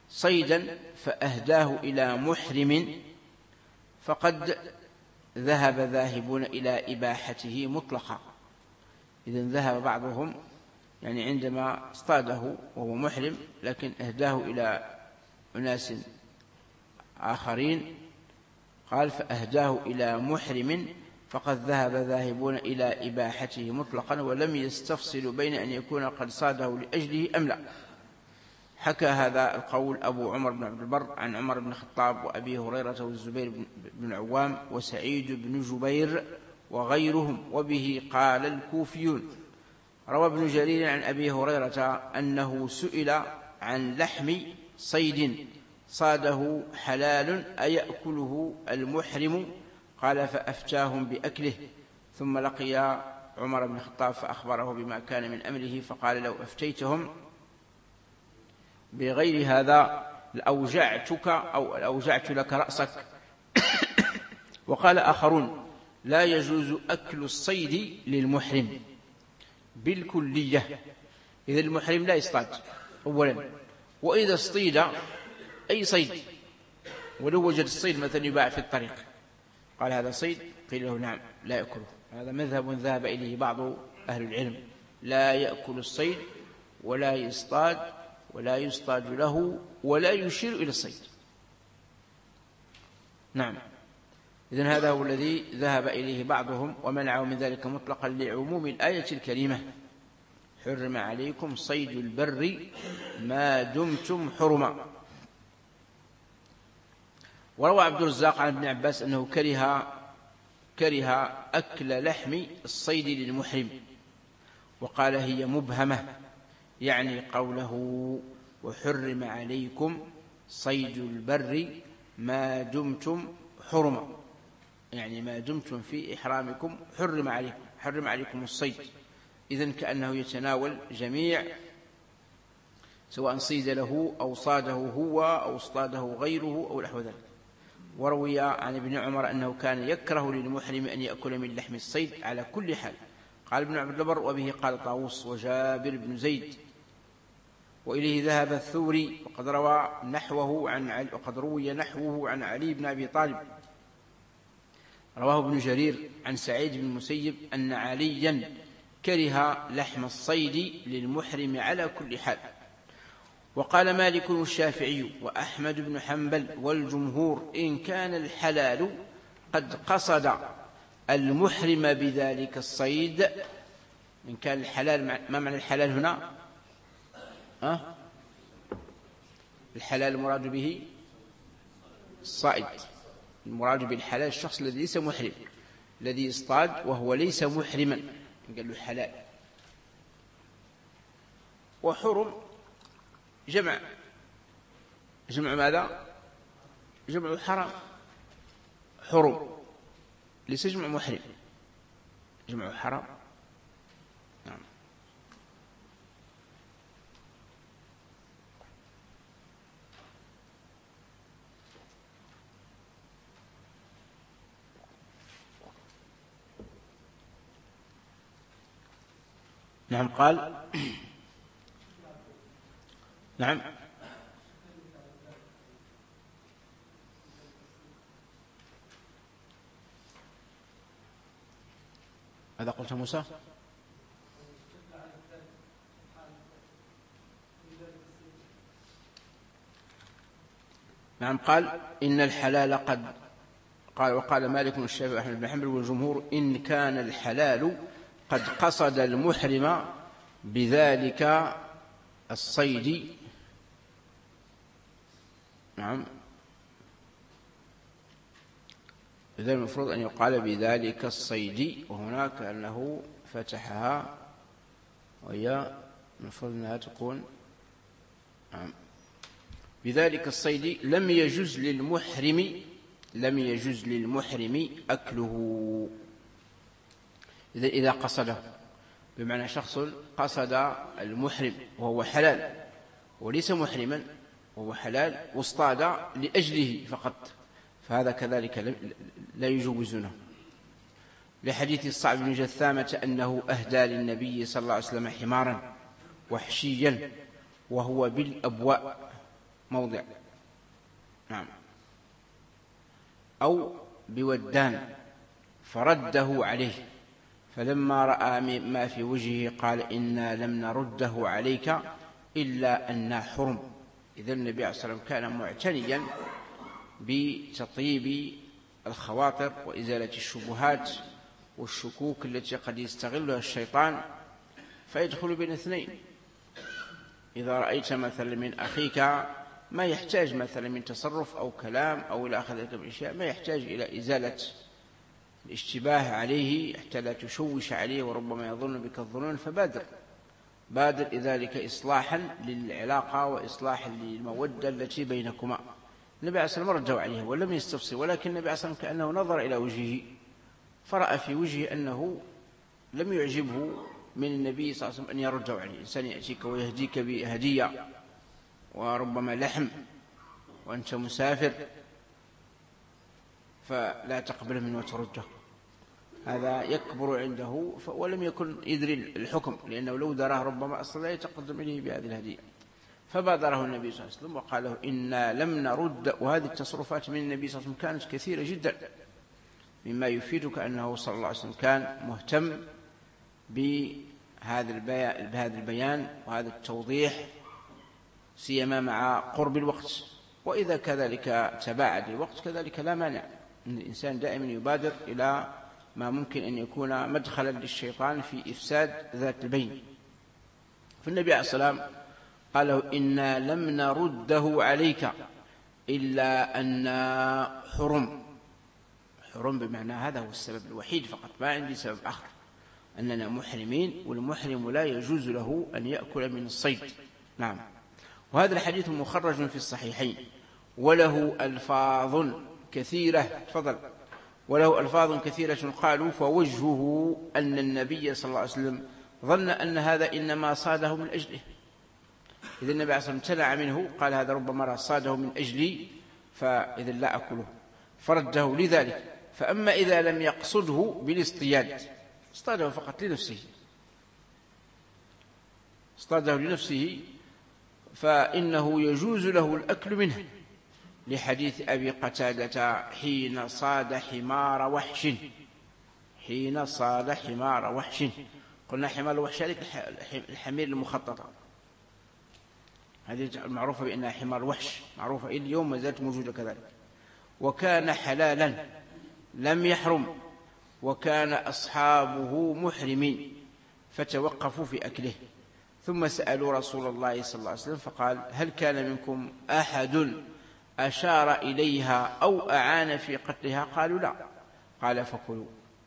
A: صيدا فأهداه إلى محرم فقد ذهب ذاهبون إلى إباحته مطلقا. إذن ذهب بعضهم يعني عندما اصطاده وهو محرم لكن أهداه إلى أناس آخرين، قال فأهداه إلى محرم فقد ذهب ذاهبون إلى إباحته مطلقا ولم يستفصلوا بين أن يكون قد صاده لأجله أم لا. حكى هذا القول أبو عمر بن عبد البر عن عمر بن الخطاب وأبي هريرة والزبير بن عوام وسعيد بن جبير وغيرهم، وبه قال الكوفيون. روى ابن جرير عن أبي هريرة أنه سئل عن لحم صيد صاده حلال أيأكله المحرم؟ قال فأفتاهم بأكله، ثم لقي عمر بن الخطاب فأخبره بما كان من أمره فقال لو أفتيتهم بغير هذا لأوجعتك أو أوجعت لك رأسك. وقال آخرون لا يجوز أكل الصيد للمحرم بالكلية، إذا المحرم لا يصطاد أولا، وإذا اصطيد أي صيد ولو وجد الصيد مثلا يباع في الطريق قال هذا صيد قيل له نعم لا يأكله. هذا مذهب ذهب إليه بعض أهل العلم، لا يأكل الصيد ولا يصطاد ولا يصطاد له ولا يشير إلى الصيد. نعم، إذن هذا هو الذي ذهب إليه بعضهم ومنعه من ذلك مطلقا لعموم الآية الكريمة حرم عليكم صيد البر ما دمتم حرما. وروى عبد الرزاق عن ابن عباس أنه كره كره أكل لحم الصيد للمحرم، وقال هي مبهمة، يعني قوله وحرم عليكم صيد البر ما دمتم حرما، يعني ما دمتم في إحرامكم حرم عليكم حرم عليكم الصيد. إذن كأنه يتناول جميع سواء صيد له أو صاده هو أو اصطاده غيره أو نحو ذلك. وروي عن ابن عمر أنه كان يكره للمحرم أن يأكل من لحم الصيد على كل حال. قال ابن عبد البر وبه قال طاووس وجابر بن زيد، وإليه ذهب الثوري، وقد روى نحوه عن علي وقد روي نحوه عن علي بن أبي طالب. رواه ابن جرير عن سعيد بن المسيب أن عليا كره لحم الصيد للمحرم على كل حال. وقال مالك والشافعي وأحمد بن حنبل والجمهور إن كان الحلال قد قصد المحرم بذلك الصيد. إن كان الحلال، ما معنى الحلال هنا؟ أه؟ الحلال المراد به الصائد، المراد بالحلال الشخص الذي ليس محرم، الذي يصطاد وهو ليس محرما قال له حلال. وحرم جمع جمع ماذا؟ جمع حرام، حرم ليس جمع محرم، جمع حرام. نعم. نعم قال نعم هذا قلت موسى. نعم قال إن الحلال قد قال وقال مالك والشافعي وأحمد بن حنبل والجمهور إن كان الحلال قد قصد المحرم بذلك الصيد. نعم، إذا المفروض أن يقال بذلك الصيد، وهناك أنه فتحها وهي المفروض أنها تكون نعم بذلك الصيد لم يجوز للمحرم لم يجوز للمحرم أكله. إذا إذا قصده، بمعنى شخص قصد المحرم وهو حلال وليس محرما وهو حلال واصطاد لأجله فقط، فهذا كذلك لا يجوزونه، لحديث الصعب بن جثامة أنه أهدى للنبي صلى الله عليه وسلم حمارا وحشيا وهو بالأبواء، موضع، نعم، أو بودان فرده عليه، فلما رأى ما في وجهه قال إنا لم نرده عليك إلا أننا حرم. إذن النبي عليه الصلاة والسلام كان معتنيا بتطيب الخواطر وإزالة الشبهات والشكوك التي قد يستغلها الشيطان فيدخل بين اثنين. إذا رأيت مثلا من أخيك ما يحتاج مثلا من تصرف أو كلام أو إلى آخر ذلك من الأشياء، ما يحتاج إلى إزالة الاشتباه عليه حتى لا تشوش عليه وربما يظن بك الظنون، فبادر بادر ذلك إصلاحا للعلاقة وإصلاحا للمودة التي بينكما. النبي عليه الصلاة والسلام رده عليه ولم يستفصل، ولكن النبي عليه الصلاة والسلام كأنه نظر إلى وجهه فرأى في وجهه أنه لم يعجبه من النبي صلى الله عليه وسلم أن يرده عليه. إنسان يأتيك ويهديك بهدية وربما لحم وأنت مسافر فلا تقبل منه وترده، هذا يكبر عنده ولم يكن يدري الحكم، لأنه لو دراه ربما أصلا لا يتقدم إليه بهذه الهدية. فبادره النبي صلى الله عليه وسلم وقال له إنا لم نرد. وهذه التصرفات من النبي صلى الله عليه وسلم كانت كثيرة جدا، مما يفيدك أنه صلى الله عليه وسلم كان مهتم بهذا البيان, بهذا البيان وهذا التوضيح، سيما مع قرب الوقت. وإذا كذلك تباعد الوقت كذلك لا مانع أن الإنسان دائما يبادر إلى ما ممكن أن يكون مدخلا للشيطان في إفساد ذات البين. فالنبي عليه الصلاة والسلام قال له إنا لم نرده عليك إلا أن حرم. حرم بمعنى هذا هو السبب الوحيد فقط، ما عندي سبب آخر، أننا محرمين والمحرم لا يجوز له أن يأكل من الصيد. نعم. وهذا الحديث مخرج في الصحيحين وله ألفاظ كثيرة. تفضل. وله ألفاظ كثيرة قالوا فوجهه أن النبي صلى الله عليه وسلم ظن أن هذا إنما صاده من أجله. إذا النبي عليه الصلاة والسلام امتنع منه، قال هذا ربما صاده من أجلي فإذا لا أكله، فرده لذلك. فأما إذا لم يقصده بالاصطياد، اصطاده فقط لنفسه، اصطاده لنفسه فإنه يجوز له الأكل منه، لحديث أبي قتادة حين صاد حمار وحش. حين صاد حمار وحش، قلنا حمار الوحش هذه الحمير المخططة، هذه المعروفة بأنها حمار وحش، معروفة إلى اليوم ما زالت موجودة كذلك. وكان حلالا لم يحرم، وكان أصحابه محرمين فتوقفوا في أكله، ثم سألوا رسول الله صلى الله عليه وسلم فقال هل كان منكم أحد أشار إليها أو أعان في قتلها؟ قالوا لا. قال فكلوا.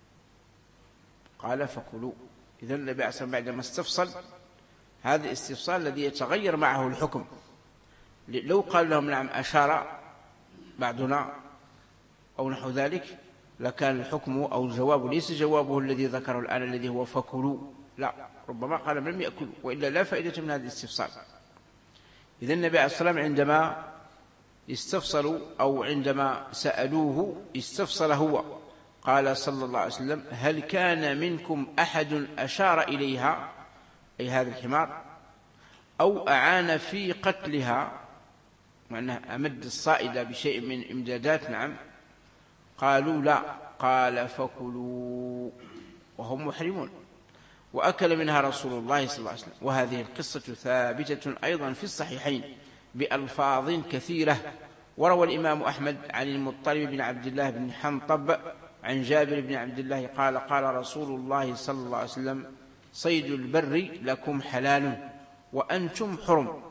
A: قال فكلوا. إذن النبي عليه الصلاة والسلام بعدما استفصل، هذا الاستفصال الذي يتغير معه الحكم. لو قال لهم نعم أشار بعدنا أو نحو ذلك لكان الحكم أو الجواب ليس جوابه الذي ذكره الآن الذي هو فكلوا، لا، ربما قال لم يأكلوا، وإلا لا فائدة من هذا الاستفصال. إذن النبي عليه الصلاة والسلام عندما استفصلوا أو عندما سألوه استفصل هو، قال صلى الله عليه وسلم هل كان منكم أحد أشار إليها، أي هذا الحمار، أو أعان في قتلها، معناه أمد الصائدة بشيء من إمدادات؟ نعم. قالوا لا. قال فكلوا وهم محرمون. وأكل منها رسول الله صلى الله عليه وسلم. وهذه القصة ثابتة أيضا في الصحيحين بألفاظ كثيرة. وروى الإمام أحمد عن المطلب بن عبد الله بن حنطب عن جابر بن عبد الله قال قال رسول الله صلى الله عليه وسلم صيد البر لكم حلال وأنتم حرم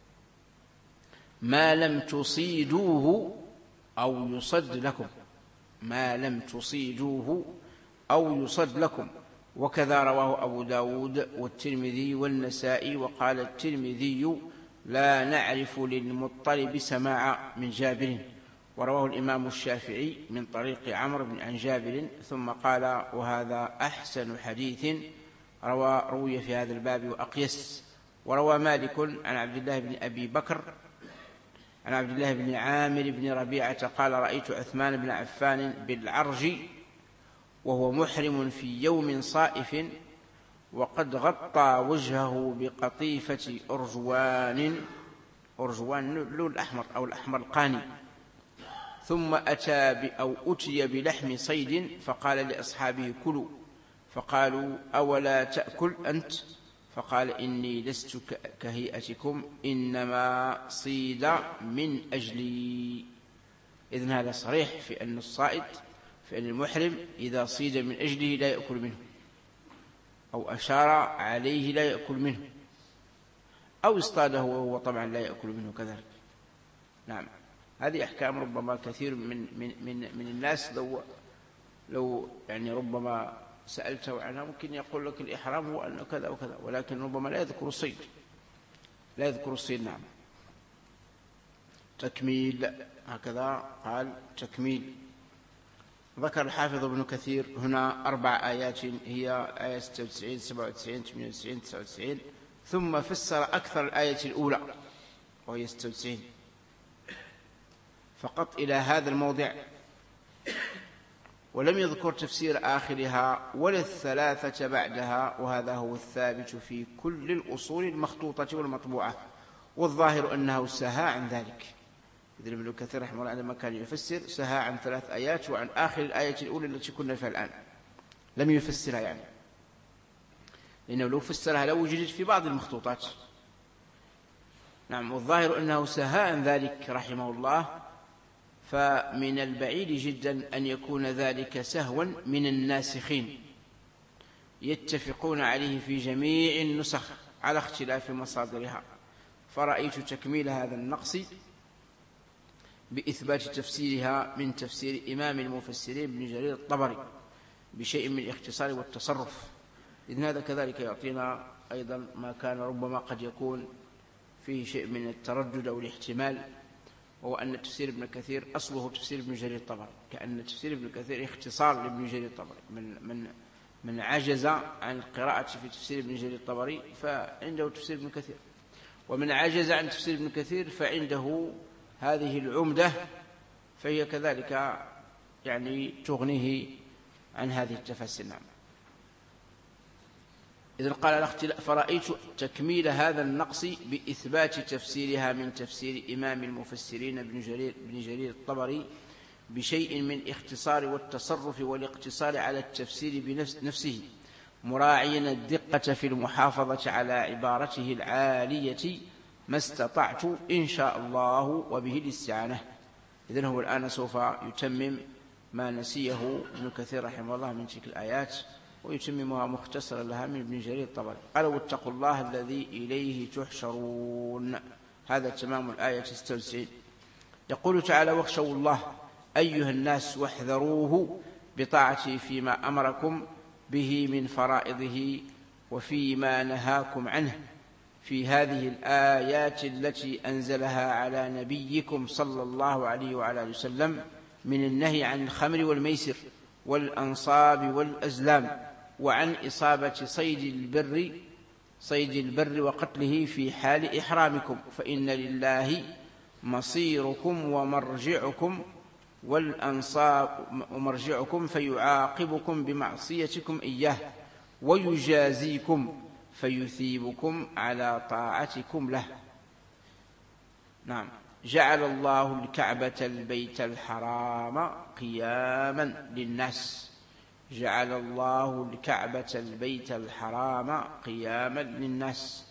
A: ما لم تصيدوه أو يصد لكم، ما لم تصيدوه أو يصد لكم. وكذا رواه أبو داود والترمذي والنسائي. وقال الترمذي لا نعرف للمطلب سماعا من جابر. ورواه الإمام الشافعي من طريق عمرو بن عن جابر. ثم قال وهذا أحسن حديث روى روي في هذا الباب وأقيس. وروى مالك عن عبد الله بن أبي بكر عن عبد الله بن عامر بن ربيعة قال رأيت عثمان بن عفان بالعرج وهو محرم في يوم صائف وقد غطى وجهه بقطيفة أرجوان أرجوان اللون الأحمر أو الأحمر القاني. ثم أتى أو أتي بلحم صيد فقال لأصحابه كلوا، فقالوا أولا تأكل أنت؟ فقال إني لست كهيئتكم إنما صيد من أجلي. إذن هذا صريح في أن الصائد في أن المحرم إذا صيد من أجله لا يأكل منه، أو أشار عليه لا يأكل منه، أو اصطاده وهو طبعا لا يأكل منه كذلك. نعم، هذه أحكام ربما كثير من من من من الناس لو لو يعني ربما سألته عنها ممكن يقول لك الإحرام هو أنه كذا وكذا، ولكن ربما لا يذكر الصيد، لا يذكر الصيد. نعم. تكميل، هكذا قال تكميل. ذكر الحافظ ابن كثير هنا أربع آيات، هي آية ستة وتسعين سبعة وتسعين ثمانية وتسعين تسعة وتسعين، ثم فسر أكثر الآية الأولى وهي ستة وتسعين فقط إلى هذا الموضع، ولم يذكر تفسير آخرها ولا الثلاثة بعدها، وهذا هو الثابت في كل الأصول المخطوطة والمطبوعة، والظاهر أنه سهى عن ذلك. إذن ابن كثير رحمه الله عندما كان يفسر سهى عن ثلاث آيات وعن آخر الآية الأولى التي كنا فيها الآن، لم يفسرها يعني، لأنه لو فسرها لو وجدت في بعض المخطوطات. نعم، والظاهر أنه سهى عن ذلك رحمه الله، فمن البعيد جدا أن يكون ذلك سهوا من الناسخين يتفقون عليه في جميع النسخ على اختلاف مصادرها. فرأيت تكميل هذا النقص بإثبات تفسيرها من تفسير إمام المفسرين ابن جرير الطبري بشيء من الاختصار والتصرف. إذن هذا كذلك يعطينا أيضا ما كان ربما قد يكون فيه شيء من التردد أو الاحتمال، وهو أن تفسير ابن كثير أصله تفسير ابن جرير الطبري، كأن تفسير ابن كثير اختصار لابن جرير الطبري. من من من عجز عن القراءة في تفسير ابن جرير الطبري فعنده تفسير ابن كثير، ومن عجز عن تفسير ابن كثير فعنده هذه العمدة، فهي كذلك يعني تغنيه عن هذه التفاسير. نعم. إذن قال فرأيت تكميل هذا النقص بإثبات تفسيرها من تفسير إمام المفسرين ابن جرير, ابن جرير الطبري بشيء من اختصار والتصرف والاقتصار على التفسير بنفسه، مراعيا الدقة في المحافظة على عبارته العالية ما استطعت إن شاء الله وبه الاستعانة. إذن هو الآن سوف يتمم ما نسيه ابن كثير رحمه الله من تلك الآيات، ويتممها مختصرا لها من ابن جرير الطبري. قال واتقوا الله الذي إليه تحشرون، هذا تمام الآية ستة وتسعين. يقول تعالى واخشوا الله أيها الناس واحذروه بطاعته فيما أمركم به من فرائضه وفيما نهاكم عنه في هذه الآيات التي أنزلها على نبيكم صلى الله عليه وعلى آله وسلم من النهي عن الخمر والميسر والأنصاب والأزلام، وعن إصابة صيد البر صيد البر وقتله في حال إحرامكم، فإن لله مصيركم ومرجعكم والأنصاب ومرجعكم فيعاقبكم بمعصيتكم إياه ويجازيكم فيثيبكم على طاعتكم له. نعم. جعل الله الكعبة البيت الحرام قياما للناس، جعل الله الكعبة البيت الحرام قياما للناس.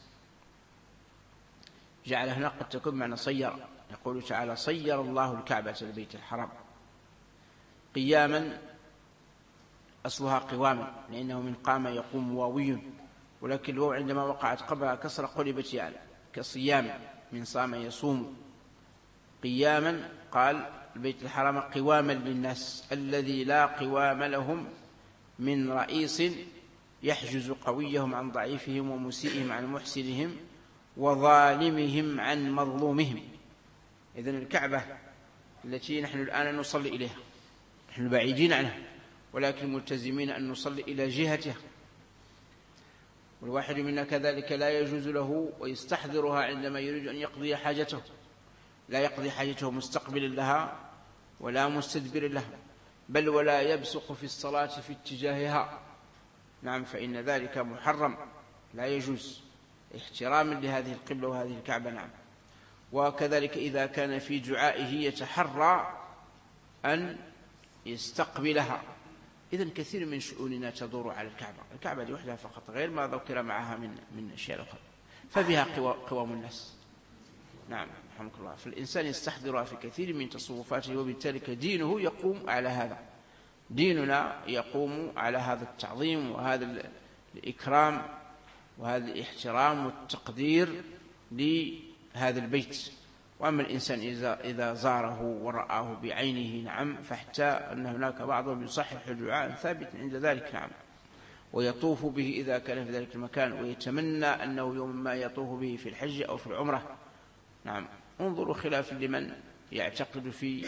A: جعل هنا قد تكون معنى صير، يقول تعالى صير الله الكعبة البيت الحرام قياما، أصلها قواما لأنه من قام يقوم واوي، ولكن الواو عندما وقعت قبلها كسر قلبت يعني كصيام من صام يصوم. قياما قال البيت الحرام قواما للناس الذي لا قوام لهم من رئيس يحجز قويهم عن ضعيفهم ومسيئهم عن محسنهم وظالمهم عن مظلومهم. إذن الكعبة التي نحن الآن نصلي إليها نحن بعيدين عنها ولكن ملتزمين أن نصلي إلى جهتها، والواحد منا كذلك لا يجوز له ويستحضرها عندما يريد أن يقضي حاجته، لا يقضي حاجته مستقبل لها ولا مستدبر لها، بل ولا يبصق في الصلاة في اتجاهها. نعم، فإن ذلك محرم لا يجوز احتراما لهذه القبلة وهذه الكعبة. نعم. وكذلك إذا كان في دعائه يتحرى أن يستقبلها. إذن كثير من شؤوننا تدور على الكعبة، الكعبة لوحدها فقط، غير ما ذكر معها من من أشياء أخرى، فبها قوام الناس. نعم رحمك الله. فالإنسان يستحضرها في كثير من تصوفاته، وبالتالي دينه يقوم على هذا. ديننا يقوم على هذا التعظيم وهذا الإكرام وهذا الاحترام والتقدير لهذا البيت. وأما الإنسان إذا زاره ورآه بعينه نعم، فحتى أن هناك بعضهم يصحح دعاء ثابت عند ذلك نعم، ويطوف به إذا كان في ذلك المكان، ويتمنى أنه يوم ما يطوف به في الحج أو في العمرة. نعم. انظروا خلاف لمن يعتقد في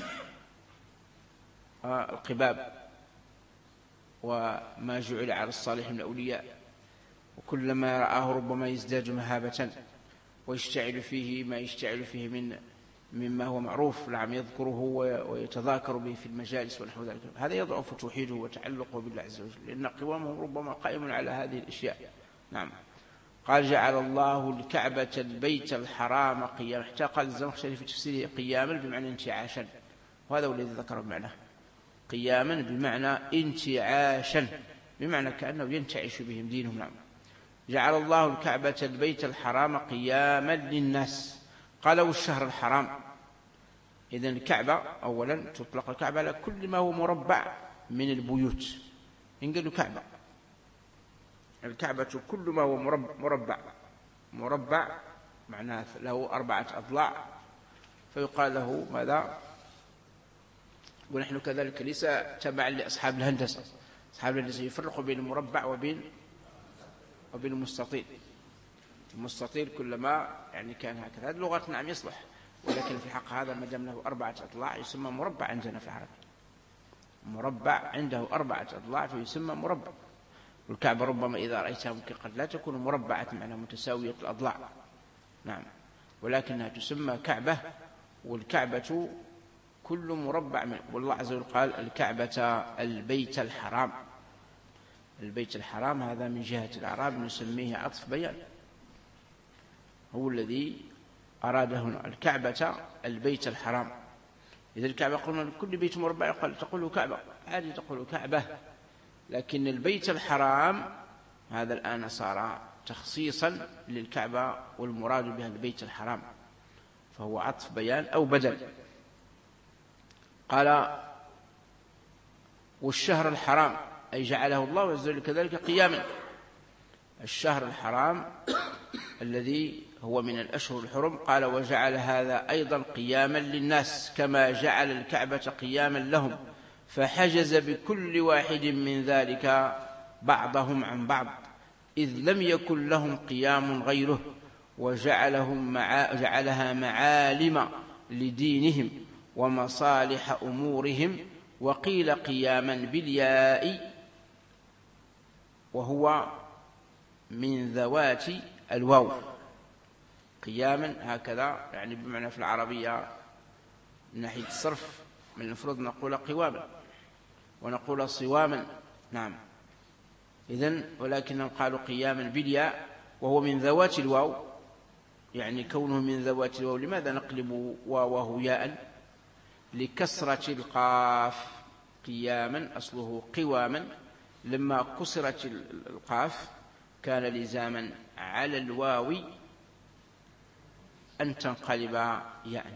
A: القباب وما جعل على الصالح من الأولياء، وكلما رآه ربما يزداد مهابة ويشتعل فيه ما يشتعل فيه من مما هو معروف نعم، يذكره ويتذاكر به في المجالس ونحو ذلك. هذا يضعف توحيده وتعلقه بالله عز وجل، لأن قوامه ربما قائم على هذه الأشياء. نعم. قال جعل الله الكعبة البيت الحرام قياما، حتى قال الزمخشري في تفسيره قياما بمعنى انتعاشا، وهذا هو الذي ذكره بمعنى قياما بمعنى انتعاشا، بمعنى كأنه ينتعش بهم دينهم. نعم. جعل الله الكعبة البيت الحرام قياما للناس. قالوا الشهر الحرام. إذن الكعبة أولا تطلق الكعبة على كل ما هو مربع من البيوت. إن قالوا كعبة، الكعبة كل ما هو مربع، مربع معناه له أربعة أضلاع، فيقال له ماذا؟ ونحن كذلك ليس تبعا لأصحاب الهندسة. أصحاب الهندسة يفرقوا بين المربع وبين وبين المستطيل. المستطيل كلما يعني كان هكذا، هذه لغة نعم يصلح، ولكن في حق هذا ما دام له أربعة أضلاع يسمى مربع عندنا في العرب. مربع عنده أربعة أضلاع فيسمى مربع. والكعبة ربما إذا رأيتها ممكن قد لا تكون مربعة معناها متساوية الأضلاع نعم، ولكنها تسمى كعبة. والكعبة كل مربع من، والله عز وجل قال الكعبة البيت الحرام. البيت الحرام هذا من جهة الأعراب نسميه عطف بيان، هو الذي أراد هنا الكعبة البيت الحرام. إذا الكعبة قلنا كل بيت مربع قال تقول كعبة عادي، تقول كعبة، لكن البيت الحرام هذا الآن صار تخصيصا للكعبة، والمراد بها البيت الحرام، فهو عطف بيان أو بدل. قال والشهر الحرام أي جعله الله عز وجل كذلك قياما. الشهر الحرام الذي هو من الأشهر الحرم، قال وجعل هذا أيضا قياما للناس كما جعل الكعبة قياما لهم، فحجز بكل واحد من ذلك بعضهم عن بعض، إذ لم يكن لهم قيام غيره، وجعلهم مع جعلها معالم لدينهم ومصالح أمورهم. وقيل قياما بالياء وهو من ذوات الواو، قياما هكذا يعني بمعنى في العربية من ناحية الصرف من المفروض نقول قواما ونقول صواما نعم، إذن ولكن قالوا قياما بالياء وهو من ذوات الواو، يعني كونه من ذوات الواو. لماذا نقلب واوه ياء؟ لكسرة القاف. قياما أصله قواما، لما كسرت القاف كان لزاما على الواو أن تنقلب ياء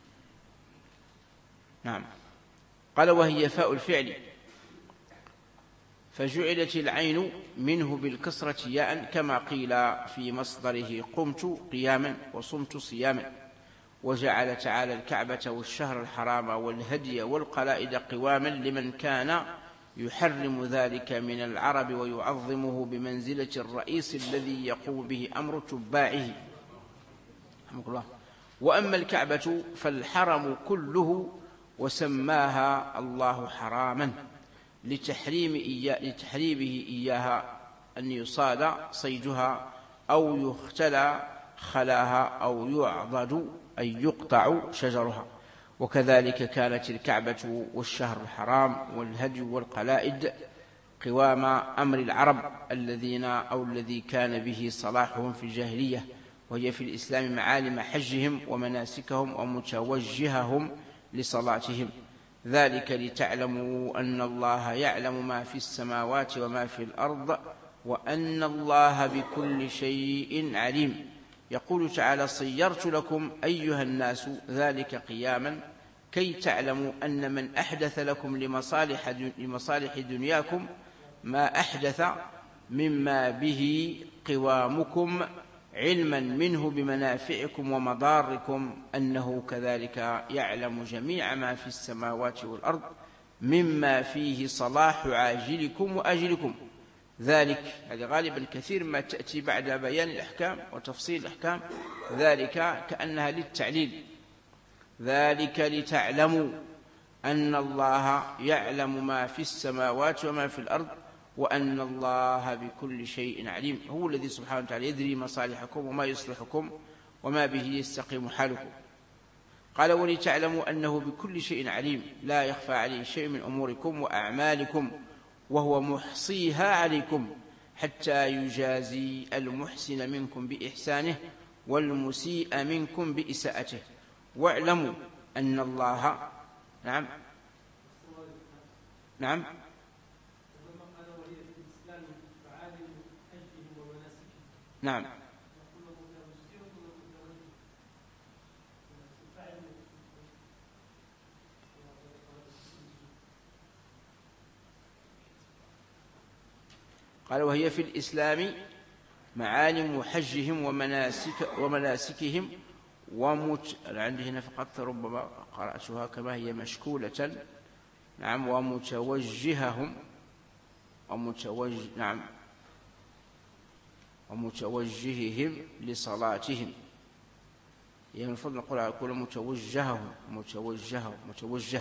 A: نعم. قال وهي فاء الفعل، فجعلت العين منه بالكسرة ياء، كما قيل في مصدره قمت قياما وصمت صياما. وجعل تعالى الكعبة والشهر الحرام والهدي والقلائد قواما لمن كان يحرم ذلك من العرب ويعظمه بمنزلة الرئيس الذي يقوم به أمر تباعه. الله. وأما الكعبة فالحرم كله، وسماها الله حراما لتحريم إياه لتحريمه إياها أن يصاد صيدها أو يختلى خلاها أو يعضد أي يقطع شجرها. وكذلك كانت الكعبة والشهر الحرام والهدي والقلائد قوام أمر العرب الذين أو الذي كان به صلاحهم في الجاهلية، وهي في الإسلام معالم حجهم ومناسكهم ومتوجههم لصلاتهم، ذلك لتعلموا أن الله يعلم ما في السماوات وما في الأرض وأن الله بكل شيء عليم. يقول تعالى: صيرت لكم أيها الناس ذلك قياما كي تعلموا أن من أحدث لكم لمصالح, لمصالح دنياكم ما أحدث مما به قوامكم علما منه بمنافعكم ومضاركم أنه كذلك يعلم جميع ما في السماوات والأرض مما فيه صلاح عاجلكم وآجلكم. ذلك هذا غالبا كثير ما تأتي بعد بيان الأحكام وتفصيل الأحكام، ذلك كأنها للتعليل. ذلك لتعلموا أن الله يعلم ما في السماوات وما في الأرض وأن الله بكل شيء عليم. هو الذي سبحانه وتعالى يدري مصالحكم وما يصلحكم وما به يستقيم حالكم. قال: ولتعلموا أنه بكل شيء عليم لا يخفى عليه شيء من أموركم وأعمالكم وهو محصيها عليكم حتى يجازي المحسن منكم بإحسانه والمسيء منكم بإساءته. واعلموا أن الله نعم نعم نعم قال: وهي في الإسلام معالم حجهم ومناسك ومناسكهم ومت... عندي هنا فقط ربما قرأتها كما هي مشكولة. نعم ومتوجههم ومتوج... نعم ومتوجههم لصلاتهم. يعني المفروض نقول على كل متوجههم متوجههم متوجه.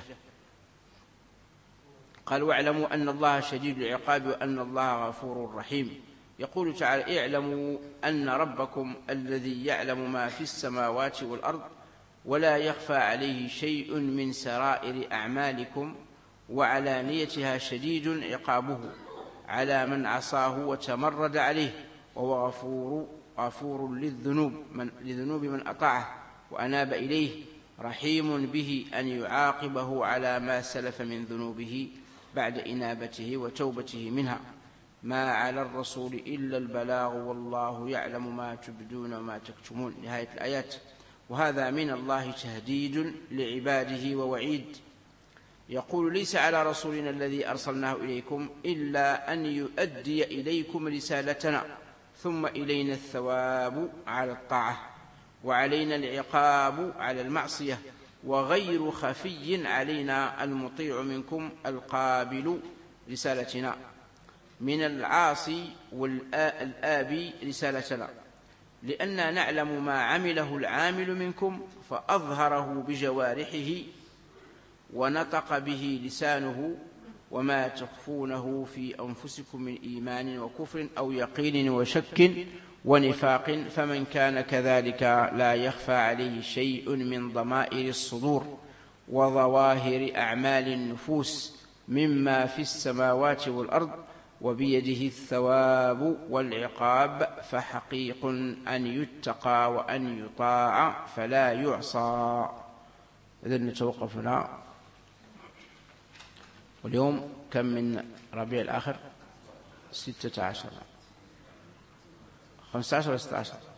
A: قال: واعلموا أن الله شديد العقاب وأن الله غفور رحيم. يقول تعالى: اعلموا أن ربكم الذي يعلم ما في السماوات والأرض ولا يخفى عليه شيء من سرائر أعمالكم وعلانيتها شديد عقابه على من عصاه وتمرد عليه، وهو غفور غفور للذنوب من لذنوب من أطاعه وأناب إليه، رحيم به أن يعاقبه على ما سلف من ذنوبه بعد إنابته وتوبته منها. ما على الرسول إلا البلاغ والله يعلم ما تبدون وما تكتمون. نهاية الآيات. وهذا من الله تهديد لعباده ووعيد. يقول: ليس على رسولنا الذي أرسلناه إليكم إلا أن يؤدي إليكم رسالتنا ثم إلينا الثواب على الطاعة وعلينا العقاب على المعصية، وغير خفي علينا المطيع منكم القابل رسالتنا من العاصي والآبي رسالتنا، لأننا نعلم ما عمله العامل منكم فأظهره بجوارحه ونطق به لسانه وما تخفونه في أنفسكم من إيمان وكفر أو يقين وشك ونفاق، فمن كان كذلك لا يخفى عليه شيء من ضمائر الصدور وظواهر أعمال النفوس مما في السماوات والأرض، وبيده الثواب والعقاب، فحقيق أن يتقى وأن يطاع فلا يعصى. إذن نتوقف هنا. واليوم كم من ربيع الآخر؟ ستة عشر خمسة عشر وستة عشر